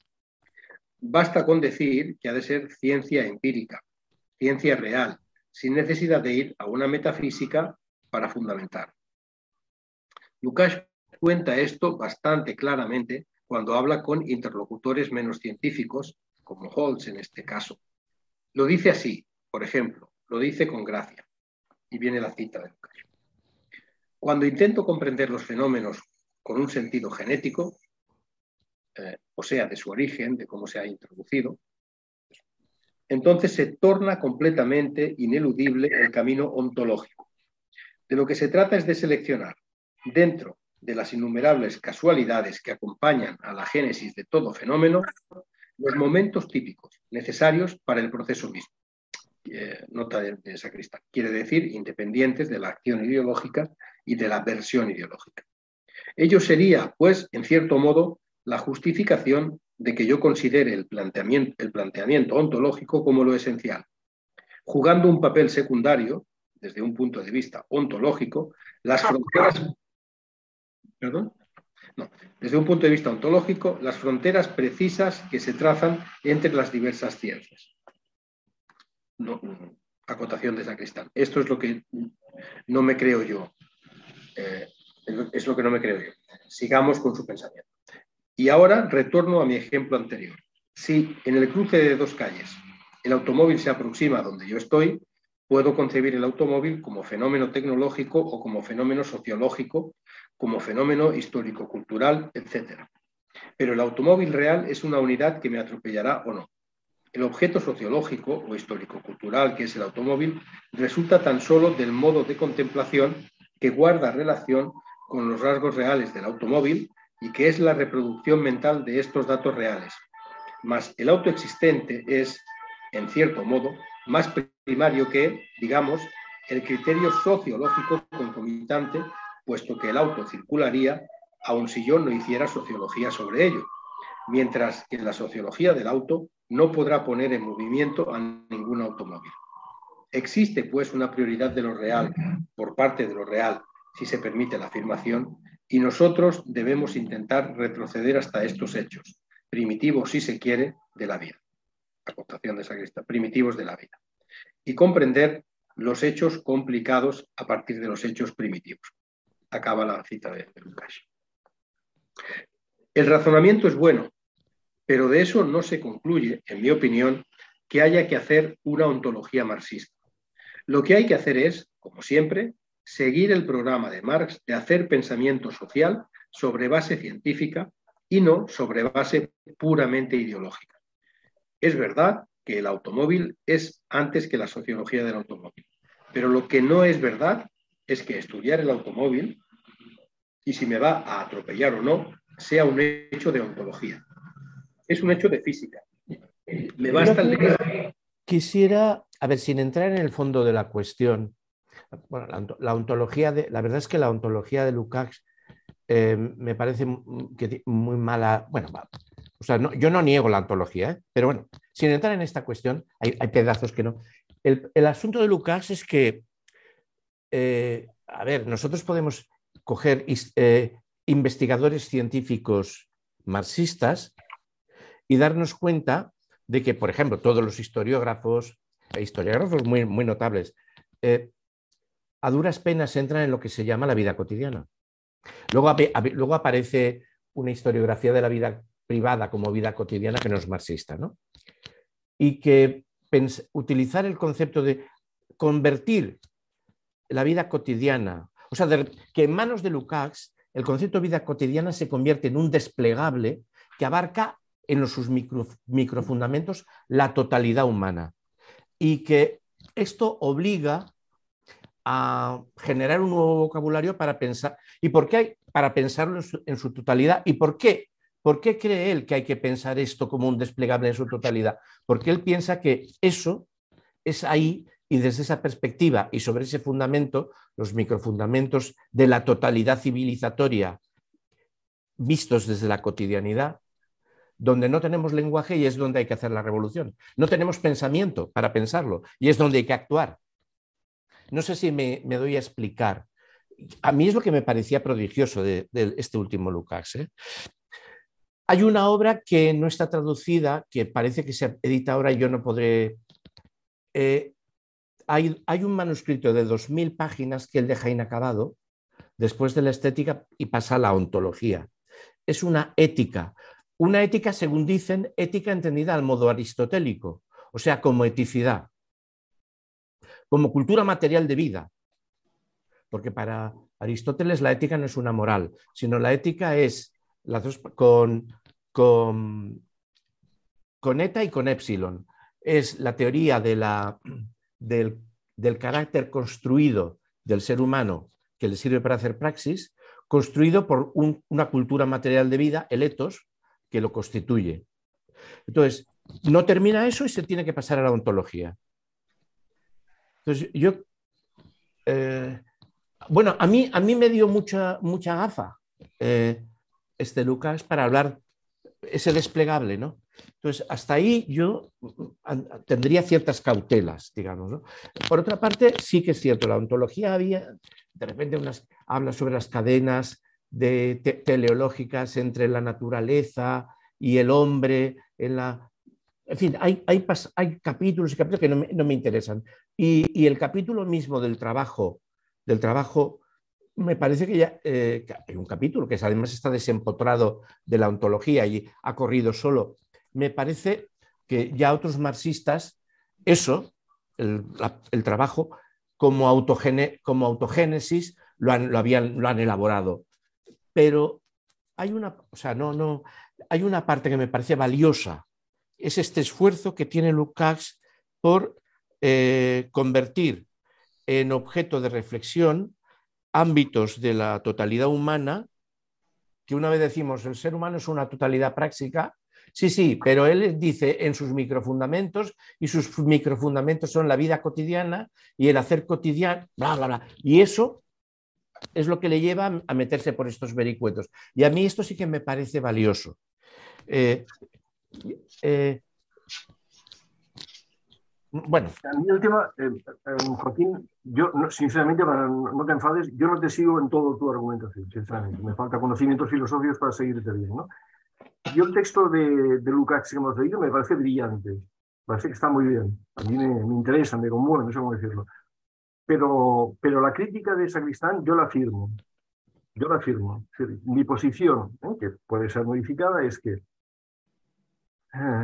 Speaker 1: Basta con decir que ha de ser ciencia empírica, ciencia real, sin necesidad de ir a una metafísica para fundamentar. Lukács cuenta esto bastante claramente cuando habla con interlocutores menos científicos, como Holtz en este caso. Lo dice así, por ejemplo, lo dice con gracia, y viene la cita de Lukács. Cuando intento comprender los fenómenos con un sentido genético, eh, o sea, de su origen, de cómo se ha introducido, entonces se torna completamente ineludible el camino ontológico. De lo que se trata es de seleccionar, dentro de las innumerables casualidades que acompañan a la génesis de todo fenómeno, los momentos típicos necesarios para el proceso mismo. Eh, nota de, de Sacristán. Quiere decir independientes de la acción ideológica y de la versión ideológica. Ello sería, pues, en cierto modo, la justificación de que yo considere el planteamiento, el planteamiento ontológico como lo esencial, jugando un papel secundario, desde un punto de vista ontológico, las fronteras... ¿Perdón? No. Desde un punto de vista ontológico, las fronteras precisas que se trazan entre las diversas ciencias. No, acotación de Sacristán. Esto es lo que no me creo yo. Eh, es lo que no me creo yo. Sigamos con su pensamiento. Y ahora retorno a mi ejemplo anterior. Si en el cruce de dos calles el automóvil se aproxima a donde yo estoy, puedo concebir el automóvil como fenómeno tecnológico o como fenómeno sociológico, como fenómeno histórico-cultural, etcétera. Pero el automóvil real es una unidad que me atropellará o no. El objeto sociológico o histórico-cultural que es el automóvil resulta tan solo del modo de contemplación que guarda relación con los rasgos reales del automóvil y que es la reproducción mental de estos datos reales. Mas el auto existente es, en cierto modo, más primario que, digamos, el criterio sociológico concomitante, puesto que el auto circularía aun si yo no hiciera sociología sobre ello, mientras que la sociología del auto no podrá poner en movimiento a ningún automóvil. Existe, pues, una prioridad de lo real por parte de lo real, si se permite la afirmación, y nosotros debemos intentar retroceder hasta estos hechos, primitivos, si se quiere, de la vida. Acotación de Sacristán, primitivos de la vida. Y comprender los hechos complicados a partir de los hechos primitivos. Acaba la cita de, de Lukács. El razonamiento es bueno, pero de eso no se concluye, en mi opinión, que haya que hacer una ontología marxista. Lo que hay que hacer es, como siempre, seguir el programa de Marx de hacer pensamiento social sobre base científica y no sobre base puramente ideológica. Es verdad que el automóvil es antes que la sociología del automóvil, pero lo que no es verdad es que estudiar el automóvil, y si me va a atropellar o no, sea un hecho de ontología. Es un hecho de física. Me basta el de...
Speaker 6: Quisiera, a ver, sin entrar en el fondo de la cuestión, bueno, la, la ontología de, la verdad es que la ontología de Lukács eh, me parece que muy mala. Bueno, o sea, no, yo no niego la ontología, ¿eh? Pero bueno, sin entrar en esta cuestión, hay, hay pedazos que no. El, el asunto de Lukács es que, eh, a ver, nosotros podemos coger eh, investigadores científicos marxistas y darnos cuenta de que, por ejemplo, todos los historiógrafos, e historiógrafos muy, muy notables, eh, a duras penas entran en lo que se llama la vida cotidiana. Luego, luego aparece una historiografía de la vida privada como vida cotidiana que no es marxista, ¿no? Y que utilizar el concepto de convertir la vida cotidiana, o sea, de, que en manos de Lukács el concepto de vida cotidiana se convierte en un desplegable que abarca en los, sus micro, microfundamentos la totalidad humana y que esto obliga a generar un nuevo vocabulario para pensar. ¿Y por qué hay? Para pensarlo en su, en su totalidad. ¿Y por qué? ¿Por qué cree él que hay que pensar esto como un desplegable en su totalidad? Porque él piensa que eso es ahí y desde esa perspectiva y sobre ese fundamento, los microfundamentos de la totalidad civilizatoria vistos desde la cotidianidad, donde no tenemos lenguaje y es donde hay que hacer la revolución. No tenemos pensamiento para pensarlo y es donde hay que actuar. No sé si me, me doy a explicar. A mí es lo que me parecía prodigioso de, de este último Lukács, ¿eh? Hay una obra que no está traducida, que parece que se edita ahora y yo no podré... Eh, hay, hay un manuscrito de dos mil páginas que él deja inacabado después de la estética y pasa a la ontología. Es una ética. Una ética, según dicen, ética entendida al modo aristotélico, o sea, como eticidad, como cultura material de vida. Porque para Aristóteles la ética no es una moral, sino la ética es las dos, con, con, con eta y con épsilon. Es la teoría de la, del, del carácter construido del ser humano que le sirve para hacer praxis, construido por un, una cultura material de vida, el ethos, que lo constituye. Entonces, no termina eso y se tiene que pasar a la ontología. Entonces, yo... Eh, bueno, a mí, a mí me dio mucha, mucha gafa eh, este Lukács para hablar ese desplegable, ¿no? Entonces, hasta ahí yo tendría ciertas cautelas, digamos, ¿no? Por otra parte, sí que es cierto, la ontología había, de repente unas, habla sobre las cadenas de te teleológicas entre la naturaleza y el hombre, en la... En fin, hay, hay, hay capítulos y capítulos que no me, no me interesan. Y, y el capítulo mismo del trabajo, del trabajo, me parece que ya eh, que hay un capítulo que además está desempotrado de la ontología y ha corrido solo. Me parece que ya otros marxistas eso, el, la, el trabajo como, autogene, como autogénesis, lo han, lo, habían, lo han elaborado. Pero hay una, o sea, no, no, hay una parte que me parece valiosa, es este esfuerzo que tiene Lukács por eh, convertir en objeto de reflexión ámbitos de la totalidad humana, que una vez decimos el ser humano es una totalidad práctica, sí, sí, pero él dice en sus microfundamentos, y sus microfundamentos son la vida cotidiana y el hacer cotidiano, bla, bla, bla, y eso es lo que le lleva a meterse por estos vericuetos. Y a mí esto sí que me parece valioso. Eh, eh, bueno.
Speaker 5: A mí el tema, eh, eh, Joaquín, yo no, sinceramente, para no, no te enfades, yo no te sigo en todo tu argumentación, sinceramente. Me falta conocimientos filosóficos para seguirte bien, ¿no? Yo el texto de, de Lukács que hemos leído me parece brillante, me parece que está muy bien. A mí me, me interesa, me conmueve, no sé cómo decirlo. Pero, pero la crítica de Sacristán yo la firmo. Yo la firmo. Es decir, mi posición, ¿eh? que puede ser modificada, es que eh,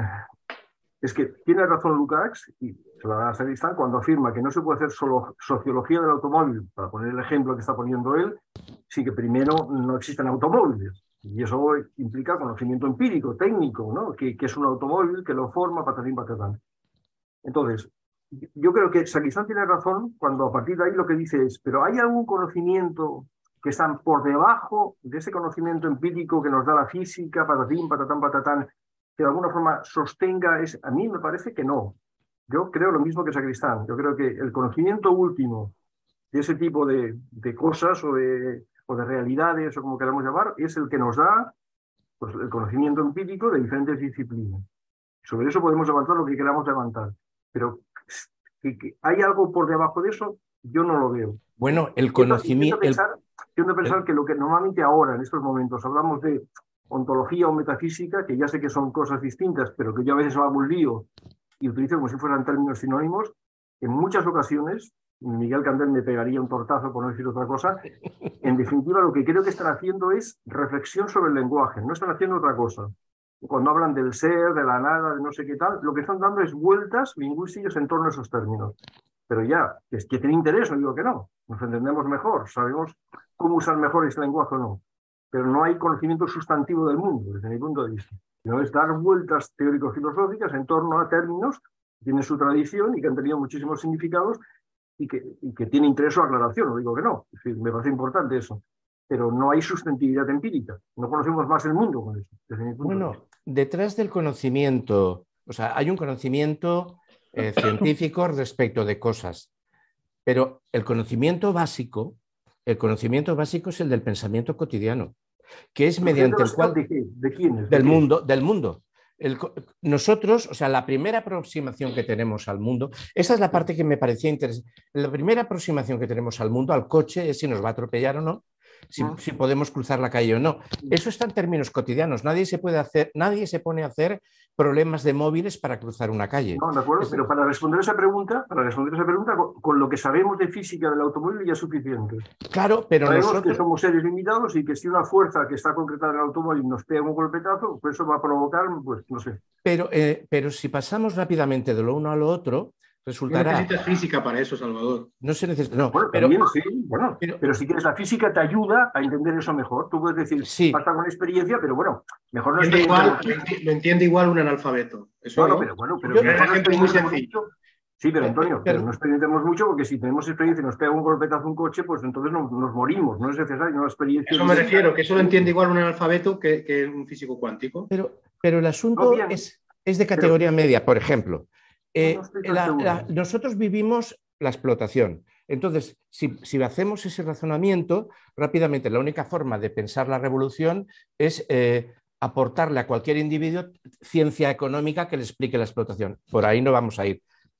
Speaker 5: es que tiene razón Lukács, y se la da a Sacristán, cuando afirma que no se puede hacer solo sociología del automóvil, para poner el ejemplo que está poniendo él, sí que primero no existen automóviles. Y eso implica conocimiento empírico, técnico, ¿no? Que, que es un automóvil, que lo forma, patatín, patatán. Entonces, yo creo que Sacristán tiene razón cuando a partir de ahí lo que dice es, pero ¿hay algún conocimiento que está por debajo de ese conocimiento empírico que nos da la física, patatín, patatán, patatán, que de alguna forma sostenga? Es, a mí me parece que no. Yo creo lo mismo que Sacristán. Yo creo que el conocimiento último de ese tipo de, de cosas o de, o de realidades, o como queramos llamar, es el que nos da pues, el conocimiento empírico de diferentes disciplinas. Sobre eso podemos levantar lo que queramos levantar. Pero que, que hay algo por debajo de eso, yo no lo veo.
Speaker 6: Bueno, el conocimiento...
Speaker 5: Tiendo a pensar, tiendo a pensar el... que lo que normalmente ahora, en estos momentos, hablamos de ontología o metafísica, que ya sé que son cosas distintas, pero que yo a veces hago un lío y utilizo como si fueran términos sinónimos, en muchas ocasiones, Miguel Candel me pegaría un tortazo por no decir otra cosa, en definitiva lo que creo que están haciendo es reflexión sobre el lenguaje, no están haciendo otra cosa. Cuando hablan del ser, de la nada, de no sé qué tal, lo que están dando es vueltas lingüísticas en torno a esos términos. Pero ya, es que tiene interés, no digo que no, nos entendemos mejor, sabemos cómo usar mejor ese lenguaje o no. Pero no hay conocimiento sustantivo del mundo, desde mi punto de vista. Sino es dar vueltas teórico-filosóficas en torno a términos que tienen su tradición y que han tenido muchísimos significados y que, y que tiene interés o aclaración, no digo que no. Es decir, me parece importante eso. Pero no hay sustentabilidad empírica. No conocemos más el mundo con eso, desde mi punto
Speaker 6: bueno,
Speaker 5: de vista.
Speaker 6: Detrás del conocimiento, o sea, hay un conocimiento eh, científico respecto de cosas, pero el conocimiento básico, el conocimiento básico es el del pensamiento cotidiano, que es mediante el cual...
Speaker 5: ¿De, qué? ¿De quiénes?
Speaker 6: Del
Speaker 5: ¿De
Speaker 6: mundo, del mundo. El, nosotros, o sea, la primera aproximación que tenemos al mundo, esa es la parte que me parecía interesante. La primera aproximación que tenemos al mundo, al coche, es si nos va a atropellar o no, si,
Speaker 5: Ah.
Speaker 6: si podemos cruzar la calle o no. Eso está en términos cotidianos. Nadie se puede hacer, nadie se pone a hacer problemas de móviles para cruzar una calle.
Speaker 5: No, de acuerdo,
Speaker 6: es...
Speaker 5: pero para responder esa pregunta, para responder esa pregunta, con, con lo que sabemos de física del automóvil ya es suficiente.
Speaker 6: Claro, pero
Speaker 5: sabemos
Speaker 6: nosotros...
Speaker 5: que somos seres limitados y que si una fuerza que está concretada en el automóvil nos pega un golpetazo, pues eso va a provocar, pues no sé.
Speaker 6: Pero, eh, pero si pasamos rápidamente de lo uno a lo otro, resultará...
Speaker 1: No necesitas física para eso, Salvador.
Speaker 6: No se necesita... No,
Speaker 5: bueno,
Speaker 6: pero...
Speaker 5: también sí, bueno,
Speaker 6: pero...
Speaker 5: pero si quieres la física te ayuda a entender eso mejor. Tú puedes decir,
Speaker 6: sí.
Speaker 5: basta con experiencia, pero bueno, mejor no
Speaker 1: entiende igual, lo entiende igual un analfabeto. Eso
Speaker 5: no, no,
Speaker 1: no,
Speaker 5: pero bueno, pero
Speaker 1: yo,
Speaker 5: mejor
Speaker 1: no ejemplo muy sencillo.
Speaker 5: Mucho. Sí, pero Antonio, pero, pero no experimentemos mucho porque si tenemos experiencia y nos pega un golpetazo un coche, pues entonces nos, nos morimos, no es necesario una experiencia.
Speaker 1: Eso me refiero, que eso lo entiende igual un analfabeto que, que un físico cuántico.
Speaker 6: Pero, pero el asunto no, es, es de categoría pero, media, por ejemplo. Eh, no la, la, nosotros vivimos la explotación. Entonces, si, si hacemos ese razonamiento, rápidamente la única forma de pensar la revolución es eh, aportarle a cualquier individuo ciencia económica que le explique la explotación. Por ahí no vamos a ir.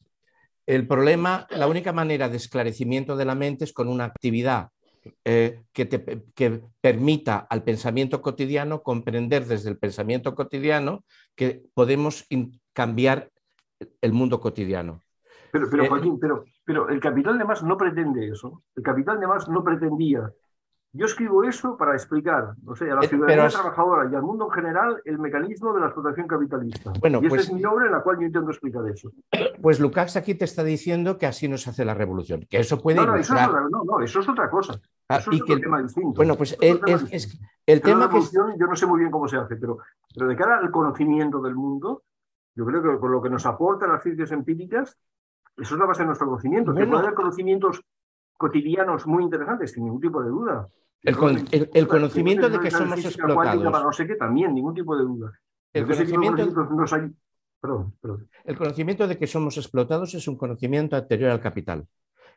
Speaker 6: El problema, la única manera de esclarecimiento de la mente es con una actividad eh, que, te, que permita al pensamiento cotidiano comprender desde el pensamiento cotidiano que podemos cambiar el mundo cotidiano.
Speaker 5: Pero, pero Joaquín, pero, pero el capital de Marx no pretende eso. El capital de Marx no pretendía Yo escribo eso para explicar, o sea, a la
Speaker 6: Eh,
Speaker 5: ciudadanía
Speaker 6: pero-
Speaker 5: trabajadora y al mundo en general el mecanismo de la explotación capitalista.
Speaker 6: Bueno,
Speaker 5: y esa
Speaker 6: pues-
Speaker 5: es mi obra en la cual yo intento explicar eso.
Speaker 6: Pues Lukács aquí te está diciendo que así no se hace la revolución, que eso puede
Speaker 5: No, no, eso es
Speaker 6: ilustrar.
Speaker 5: otra, no, no, eso es otra cosa.
Speaker 6: Ah,
Speaker 5: Eso es
Speaker 6: y
Speaker 5: otro
Speaker 6: que-
Speaker 5: tema distinto.
Speaker 6: Bueno, pues
Speaker 5: Eso es
Speaker 6: el,
Speaker 5: otro tema
Speaker 6: es- es-
Speaker 5: distinto.
Speaker 6: el
Speaker 5: Pero la
Speaker 6: tema que es-
Speaker 5: revolución, yo no sé muy bien cómo se hace, pero, pero de cara al conocimiento del mundo, yo creo que con lo que nos aportan las ciencias empíricas, eso es la base de nuestro conocimiento. Que
Speaker 6: Bueno.
Speaker 5: puede haber conocimientos cotidianos muy interesantes, sin ningún tipo de duda.
Speaker 6: El con- el- el conocimiento de que
Speaker 5: la
Speaker 6: somos
Speaker 5: física cuántica
Speaker 6: explotados.
Speaker 5: para no sé qué, también, ningún tipo de duda.
Speaker 6: El
Speaker 5: Pero ese tipo de
Speaker 6: conocimiento-
Speaker 5: conocimientos nos hay- Perdón, perdón.
Speaker 6: El conocimiento de que somos explotados es un conocimiento anterior al capital.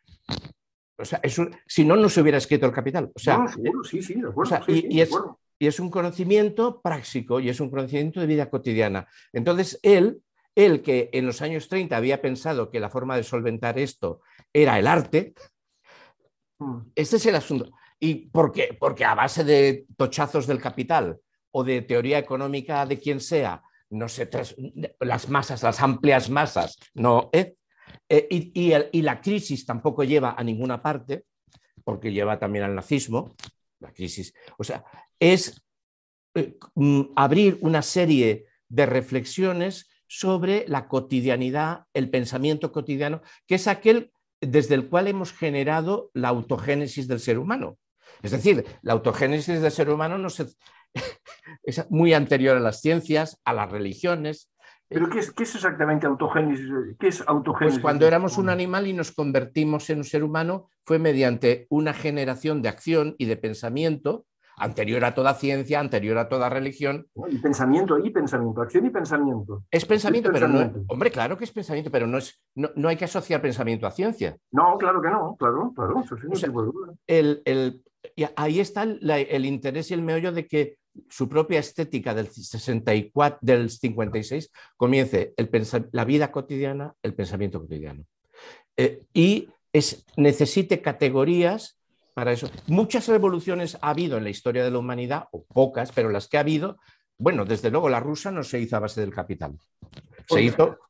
Speaker 6: O sea, es un- si no, no se hubiera escrito el capital. O sea,
Speaker 5: No, seguro, sí, sí, de
Speaker 6: o
Speaker 5: acuerdo.
Speaker 6: sea,
Speaker 5: sí,
Speaker 6: y,
Speaker 5: sí,
Speaker 6: y
Speaker 5: de
Speaker 6: es,
Speaker 5: acuerdo.
Speaker 6: y es un conocimiento práctico y es un conocimiento de vida cotidiana. Entonces, él, él que en los años treinta había pensado que la forma de solventar esto era el arte,
Speaker 5: Mm.
Speaker 6: este es el asunto. ¿Y por qué? Porque a base de tochazos del capital o de teoría económica de quien sea, no sé, tras- las masas, las amplias masas, no, ¿eh? Eh, y, y el- y la crisis tampoco lleva a ninguna parte, porque lleva también al nazismo, la crisis. O sea, es eh, mm, abrir una serie de reflexiones sobre la cotidianidad, el pensamiento cotidiano, que es aquel desde el cual hemos generado la autogénesis del ser humano. Es decir, la autogénesis del ser humano no se, es muy anterior a las ciencias, a las religiones.
Speaker 5: ¿Pero qué es, qué es exactamente autogénesis? ¿Qué es autogénesis?
Speaker 6: Pues cuando éramos un animal y nos convertimos en un ser humano fue mediante una generación de acción y de pensamiento anterior a toda ciencia, anterior a toda religión.
Speaker 5: Y pensamiento y pensamiento, acción y pensamiento.
Speaker 6: Es pensamiento,
Speaker 5: Es
Speaker 6: pero no.
Speaker 5: pensamiento.
Speaker 6: Hombre, claro que es pensamiento, pero no, es, no, no hay que asociar pensamiento a ciencia.
Speaker 5: No, claro que no, claro, claro, eso sí,
Speaker 6: O
Speaker 5: no
Speaker 6: sea,
Speaker 5: tipo de duda.
Speaker 6: El, el, y ahí está el, el interés y el meollo de que su propia estética del, sesenta y cuatro, del cincuenta y seis comience el la vida cotidiana, el pensamiento cotidiano. Eh, y es, necesite categorías para eso. Muchas revoluciones ha habido en la historia de la humanidad, o pocas, pero las que ha habido, bueno, desde luego la rusa no se hizo a base del capital. Se hizo,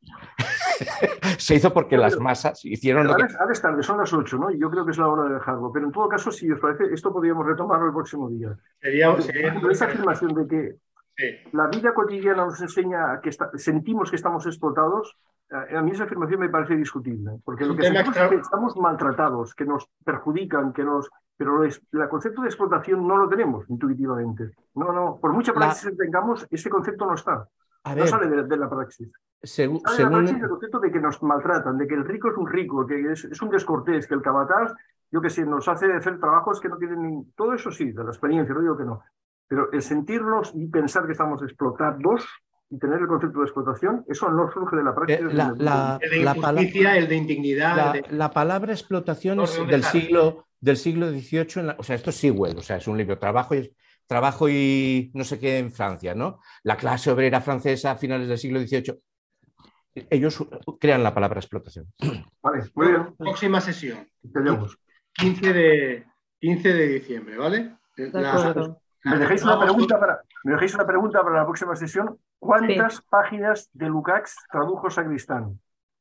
Speaker 6: se hizo porque las masas hicieron lo que...
Speaker 5: Ahora es tarde, son las ocho, ¿no? Y yo creo que es la hora de dejarlo. Pero en todo caso, si os parece, esto podríamos retomarlo el próximo día.
Speaker 1: Sería,
Speaker 5: Por
Speaker 1: sería
Speaker 5: ejemplo, esa afirmación de que
Speaker 1: sí.
Speaker 5: la vida cotidiana nos enseña que está, sentimos que estamos explotados, a mí esa afirmación me parece discutible, porque lo que sentimos es que estamos maltratados, que nos perjudican, que nos... Pero el concepto de explotación no lo tenemos intuitivamente. No, no, por mucha praxis la... que tengamos, ese concepto no está.
Speaker 6: A
Speaker 5: no
Speaker 6: ver,
Speaker 5: sale de, de la praxis.
Speaker 6: Según,
Speaker 5: sale
Speaker 6: según...
Speaker 5: de la praxis el concepto de que nos maltratan, de que el rico es un rico, que es, es un descortés, que el capataz, yo que sé, nos hace hacer trabajos que no tienen ni... Todo eso sí, de la experiencia, no digo que no. Pero el sentirnos y pensar que estamos explotados y tener el concepto de explotación, eso no surge de la práctica.
Speaker 6: Eh, la, la,
Speaker 1: el de injusticia, el de indignidad.
Speaker 6: La,
Speaker 1: el de...
Speaker 6: la palabra explotación no, es del siglo, del siglo dieciocho, en la, o sea, esto es Sewell, o sea, es un libro, trabajo y, trabajo y no sé qué en Francia, ¿no? La clase obrera francesa a finales del siglo dieciocho. Ellos crean la palabra explotación.
Speaker 5: Vale, muy bien.
Speaker 1: Próxima sesión.
Speaker 5: Tenemos.
Speaker 1: quince de diciembre, ¿vale?
Speaker 3: La,
Speaker 5: ¿Me dejáis, una pregunta para, ¿Me dejáis una pregunta para la próxima sesión? ¿Cuántas sí. páginas de Lukács tradujo Sacristán?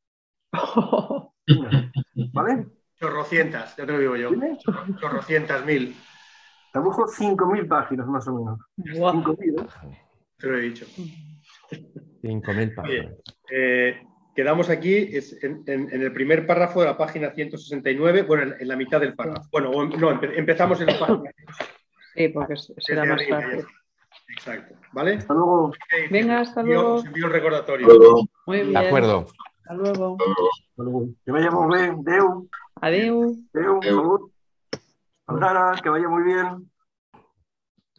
Speaker 5: ¿Vale?
Speaker 1: Chorrocientas, ya te lo digo yo. Chorrocientas mil.
Speaker 5: Tradujo cinco mil páginas más o menos.
Speaker 3: Wow.
Speaker 5: cinco mil, ¿eh?
Speaker 1: Te lo he dicho.
Speaker 6: cinco mil páginas.
Speaker 1: Bien, eh, quedamos aquí es en, en, en el primer párrafo de la página ciento sesenta y nueve, bueno, en, en la mitad del párrafo. Bueno, no, empe empezamos en la página.
Speaker 3: Sí, porque será más fácil.
Speaker 1: Exacto, ¿vale?
Speaker 5: Hasta luego.
Speaker 3: Venga, hasta luego.
Speaker 1: Os envío el recordatorio.
Speaker 3: Muy bien.
Speaker 6: De acuerdo.
Speaker 3: Hasta luego.
Speaker 5: Hasta luego. Que vaya muy bien. Deu.
Speaker 3: Adeu.
Speaker 5: Deu, por favor. Aldara, que vaya muy bien.